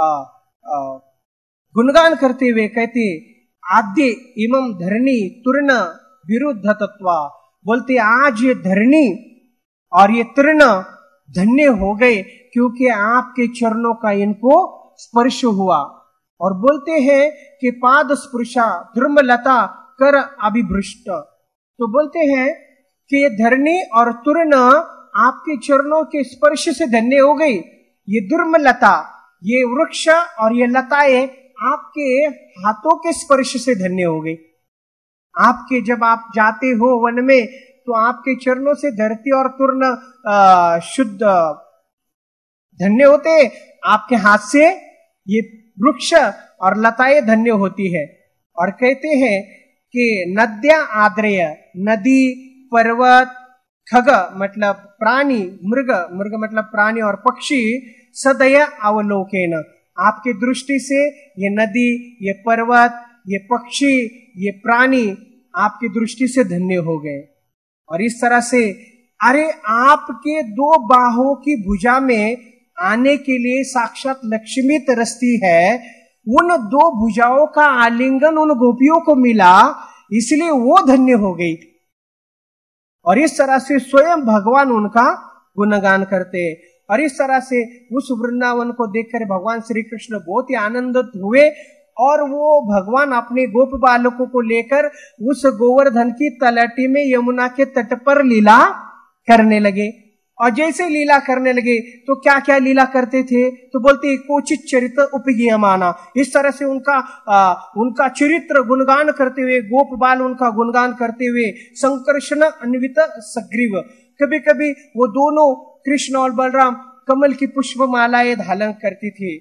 गुणगान करते हुए कहते, आद्य इमं धरणी तृण विरुद्ध तत्वा, बोलते आज ये धरणी और ये तृण धन्य हो गए क्योंकि आपके चरणों का इनको स्पर्श हुआ। और बोलते हैं कि पाद स्पृशा धर्मलता कर अभिभृष्ट, तो बोलते हैं कि ये धरणी और तृण आपके चरणों के स्पर्श से धन्य हो गई। ये दुर्मलता, ये वृक्ष और ये लताएं आपके हाथों के स्पर्श से धन्य हो गई। आपके जब आप जाते हो वन में तो आपके चरणों से धरती और तृण शुद्ध धन्य होते, आपके हाथ से ये वृक्ष और लताएं धन्य होती है। और कहते हैं कि नद्या आद्रेय, नदी, पर्वत, खग मतलब प्राणी, मृग मृग मतलब प्राणी और पक्षी, सदय अवलोकेन, आपकी दृष्टि से ये नदी, ये पर्वत, ये पक्षी, ये प्राणी आपकी दृष्टि से धन्य हो गए। और इस तरह से अरे आपके दो बाहों की भुजा में आने के लिए साक्षात लक्ष्मी तरसती है, उन दो भुजाओं का आलिंगन उन गोपियों को मिला, इसलिए वो धन्य हो गई। और इस तरह से स्वयं भगवान उनका गुणगान करते। और इस तरह से उस वृंदावन को देखकर भगवान श्री कृष्ण बहुत ही आनंदित हुए और वो भगवान अपने गोप बालकों को लेकर उस गोवर्धन की तलहटी में यमुना के तट पर लीला करने लगे। और जैसे लीला करने लगे तो क्या क्या लीला करते थे, तो बोलते कोचित चरित्र उपगीयमाना, इस तरह से उनका आ, उनका चरित्र गुणगान करते हुए, गोप बाल उनका गुणगान करते हुए, संकर्षण अन्वित सग्रीव, कभी कभी वो दोनों कृष्ण और बलराम कमल की पुष्प मालाएं धारण करती थी।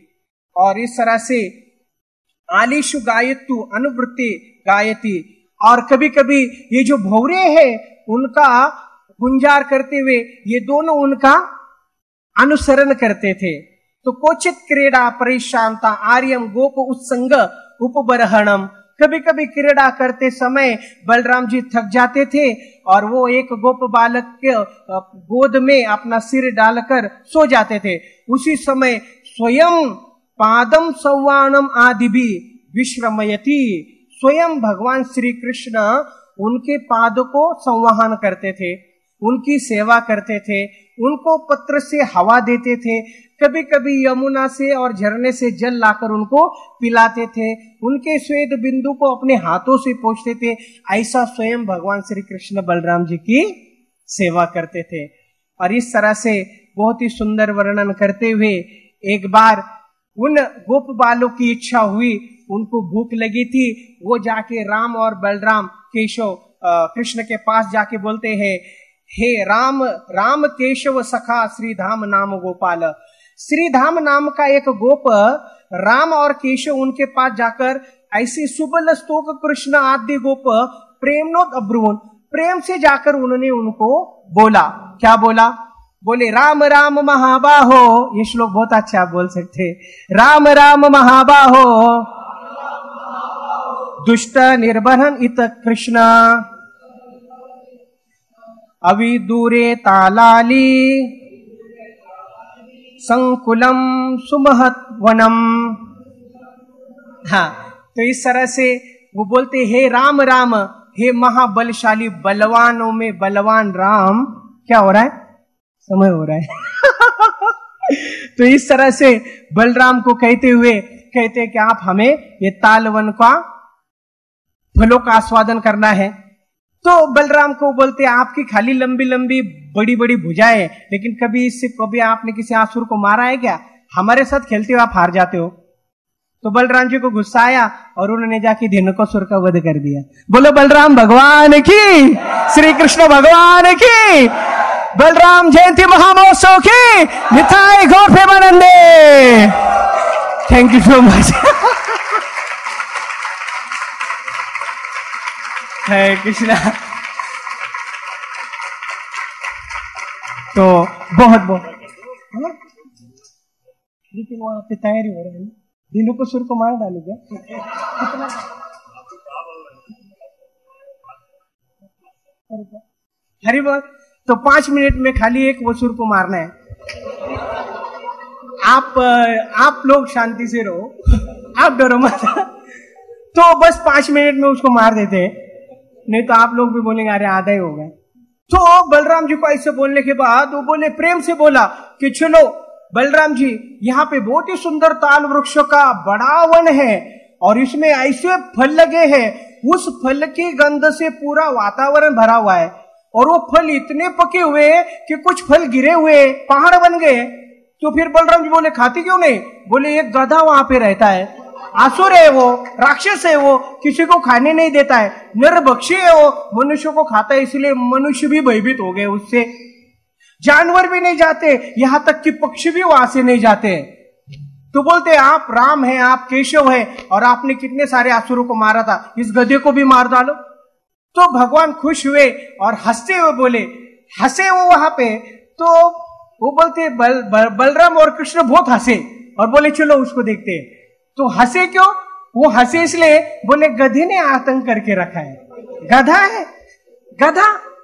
और इस तरह से आलिशु गायतु अनुवृत्ति गायती, और कभी कभी ये जो भौरे हैं उनका गुंजार करते हुए ये दोनों उनका अनुसरण करते थे। तो क्वचित क्रीड़ा परिशांता आर्यम गोप उत्संग उपबरहणम, कभी कभी क्रीड़ा करते समय बलराम जी थक जाते थे और वो एक गोप बालक के गोद में अपना सिर डालकर सो जाते थे। उसी समय स्वयं पादम संवानम आदि भी विश्रमयति, स्वयं भगवान श्री कृष्ण उनके पाद को संवाहन करते थे, उनकी सेवा करते थे, उनको पत्र से हवा देते थे, कभी कभी यमुना से और झरने से जल लाकर उनको पिलाते थे, उनके श्वेत बिंदु को अपने हाथों से पोंछते थे। ऐसा स्वयं भगवान श्री कृष्ण बलराम जी की सेवा करते थे। और इस तरह से बहुत ही सुंदर वर्णन करते हुए एक बार उन गोप बालों की इच्छा हुई, उनको भूख लगी थी, वो जाके राम और बलराम केशव कृष्ण के पास जाके बोलते हैं, हे राम राम केशव सखा श्रीधाम नाम गोपाल। श्रीधाम नाम का एक गोप राम और केशव उनके पास जाकर ऐसी सुबल स्तोक कृष्ण आदि गोप प्रेमनोद अब्रुवन, प्रेम से जाकर उन्होंने उनको बोला। क्या बोला? बोले राम राम महाबाहो। ये श्लोक बहुत अच्छा आप बोल सकते, राम राम महाबाहो दुष्ट निर्बहन इत कृष्ण अवि दूरे तालाली संकुलम सुमहत वनम। हाँ, तो इस तरह से वो बोलते हे राम राम, हे महाबलशाली बलवानों में बलवान राम। क्या हो रहा है? समय हो रहा है। तो इस तरह से बलराम को कहते हुए कहते कि आप हमें ये तालवन का फलों का आस्वादन करना है। तो बलराम को बोलते आपकी खाली लंबी लंबी बड़ी बड़ी भुजाएं, लेकिन कभी इससे कभी आपने किसी आसुर को मारा है क्या? हमारे साथ खेलते हुए आप हार जाते हो। तो बलराम जी को गुस्सा आया और उन्होंने जाके धेनुकासुर का वध कर दिया। बोलो बलराम भगवान की, श्री कृष्ण भगवान की, बलराम जयंती महामहोत्सव की, निताई गौर प्रेमानंदे। Thank you so much. Hare Krishna. तो बहुत बहुत लेकिन वहां पे तैयारी हो रही है, दिनों को सुर को मार डालेगा कितना? हरी बोल। तो पांच मिनट में खाली एक वो सुर को मारना है। आप आप लोग शांति से रहो, आप डरो मत। तो बस पांच मिनट में उसको मार देते हैं, नहीं तो आप लोग भी बोलेंगे अरे आधा ही हो गया। तो बलराम जी को ऐसे बोलने के बाद वो बोले, प्रेम से बोला कि चलो बलराम जी, यहाँ पे बहुत ही सुंदर ताल वृक्षों का बड़ा वन है और इसमें ऐसे फल लगे हैं, उस फल की गंध से पूरा वातावरण भरा हुआ है और वो फल इतने पके हुए कि कुछ फल गिरे हुए पहाड़ बन गए। तो फिर बलराम जी बोले खाती क्यों नहीं? बोले एक गधा वहां पे रहता है, आसुर है वो, राक्षस है वो, किसी को खाने नहीं देता है, नरभक्षी है वो, मनुष्य को खाता है, इसलिए मनुष्य भी भयभीत हो गए उससे, जानवर भी नहीं जाते, यहां तक कि पक्षी भी वहां से नहीं जाते। तो बोलते आप राम हैं, आप केशव हैं और आपने कितने सारे असुरों को मारा था, इस गधे को भी मार डालो। तो भगवान खुश हुए और हंसते हुए बोले, हंसे वो वहां पे। तो वो बोलते बल, बल, बलराम और कृष्ण बहुत हंसे और बोले चलो उसको देखते हैं। तो हंसे क्यों? वो हंसे इसलिए बोले गधे ने आतंक करके रखा है, गधा है गधा,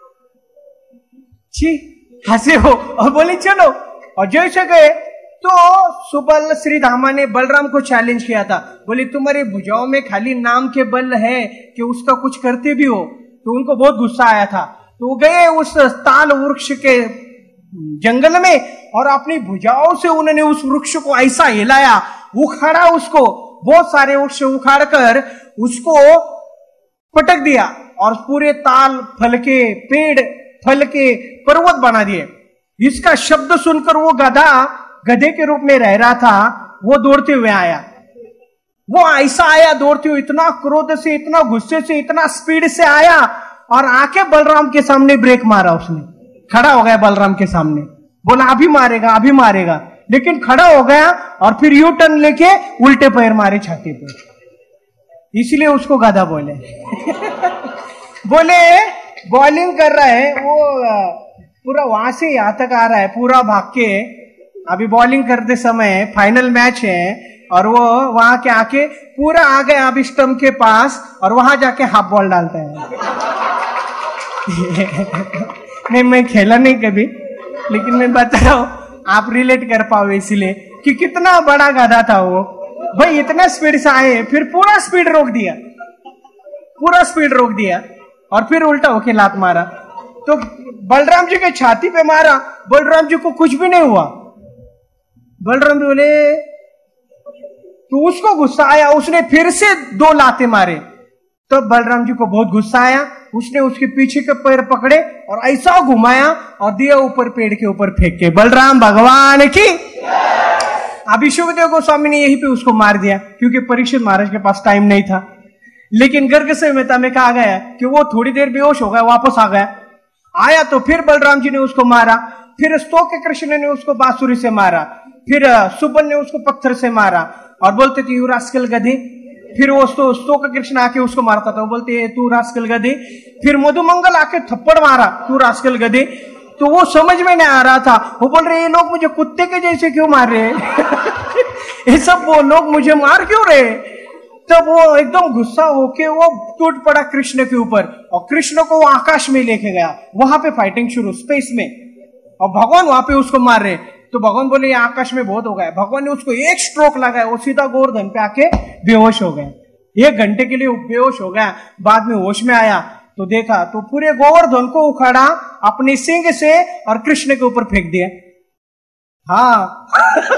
छी हंसे हो और बोले चलो। और जैसे गए तो सुबल श्री धामा ने बलराम को चैलेंज किया था, बोले तुम्हारे भुजाओं में खाली नाम के बल है कि उसका कुछ करते भी हो। तो उनको बहुत गुस्सा आया था, तो वो गए उस ताल वृक्ष के जंगल में और अपनी भुजाओं से उन्होंने उस वृक्ष को ऐसा हिलाया, उखाड़ा उसको, बहुत सारे वृक्ष उखाड़ कर उसको पटक दिया और पूरे ताल फल के पेड़ फल के पर्वत बना दिए। इसका शब्द सुनकर वो गधा गधे के रूप में रह रहा था, वो दौड़ते हुए आया। वो ऐसा आया दौड़ते हुए, इतना क्रोध से, इतना गुस्से से, इतना स्पीड से आया और आके बलराम के सामने ब्रेक मारा। उसने खड़ा हो गया बलराम के सामने, बोला अभी मारेगा अभी मारेगा। लेकिन खड़ा हो गया और फिर यू टर्न लेके उल्टे पैर मारे छाती पे, इसलिए उसको गधा बोले। बोले बॉलिंग कर रहा है वो, पूरा वहां से यहां तक आ रहा है, पूरा भाग के, अभी बॉलिंग करते समय फाइनल मैच है, और वो वहां के आके पूरा आ गया अभी स्टंप के पास, और वहां जाके हाफ बॉल डालता है। नहीं, मैं खेला नहीं कभी, लेकिन मैं बता रहा हूं आप रिलेट कर पाओ, इसलिए कि कितना बड़ा गधा था वो भाई। इतना स्पीड से आए, फिर पूरा स्पीड रोक दिया, पूरा स्पीड रोक दिया, और फिर उल्टा होके लात मारा। तो बलराम जी के छाती पे मारा, बलराम जी को कुछ भी नहीं हुआ। बलराम जी बोले, तो उसको गुस्सा आया, उसने फिर से दो लाते मारे। तो बलराम जी को बहुत गुस्सा आया, उसने उसके पीछे के पैर पकड़े और ऐसा घुमाया और दिया ऊपर, पेड़ के ऊपर फेंक के, बलराम भगवान की। अभी सुखदेव गोस्वामी ने यहीं पे उसको मार दिया, क्योंकि परीक्षित महाराज के पास टाइम नहीं था। लेकिन गर्ग संहिता में कहा गया कि वो थोड़ी देर बेहोश हो गया, वापस आ गया। आया तो फिर बलराम जी ने उसको मारा, फिर स्तोक कृष्ण ने उसको बांसुरी से मारा, फिर सुबन ने उसको पत्थर से मारा, और बोलते थे यू रास्कल गधे। फिर वो स्तोक कृष्ण आके उसको मारता था, वो बोलते तू रास्कल गधे। फिर मधुमंगल आके थप्पड़ मारा, तू रास्कल गधे। तो वो समझ में नहीं आ रहा था, वो बोल रहे ये लोग मुझे कुत्ते के जैसे क्यों मार रहे हैं। ये सब वो लोग मुझे मार क्यों रहे। तब वो एकदम गुस्सा होके वो टूट पड़ा कृष्ण के ऊपर, और कृष्ण को वो आकाश में लेके गया, वहां पे फाइटिंग शुरू स्पेस में, और भगवान वहां पे उसको मार रहे। तो भगवान बोले ये आकाश में बहुत हो गया। भगवान ने उसको एक स्ट्रोक लगाया, वो सीधा गोवर्धन पे आके बेहोश हो गया। एक घंटे के लिए बेहोश हो गया, बाद में होश में आया तो देखा तो पूरे गोवर्धन को उखाड़ा अपने सिंग से और कृष्ण के ऊपर फेंक दिया। हाँ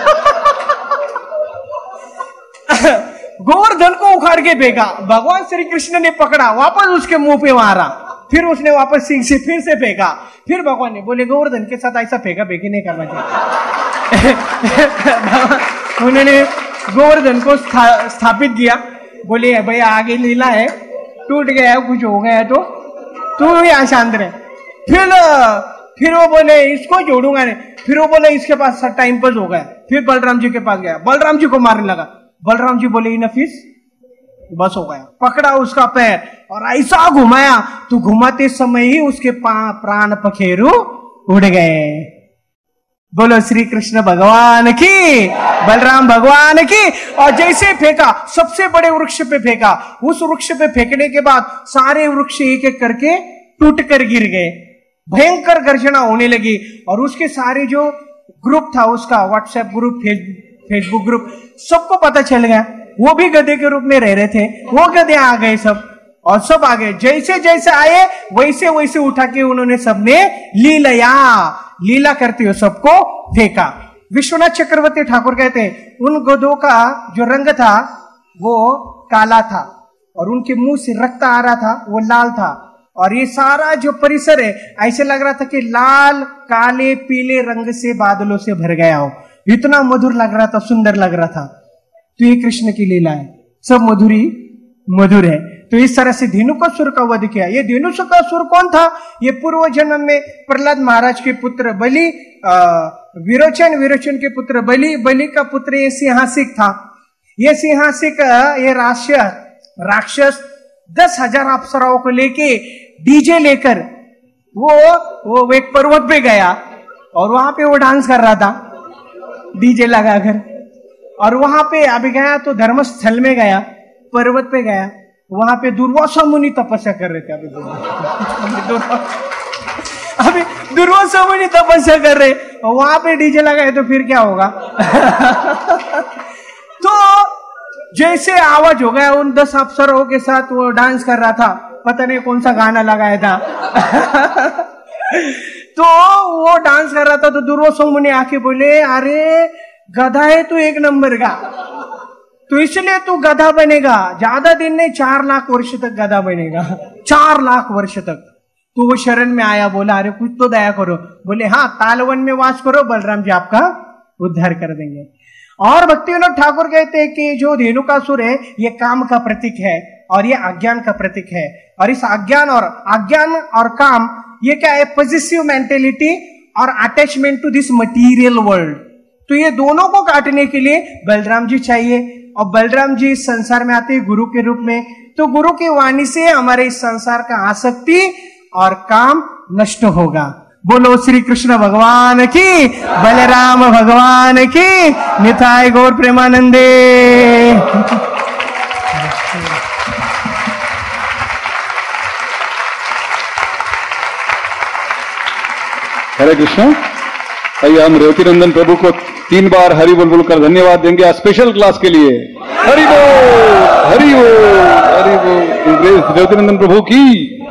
गोवर्धन को उखाड़ के फेंका, भगवान श्री कृष्ण ने पकड़ा, वापस उसके मुंह पे मारा, फिर उसने वापस सिंह से फिर से फेंका। फिर भगवान ने बोले गोवर्धन के साथ ऐसा फेंका फेंकी नहीं करना चाहिए। उन्होंने गोवर्धन को स्था, स्थापित किया, बोले भाई आगे लीला है, टूट गया है, कुछ हो गया है तो तू यहाँ शांत रहे। फिर फिर वो बोले इसको जोड़ूंगा नहीं, फिर वो बोले इसके पास टाइम पास हो गया। फिर बलराम जी के पास गया, बलराम जी को मारने लगा। बलराम जी बोले इनफिस, बस हो गया। पकड़ा उसका पैर और ऐसा घुमाया तो घुमाते समय ही उसके प्राण पखेरु उड़ गए। बोलो श्री कृष्ण भगवान की, बलराम भगवान की। और जैसे फेंका, सबसे बड़े वृक्ष पे फेंका, उस वृक्ष पे फेंकने के बाद सारे वृक्ष एक एक करके टूट कर गिर गए। भयंकर गर्जना होने लगी, और उसके सारे जो ग्रुप था उसका, व्हाट्सएप ग्रुप, फेसबुक ग्रुप, सबको पता चल गया। वो भी गधे के रूप में रह रहे थे, वो गधे आ गए सब, और सब आ गए। जैसे जैसे आए वैसे वैसे उठा के उन्होंने सबने लीला लीला करते हुए सबको फेंका। विश्वनाथ चक्रवर्ती ठाकुर कहते हैं उन गधों का जो रंग था वो काला था, और उनके मुंह से रक्त आ रहा था वो लाल था, और ये सारा जो परिसर है ऐसे लग रहा था कि लाल काले पीले रंग से बादलों से भर गया हो। इतना मधुर लग रहा था, सुंदर लग रहा था। तो ये कृष्ण की लीला है, सब मधुरी मधुर है। तो इस तरह से धेनुकासुर का वध किया। ये धेनुकासुर कौन था? ये पूर्व जन्म में प्रहलाद महाराज के पुत्र बलि, विरोचन, विरोचन के पुत्र बलि, बलि का पुत्र ये सिंहासिक था। ये सिंहासिक ये राक्षस राक्षस दस हजार अप्सराओं को लेके डीजे लेकर वो वो एक पर्वत पे गया, और वहां पे वो डांस कर रहा था डीजे लगाकर। और वहां पे अभी गया तो धर्मस्थल में गया, पर्वत पे गया, वहां पे दुर्वासा मुनि तपस्या कर रहे थे। अभी अभी दुर्वासा मुनि तपस्या कर रहे, वहां पे डीजे लगाए तो फिर क्या होगा। तो जैसे आवाज हो गया, उन दस अप्सरों के साथ वो डांस कर रहा था, पता नहीं कौन सा गाना लगाया था। तो वो डांस कर रहा था, तो दुर्वासा मुनि आके बोले अरे गधा है तू एक नंबर का, तो इसलिए तू गधा बनेगा, ज्यादा दिन नहीं, चार लाख वर्ष तक गधा बनेगा, चार लाख वर्ष तक। तो वो शरण में आया, बोला अरे कुछ तो दया करो। बोले हाँ, तालवन में वास करो, बलराम जी आपका उद्धार कर देंगे। और भक्ति विनोद ठाकुर कहते हैं कि जो धेनुकासुर है ये काम का प्रतीक है, और ये अज्ञान का प्रतीक है। और इस अज्ञान और अज्ञान और काम ये क्या है? पॉजिटिव मेंटेलिटी और attachment to this material world. तो ये दोनों को काटने के लिए बलराम जी चाहिए, और बलराम जी इस संसार में आते हैं गुरु के रूप में। तो गुरु की वाणी से हमारे इस संसार का आसक्ति और काम नष्ट होगा। बोलो श्री कृष्ण भगवान की, बलराम भगवान की, निताय गौर प्रेमानंदे। हरे कृष्ण। आइए हम रेवती नंदन प्रभु को तीन बार हरि बोल बोलकर धन्यवाद देंगे स्पेशल क्लास के लिए। हरि बोल, हरि बोल, हरि बोल। रेवती नंदन प्रभु की